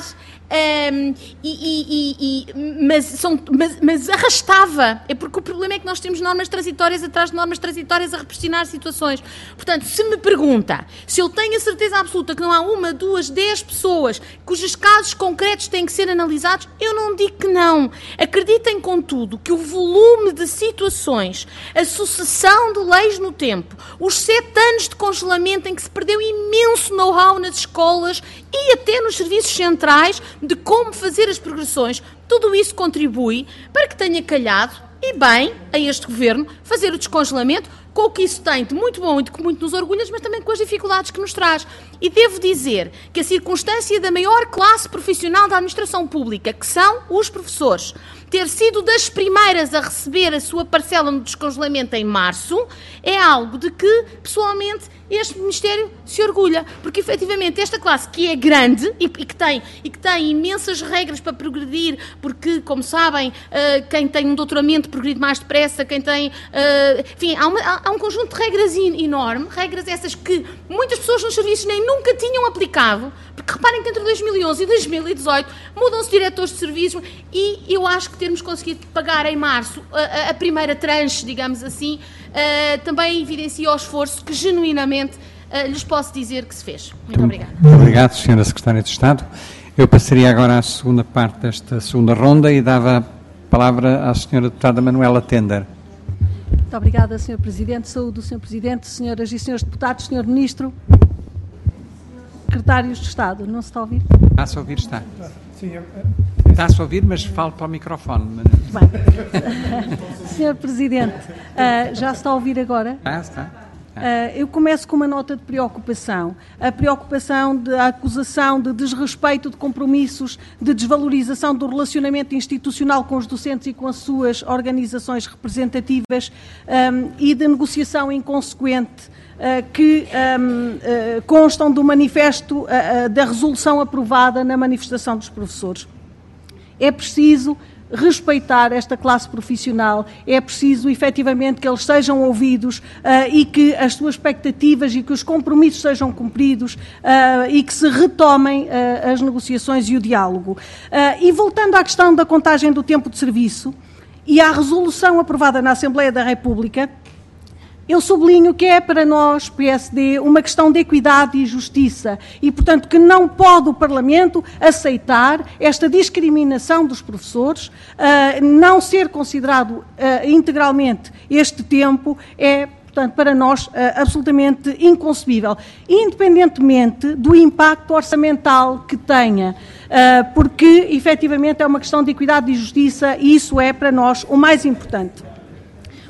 Mas arrastava, é porque o problema é que nós temos normas transitórias atrás de normas transitórias a repressionar situações. Portanto, se me pergunta se eu tenho a certeza absoluta que não há 1, 2, 10 pessoas cujos casos concretos têm que ser analisados, eu não digo que não. Acreditem, contudo, que o volume de situações, a sucessão de leis no tempo, os 7 anos de congelamento em que se perdeu imenso know-how nas escolas e até nos serviços centrais de como fazer as progressões, tudo isso contribui para que tenha calhado, e bem, a este Governo, fazer o descongelamento, com o que isso tem de muito bom e de que muito nos orgulha, mas também com as dificuldades que nos traz. E devo dizer que a circunstância da maior classe profissional da administração pública, que são os professores, ter sido das primeiras a receber a sua parcela no descongelamento em março, é algo de que, pessoalmente, este Ministério se orgulha, porque efetivamente esta classe que é grande e que tem imensas regras para progredir, porque, como sabem, quem tem um doutoramento progride mais depressa, quem tem... enfim, há um conjunto de regras enorme, regras essas que muitas pessoas nos serviços nem nunca tinham aplicado, porque reparem que entre 2011 e 2018 mudam-se diretores de serviços e eu acho que termos conseguido pagar em março a primeira tranche, digamos assim, também evidencia o esforço que genuinamente lhes posso dizer que se fez. Muito obrigada. Obrigado, Sra. Secretária de Estado. Eu passaria agora à segunda parte desta segunda ronda e dava a palavra à Sra. Deputada Manuela Tender. Muito obrigada, Sr. Presidente. Saúde, Sr. Presidente, Senhoras e Senhores Deputados, Sr. Ministro, Secretários de Estado. Não se está a ouvir? Está-se a ouvir, está. Está-se a ouvir, mas fale para o microfone. Bem. Sr. Presidente, já se está a ouvir agora? Está. Eu começo com uma nota de preocupação. A preocupação da acusação de desrespeito de compromissos, de desvalorização do relacionamento institucional com os docentes e com as suas organizações representativas e de negociação inconsequente que constam do manifesto da resolução aprovada na manifestação dos professores. É preciso respeitar esta classe profissional, é preciso efetivamente que eles sejam ouvidos e que as suas expectativas e que os compromissos sejam cumpridos e que se retomem as negociações e o diálogo. E voltando à questão da contagem do tempo de serviço e à resolução aprovada na Assembleia da República, eu sublinho que é para nós, PSD, uma questão de equidade e justiça e, portanto, que não pode o Parlamento aceitar esta discriminação dos professores, não ser considerado integralmente este tempo é, portanto, para nós absolutamente inconcebível, independentemente do impacto orçamental que tenha, porque, efetivamente, é uma questão de equidade e justiça e isso é, para nós, o mais importante.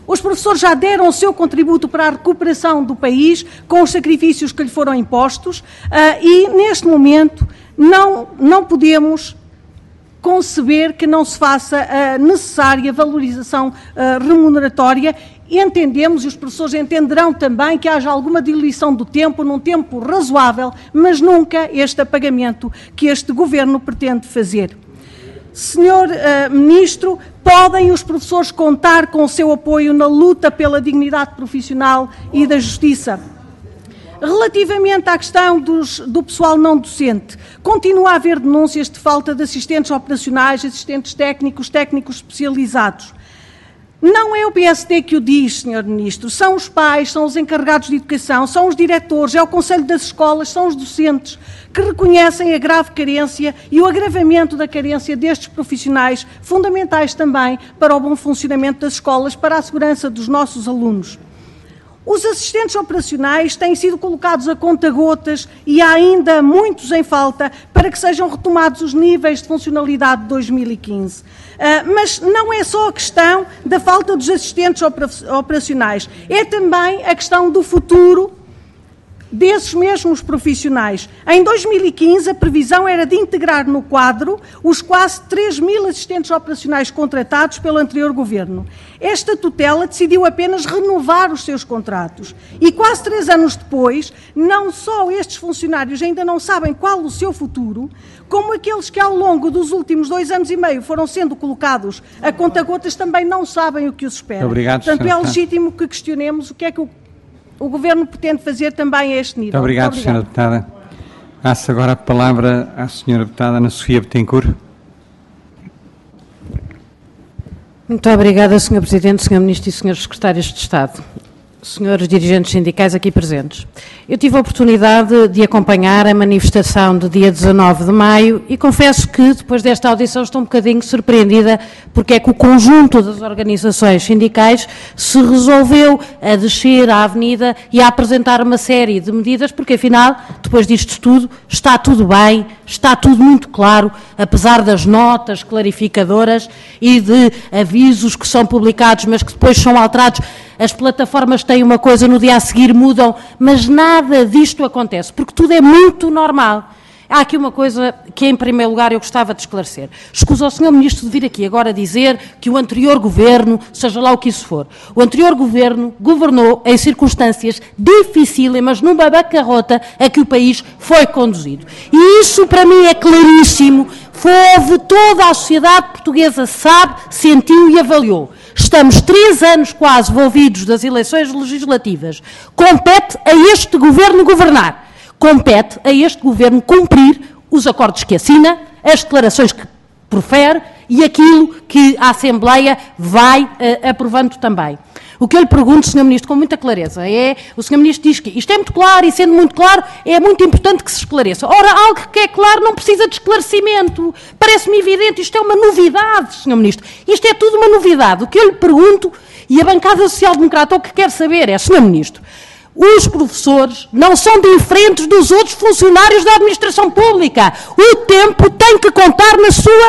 Os professores já deram o seu contributo para a recuperação do país, com os sacrifícios que lhe foram impostos, e neste momento não podemos conceber que não se faça a necessária valorização remuneratória. Entendemos, e os professores entenderão também, que haja alguma diluição do tempo, num tempo razoável, mas nunca este apagamento que este Governo pretende fazer. Senhor Ministro, podem os professores contar com o seu apoio na luta pela dignidade profissional e da justiça? Relativamente à questão do pessoal não docente, continua a haver denúncias de falta de assistentes operacionais, assistentes técnicos, técnicos especializados. Não é o PSD que o diz, Sr. Ministro, são os pais, são os encarregados de educação, são os diretores, é o Conselho das Escolas, são os docentes que reconhecem a grave carência e o agravamento da carência destes profissionais, fundamentais também para o bom funcionamento das escolas, para a segurança dos nossos alunos. Os assistentes operacionais têm sido colocados a conta-gotas e há ainda muitos em falta para que sejam retomados os níveis de funcionalidade de 2015. Mas não é só a questão da falta dos assistentes operacionais, é também a questão do futuro desses mesmos profissionais. Em 2015, a previsão era de integrar no quadro os quase 3.000 assistentes operacionais contratados pelo anterior Governo. Esta tutela decidiu apenas renovar os seus contratos. E quase 3 anos depois, não só estes funcionários ainda não sabem qual o seu futuro, como aqueles que ao longo dos últimos 2 anos e meio foram sendo colocados a conta-gotas também não sabem o que os espera. Obrigado, portanto, é legítimo que questionemos o que é que o Governo pretende fazer também a este nível. Muito obrigado, Sra. Deputada. Passo agora a palavra à Sra. Deputada Ana Sofia Betancourt. Muito obrigada, Sr. Presidente, Sr. Ministro e Srs. Secretários de Estado, senhores dirigentes sindicais aqui presentes. Eu tive a oportunidade de acompanhar a manifestação do dia 19 de maio e confesso que, depois desta audição, estou um bocadinho surpreendida porque é que o conjunto das organizações sindicais se resolveu a descer à avenida e a apresentar uma série de medidas, porque afinal, depois disto tudo, está tudo bem, está tudo muito claro, apesar das notas clarificadoras e de avisos que são publicados, mas que depois são alterados. As plataformas têm uma coisa, no dia a seguir mudam, mas nada disto acontece, porque tudo é muito normal. Há aqui uma coisa que, em primeiro lugar, eu gostava de esclarecer. Escusa o Sr. Ministro de vir aqui agora dizer que o anterior Governo, seja lá o que isso for, o anterior Governo governou em circunstâncias dificílimas, numa bancarrota a que o país foi conduzido. E isso, para mim, é claríssimo. Toda a sociedade portuguesa sabe, sentiu e avaliou. Estamos 3 anos quase envolvidos das eleições legislativas. Compete a este Governo governar. Compete a este Governo cumprir os acordos que assina, as declarações que profere e aquilo que a Assembleia vai aprovando também. O que eu lhe pergunto, Sr. Ministro, com muita clareza, o Sr. Ministro diz que isto é muito claro e, sendo muito claro, é muito importante que se esclareça. Ora, algo que é claro não precisa de esclarecimento. Parece-me evidente, isto é uma novidade, Sr. Ministro. Isto é tudo uma novidade. O que eu lhe pergunto, e a bancada social-democrata o que quer saber é, Sr. Ministro, os professores não são diferentes dos outros funcionários da administração pública. O tempo tem que contar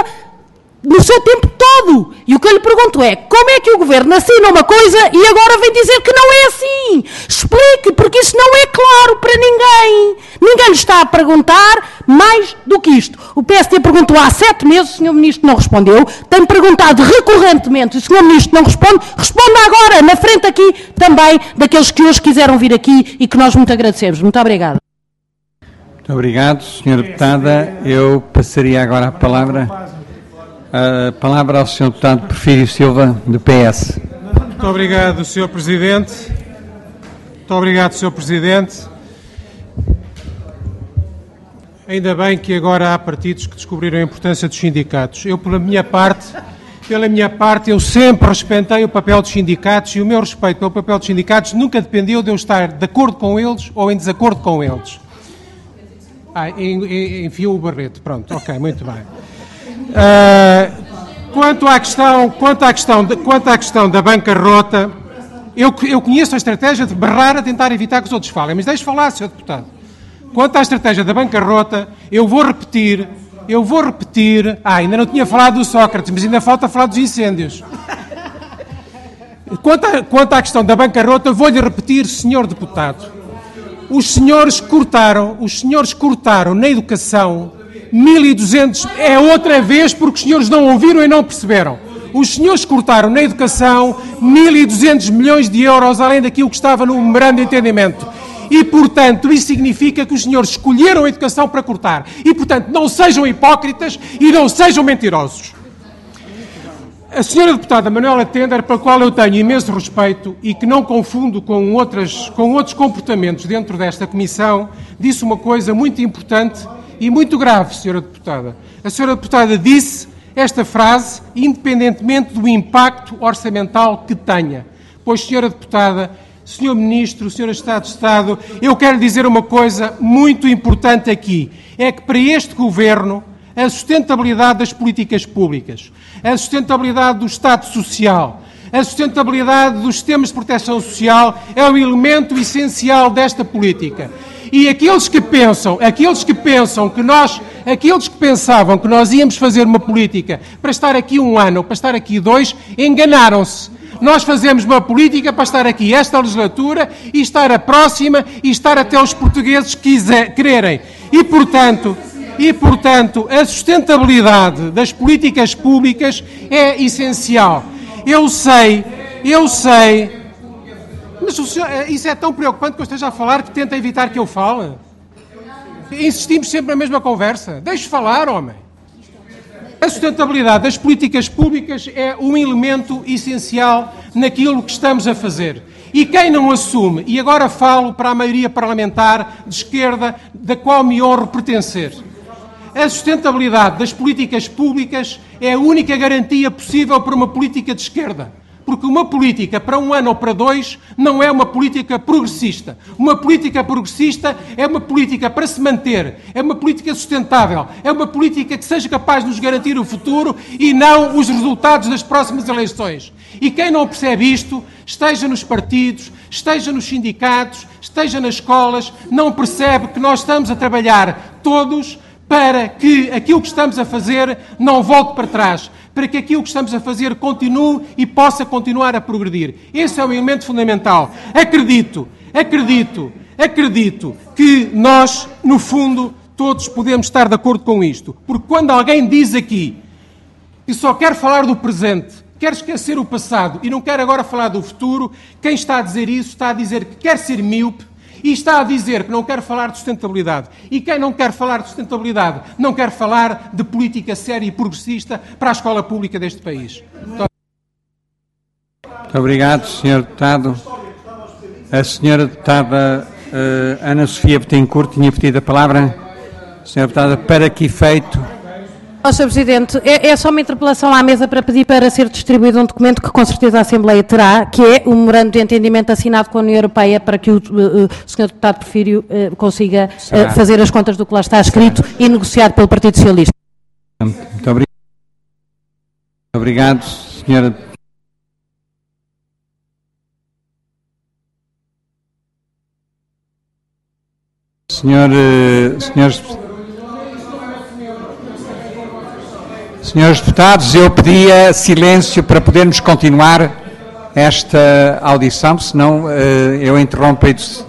no seu tempo todo. E o que eu lhe pergunto é, como é que o Governo assina uma coisa e agora vem dizer que não é assim? Explique, porque isso não é claro para ninguém. Ninguém lhe está a perguntar mais do que isto. O PSD perguntou há 7 meses, o Sr. Ministro não respondeu, tem perguntado recorrentemente, e o Sr. Ministro não responde, responda agora, na frente aqui também, daqueles que hoje quiseram vir aqui e que nós muito agradecemos. Muito obrigada. Muito obrigado, Sra. Deputada. Eu passaria agora a palavra ao Sr. Deputado Porfírio Silva, do PS. Muito obrigado, Sr. Presidente. Muito obrigado, Sr. Presidente. Ainda bem que agora há partidos que descobriram a importância dos sindicatos. Eu, pela minha parte, eu sempre respeitei o papel dos sindicatos e o meu respeito pelo papel dos sindicatos nunca dependeu de eu estar de acordo com eles ou em desacordo com eles. Enfiou o barrete. Pronto, ok, muito bem. Quanto à questão da bancarrota, eu conheço a estratégia de barrar a tentar evitar que os outros falem, mas deixe falar, Sr. Deputado. Quanto à estratégia da bancarrota, eu vou repetir, ainda não tinha falado do Sócrates, mas ainda falta falar dos incêndios. Quanto à questão da bancarrota, vou-lhe repetir, senhor deputado, os senhores cortaram na educação 1.200, é outra vez porque os senhores não ouviram e não perceberam. Os senhores cortaram na educação 1.200 milhões de euros, além daquilo que estava no memorando de entendimento. E, portanto, isso significa que os senhores escolheram a educação para cortar. E, portanto, não sejam hipócritas e não sejam mentirosos. A senhora deputada Manuela Tender, pela qual eu tenho imenso respeito e que não confundo com outros comportamentos dentro desta comissão, disse uma coisa muito importante e muito grave, senhora deputada. A senhora deputada disse esta frase, independentemente do impacto orçamental que tenha. Pois, senhora deputada, senhor Ministro, senhora Estado de Estado, eu quero dizer uma coisa muito importante aqui. É que para este Governo, a sustentabilidade das políticas públicas, a sustentabilidade do Estado Social, a sustentabilidade dos sistemas de proteção social é um elemento essencial desta política. E aqueles que pensavam que nós íamos fazer uma política para estar aqui 1 ano ou para estar aqui 2, enganaram-se. Nós fazemos uma política para estar aqui esta legislatura e estar a próxima e estar até os portugueses quererem. E, portanto, a sustentabilidade das políticas públicas é essencial. Eu sei, mas o senhor, isso é tão preocupante que eu esteja a falar que tenta evitar que eu fale. Insistimos sempre na mesma conversa. Deixe falar, homem. A sustentabilidade das políticas públicas é um elemento essencial naquilo que estamos a fazer. E quem não assume, e agora falo para a maioria parlamentar de esquerda, da qual me honro pertencer, a sustentabilidade das políticas públicas é a única garantia possível para uma política de esquerda. Porque uma política para 1 ano ou para 2 não é uma política progressista. Uma política progressista é uma política para se manter, é uma política sustentável, é uma política que seja capaz de nos garantir o futuro e não os resultados das próximas eleições. E quem não percebe isto, esteja nos partidos, esteja nos sindicatos, esteja nas escolas, não percebe que nós estamos a trabalhar todos para que aquilo que estamos a fazer não volte para trás, para que aquilo que estamos a fazer continue e possa continuar a progredir. Esse é um elemento fundamental. Acredito que nós, no fundo, todos podemos estar de acordo com isto. Porque quando alguém diz aqui que só quer falar do presente, quer esquecer o passado e não quer agora falar do futuro, quem está a dizer isso está a dizer que quer ser míope e está a dizer que não quer falar de sustentabilidade. E quem não quer falar de sustentabilidade não quer falar de política séria e progressista para a escola pública deste país. Muito obrigado, Sr. Deputado. A Sra. Deputada Ana Sofia Betancourt tinha pedido a palavra. Sra. Deputada, para que efeito? Sr. Presidente, é só uma interpelação à mesa para pedir para ser distribuído um documento que com certeza a Assembleia terá, que é o memorando de entendimento assinado com a União Europeia para que o Sr. Deputado Porfírio consiga fazer as contas do que lá está escrito e negociado pelo Partido Socialista. Muito obrigado. Obrigado, Sra. Senhores deputados, eu pedia silêncio para podermos continuar esta audição, senão eu interrompo a discussão.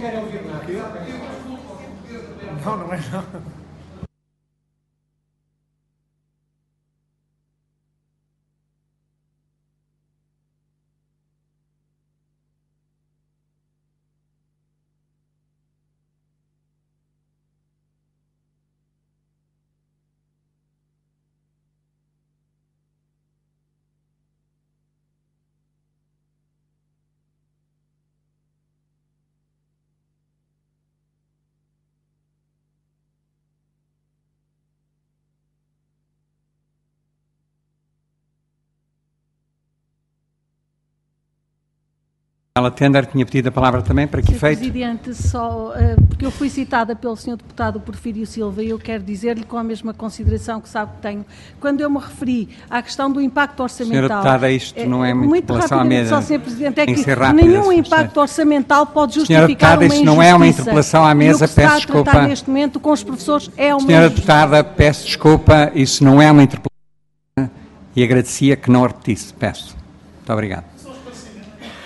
A Tender tinha pedido a palavra também, para que efeito? Sr. Presidente, só porque eu fui citada pelo Sr. Deputado Porfírio Silva e eu quero dizer-lhe com a mesma consideração que sabe que tenho, quando eu me referi à questão do impacto orçamental... Sra. Deputada, isto não é uma interpelação à mesa. Só, Sr. Presidente, é que nenhum impacto orçamental pode justificar Deputada, uma injustiça. Isto não é uma interpelação à mesa, peço desculpa. O que se está a tratar neste momento com os professores é uma Sra. Deputada, peço desculpa, isso não é uma interpelação e agradecia que não a repetisse. Peço. Muito obrigado.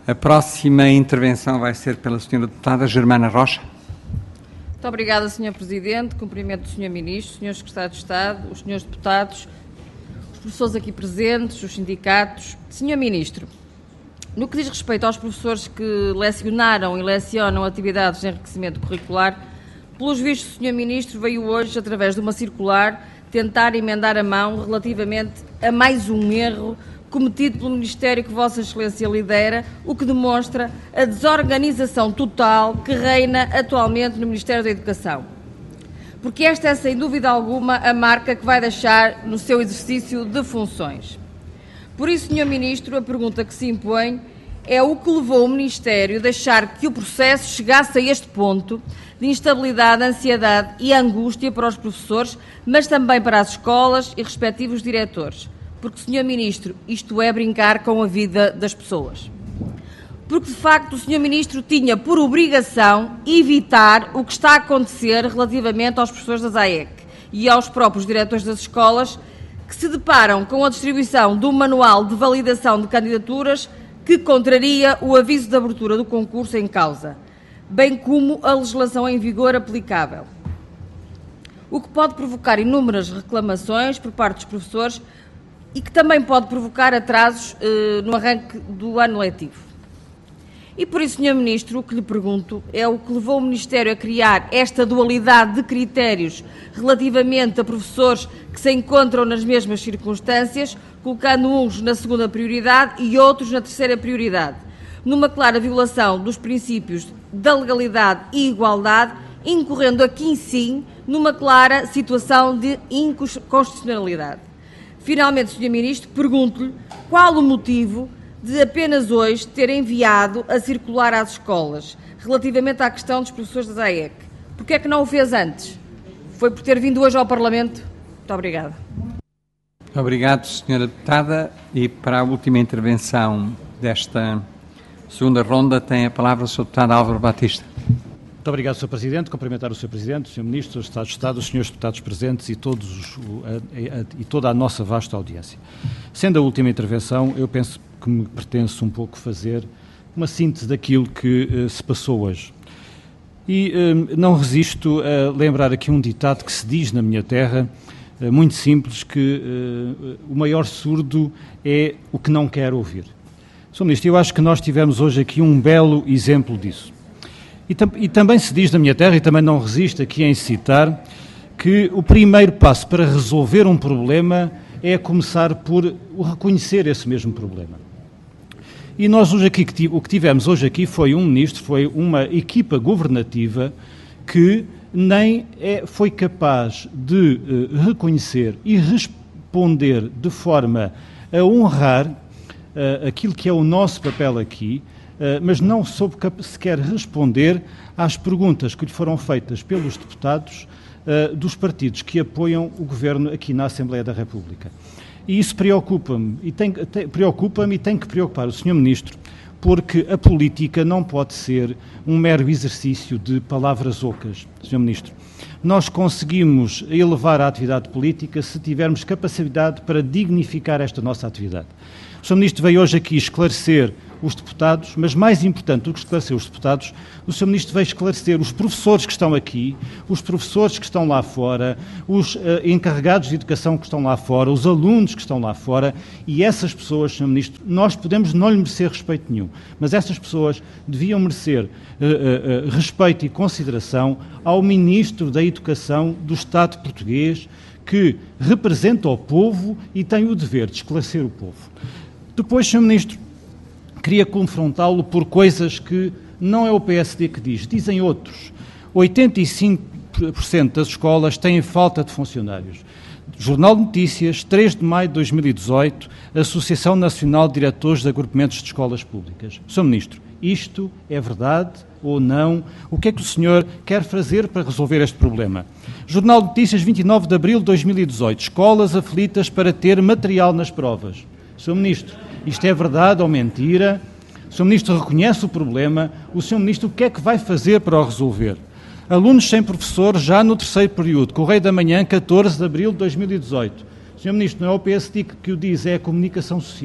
A próxima intervenção vai ser pela Sra. Deputada Germana Rocha. Muito obrigada, Sr. Presidente. Cumprimento o Sr. Ministro, Sr. Secretário de Estado, os Srs. Deputados, os professores aqui presentes, os sindicatos. Sr. Ministro, no que diz respeito aos professores que lecionaram e lecionam atividades de enriquecimento curricular, pelos vistos, o Sr. Ministro veio hoje, através de uma circular, tentar emendar a mão relativamente a mais um erro cometido pelo Ministério que Vossa Excelência lidera, o que demonstra a desorganização total que reina atualmente no Ministério da Educação. Porque esta é, sem dúvida alguma, a marca que vai deixar no seu exercício de funções. Por isso, Sr. Ministro, a pergunta que se impõe é o que levou o Ministério a deixar que o processo chegasse a este ponto de instabilidade, ansiedade e angústia para os professores, mas também para as escolas e respectivos diretores. Porque, Sr. Ministro, isto é brincar com a vida das pessoas. Porque, de facto, o Sr. Ministro tinha por obrigação evitar o que está a acontecer relativamente aos professores das AEC e aos próprios diretores das escolas que se deparam com a distribuição de um manual de validação de candidaturas que contraria o aviso de abertura do concurso em causa, bem como a legislação em vigor aplicável. O que pode provocar inúmeras reclamações por parte dos professores e que também pode provocar atrasos no arranque do ano letivo. E por isso, Sr. Ministro, o que lhe pergunto é o que levou o Ministério a criar esta dualidade de critérios relativamente a professores que se encontram nas mesmas circunstâncias, colocando uns na segunda prioridade e outros na terceira prioridade, numa clara violação dos princípios da legalidade e igualdade, incorrendo aqui sim numa clara situação de inconstitucionalidade. Finalmente, Sr. Ministro, pergunto-lhe qual o motivo de apenas hoje ter enviado a circular às escolas relativamente à questão dos professores da AEC. Porquê é que não o fez antes? Foi por ter vindo hoje ao Parlamento? Muito obrigada. Obrigado, Sra. Deputada. E para a última intervenção desta segunda ronda tem a palavra o Sr. Deputado Álvaro Batista. Muito obrigado, Sr. Presidente. Cumprimentar o Sr. Presidente, o Sr. Ministro, os Estados de Estado, os Srs. Deputados presentes e toda a nossa vasta audiência. Sendo a última intervenção, eu penso que me pertence um pouco fazer uma síntese daquilo que se passou hoje. E não resisto a lembrar aqui um ditado que se diz na minha terra, muito simples, que o maior surdo é o que não quer ouvir. Sr. Ministro, eu acho que nós tivemos hoje aqui um belo exemplo disso. E também se diz na minha terra, e também não resisto aqui em citar, que o primeiro passo para resolver um problema é começar por reconhecer esse mesmo problema. E nós hoje aqui, o que tivemos hoje aqui foi um ministro, foi uma equipa governativa que nem foi capaz de reconhecer e responder de forma a honrar aquilo que é o nosso papel aqui, mas não soube sequer responder às perguntas que lhe foram feitas pelos deputados dos partidos que apoiam o Governo aqui na Assembleia da República. E isso preocupa-me e tem que preocupar o Sr. Ministro, porque a política não pode ser um mero exercício de palavras ocas, Sr. Ministro. Nós conseguimos elevar a atividade política se tivermos capacidade para dignificar esta nossa atividade. O Sr. Ministro veio hoje aqui esclarecer os deputados, mas mais importante do que esclarecer os deputados, o Sr. Ministro veio esclarecer os professores que estão aqui, os professores que estão lá fora, os encarregados de educação que estão lá fora, os alunos que estão lá fora, e essas pessoas, Sr. Ministro, nós podemos não lhe merecer respeito nenhum, mas essas pessoas deviam merecer respeito e consideração ao Ministro da Educação do Estado português, que representa o povo e tem o dever de esclarecer o povo. Depois, Sr. Ministro, queria confrontá-lo por coisas que não é o PSD que diz, dizem outros. 85% das escolas têm falta de funcionários. Jornal de Notícias, 3 de maio de 2018, Associação Nacional de Diretores de Agrupamentos de Escolas Públicas. Sr. Ministro, isto é verdade ou não? O que é que o senhor quer fazer para resolver este problema? Jornal de Notícias, 29 de abril de 2018, escolas aflitas para ter material nas provas. Sr. Ministro, isto é verdade ou mentira? O Sr. Ministro reconhece o problema. O Sr. Ministro o que é que vai fazer para o resolver? Alunos sem professor já no terceiro período. Correio da Manhã, 14 de abril de 2018. Sr. Ministro, não é o PSD que o diz, é a comunicação social.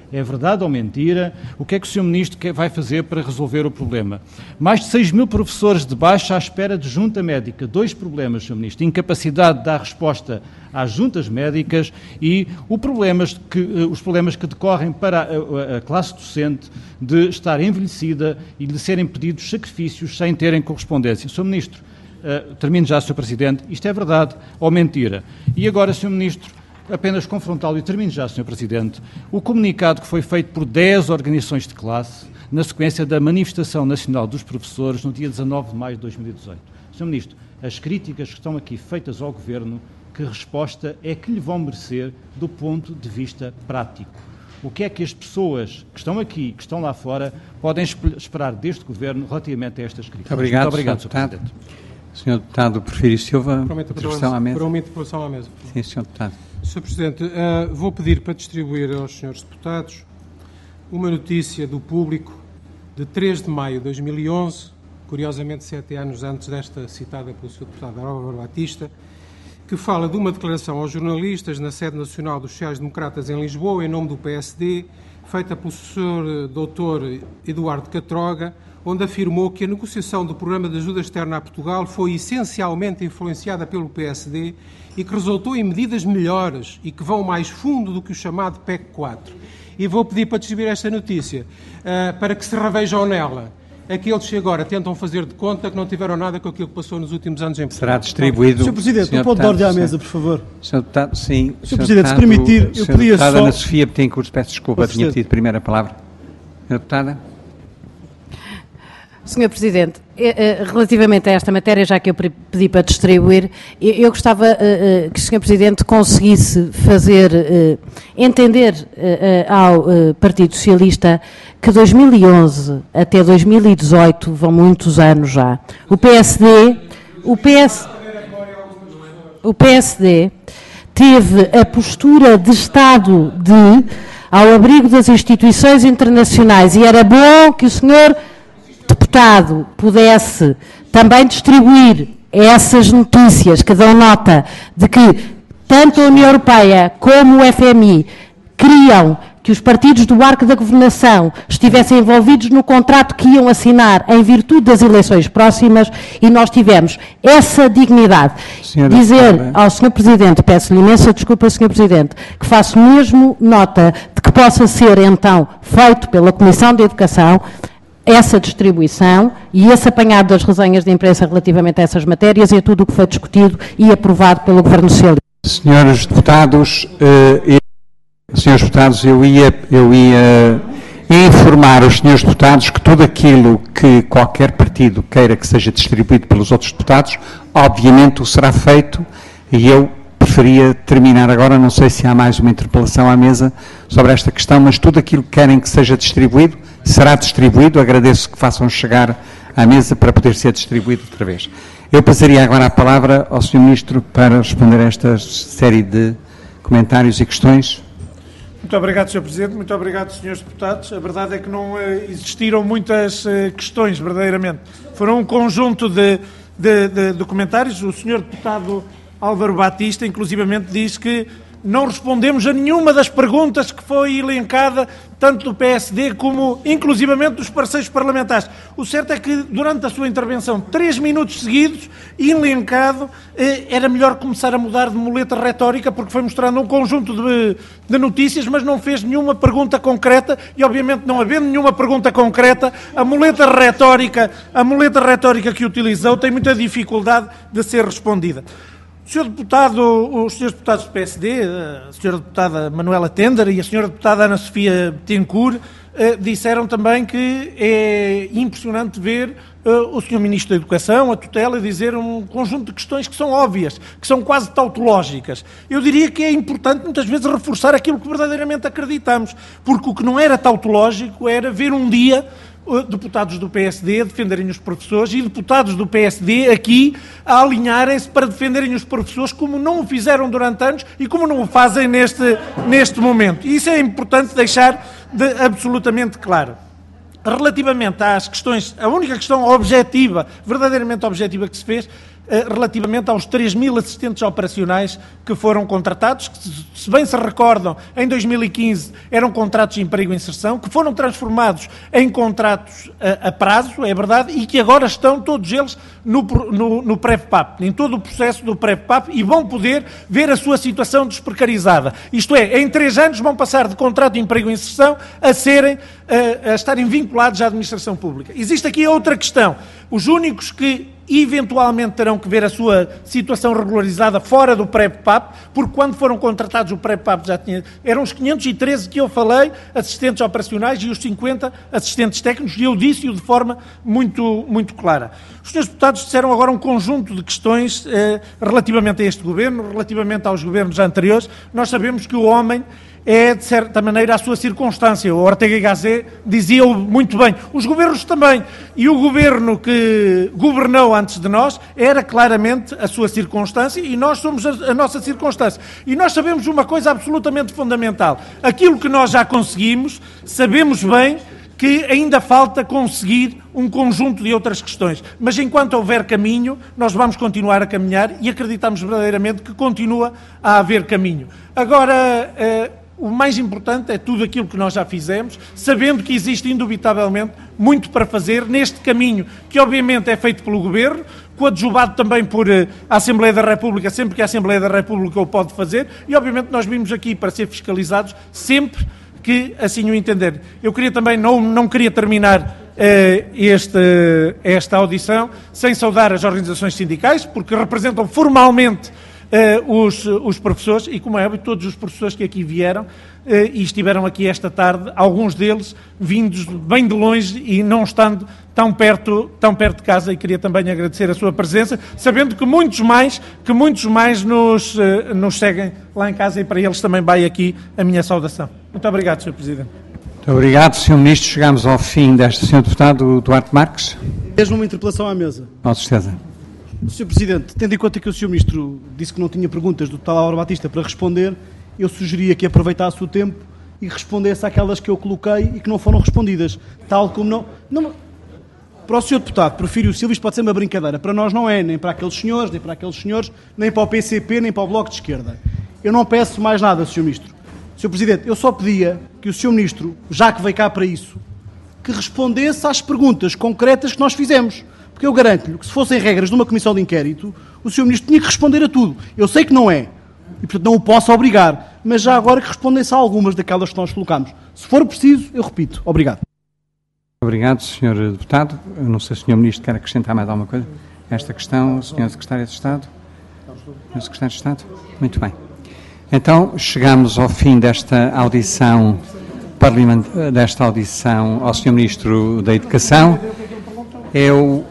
É verdade ou mentira? O que é que o Sr. Ministro vai fazer para resolver o problema? Mais de 6 mil professores de baixa à espera de junta médica. 2 problemas, Sr. Ministro. Incapacidade de dar resposta às juntas médicas e os problemas que decorrem para a classe docente de estar envelhecida e de serem pedidos sacrifícios sem terem correspondência. Sr. Ministro, termino já, Sr. Presidente, isto é verdade ou mentira? E agora, Sr. Ministro, apenas confrontá-lo e termino já, Sr. Presidente, o comunicado que foi feito por 10 organizações de classe na sequência da Manifestação Nacional dos Professores no dia 19 de maio de 2018. Sr. Ministro, as críticas que estão aqui feitas ao Governo, que resposta é que lhe vão merecer do ponto de vista prático? O que é que as pessoas que estão aqui, que estão lá fora, podem esperar deste Governo relativamente a estas críticas? Muito obrigado, Sr. Presidente. Sr. Deputado Porfírio Silva, intervenção à mesa. Para uma interpelação à mesa. Sim, Sr. Deputado. Sr. Presidente, vou pedir para distribuir aos senhores deputados uma notícia do Público de 3 de maio de 2011, curiosamente 7 anos antes desta citada pelo Sr. Deputado Álvaro Batista, que fala de uma declaração aos jornalistas na sede nacional dos sociais-democratas em Lisboa, em nome do PSD, feita pelo Sr. Dr. Eduardo Catroga, onde afirmou que a negociação do Programa de Ajuda Externa a Portugal foi essencialmente influenciada pelo PSD e que resultou em medidas melhores e que vão mais fundo do que o chamado PEC 4. E vou pedir para distribuir esta notícia, para que se revejam nela aqueles que agora tentam fazer de conta que não tiveram nada com aquilo que passou nos últimos anos em Portugal. Será distribuído... Sr. Presidente, um ponto de ordem à mesa, por favor. Sr. Deputado, sim. Sr. Presidente, se permitir, eu Sr. podia Deputada só... Ana Sofia Betancourt, peço desculpa, tinha pedido primeira a palavra. Sra. Deputada. Sr. Presidente, relativamente a esta matéria, já que eu pedi para distribuir, eu gostava que o Sr. Presidente conseguisse fazer entender ao Partido Socialista que 2011 até 2018 vão muitos anos já. O PSD teve a postura de Estado ao abrigo das instituições internacionais, e era bom que o Sr. Deputado pudesse também distribuir essas notícias que dão nota de que tanto a União Europeia como o FMI queriam que os partidos do arco da governação estivessem envolvidos no contrato que iam assinar em virtude das eleições próximas, e nós tivemos essa dignidade. Dizer ao Sr. Presidente, peço-lhe imensa desculpa, Sr. Presidente, que faço mesmo nota de que possa ser então feito pela Comissão de Educação essa distribuição e esse apanhado das resenhas de imprensa relativamente a essas matérias e a tudo o que foi discutido e aprovado pelo Governo Socialista. Senhores deputados, eu ia informar os senhores deputados que tudo aquilo que qualquer partido queira que seja distribuído pelos outros deputados, obviamente o será feito, e eu preferia terminar agora, não sei se há mais uma interpelação à mesa sobre esta questão, mas tudo aquilo que querem que seja distribuído, será distribuído. Agradeço que façam chegar à mesa para poder ser distribuído outra vez. Eu passaria agora a palavra ao Sr. Ministro para responder a esta série de comentários e questões. Muito obrigado, Sr. Presidente. Muito obrigado, Srs. Deputados. A verdade é que não existiram muitas questões, verdadeiramente. Foram um conjunto de comentários. O Sr. Deputado Álvaro Batista, inclusivamente, diz que não respondemos a nenhuma das perguntas que foi elencada, tanto do PSD como, inclusivamente, dos parceiros parlamentares. O certo é que, durante a sua intervenção, 3 minutos seguidos, elencado, era melhor começar a mudar de muleta retórica, porque foi mostrando um conjunto de notícias, mas não fez nenhuma pergunta concreta, e, obviamente, não havendo nenhuma pergunta concreta, a muleta retórica que utilizou tem muita dificuldade de ser respondida. Os senhores deputados do PSD, a senhora deputada Manuela Tender e a senhora deputada Ana Sofia Betancourt, disseram também que é impressionante ver o senhor Ministro da Educação, a tutela, dizer um conjunto de questões que são óbvias, que são quase tautológicas. Eu diria que é importante muitas vezes reforçar aquilo que verdadeiramente acreditamos, porque o que não era tautológico era ver um dia deputados do PSD a defenderem os professores e deputados do PSD aqui a alinharem-se para defenderem os professores, como não o fizeram durante anos e como não o fazem neste momento. E isso é importante deixar absolutamente claro. Relativamente às questões, a única questão objetiva, verdadeiramente objetiva que se fez, relativamente aos 3.000 assistentes operacionais que foram contratados, que, se bem se recordam, em 2015 eram contratos de emprego e inserção, que foram transformados em contratos a prazo, é verdade, e que agora estão todos eles no PREVPAP, em todo o processo do PREVPAP, e vão poder ver a sua situação desprecarizada. Isto é, em 3 anos vão passar de contrato de emprego e inserção a estarem vinculados à administração pública. Existe aqui outra questão. Os únicos que eventualmente terão que ver a sua situação regularizada fora do PREVPAP, porque quando foram contratados o PREVPAP eram os 513 que eu falei, assistentes operacionais, e os 50 assistentes técnicos, e eu disse-o de forma muito, muito clara. Os senhores deputados disseram agora um conjunto de questões relativamente a este governo, relativamente aos governos anteriores. Nós sabemos que o homem é, de certa maneira, a sua circunstância. O Ortega y Gasset dizia-o muito bem. Os governos também. E o governo que governou antes de nós era claramente a sua circunstância, e nós somos a nossa circunstância. E nós sabemos uma coisa absolutamente fundamental. Aquilo que nós já conseguimos, sabemos bem que ainda falta conseguir um conjunto de outras questões. Mas enquanto houver caminho, nós vamos continuar a caminhar, e acreditamos verdadeiramente que continua a haver caminho. Agora, o mais importante é tudo aquilo que nós já fizemos, sabendo que existe indubitavelmente muito para fazer neste caminho, que obviamente é feito pelo Governo, coadjuvado também por a Assembleia da República, sempre que a Assembleia da República o pode fazer, e obviamente nós vimos aqui para ser fiscalizados sempre que assim o entender. Eu queria também, não queria terminar esta audição sem saudar as organizações sindicais, porque representam formalmente os professores, e como é óbvio, todos os professores que aqui vieram e estiveram aqui esta tarde, alguns deles vindos bem de longe e não estando tão perto de casa, e queria também agradecer a sua presença, sabendo que muitos mais nos seguem lá em casa, e para eles também vai aqui a minha saudação. Muito obrigado, Sr. Presidente. Muito obrigado, Sr. Ministro. Chegamos ao fim desta. Sr. Deputado Duarte Marques. Mesmo uma interpelação à mesa. Com certeza. Sr. Presidente, tendo em conta que o Sr. Ministro disse que não tinha perguntas do Dr. Álvaro Batista para responder, eu sugeria que aproveitasse o tempo e respondesse àquelas que eu coloquei e que não foram respondidas, tal como não... Para o Sr. Deputado, Porfírio Silva, isto pode ser uma brincadeira. Para nós não é, nem para aqueles senhores, nem para aqueles senhores, nem para o PCP, nem para o Bloco de Esquerda. Eu não peço mais nada, Sr. Ministro. Sr. Presidente, eu só pedia que o Sr. Ministro, já que veio cá para isso, que respondesse às perguntas concretas que nós fizemos. Porque eu garanto-lhe que, se fossem regras de uma comissão de inquérito, o Sr. Ministro tinha que responder a tudo. Eu sei que não é, e portanto não o posso obrigar, mas já agora que respondesse a algumas daquelas que nós colocamos. Se for preciso, eu repito. Obrigado. Obrigado, Sr. Deputado. Eu não sei se o Sr. Ministro quer acrescentar mais alguma coisa a esta questão. Sr. Secretário de Estado? Sr. Secretário de Estado? Muito bem. Então, chegamos ao fim desta audição ao Sr. Ministro da Educação. Eu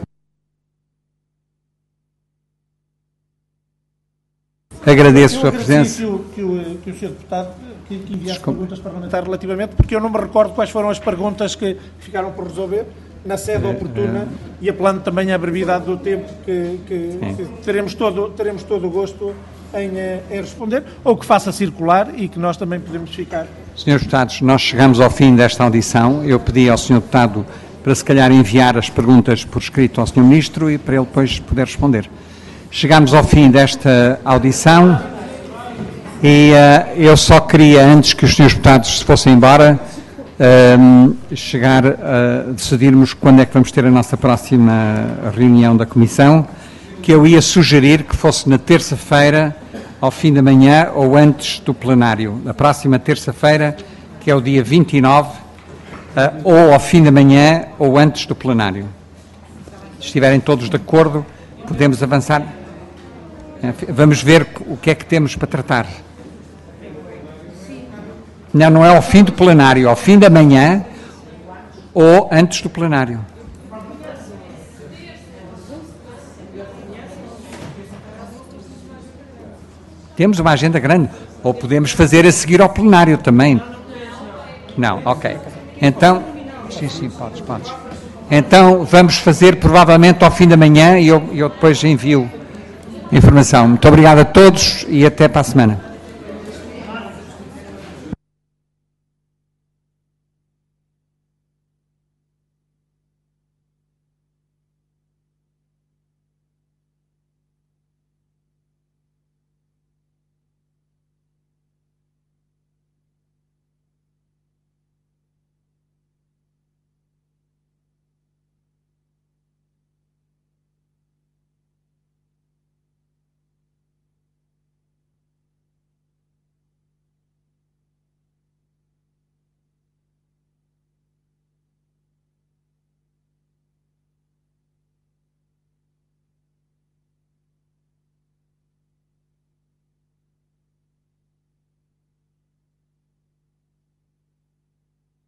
agradeço a presença. Que o Sr. Deputado que enviasse perguntas parlamentares relativamente, porque eu não me recordo quais foram as perguntas que ficaram por resolver, na sede oportuna, e apelando também à brevidade do tempo, que teremos todo o gosto em responder, ou que faça circular e que nós também podemos ficar. Senhores Deputados, nós chegamos ao fim desta audição. Eu pedi ao Sr. Deputado para, se calhar, enviar as perguntas por escrito ao Sr. Ministro e para ele depois poder responder. Chegamos ao fim desta audição e eu só queria, antes que os senhores deputados se fossem embora, chegar a decidirmos quando é que vamos ter a nossa próxima reunião da Comissão, que eu ia sugerir que fosse na terça-feira, ao fim da manhã ou antes do plenário. Na próxima terça-feira, que é o dia 29, ou ao fim da manhã ou antes do plenário. Se estiverem todos de acordo, podemos avançar. Vamos ver o que é que temos para tratar. Não é ao fim do plenário, ao fim da manhã ou antes do plenário. Temos uma agenda grande. Ou podemos fazer a seguir ao plenário também. Não, ok. Então, sim, podes. Então, vamos fazer provavelmente ao fim da manhã e eu depois envio informação. Muito obrigado a todos e até para a semana.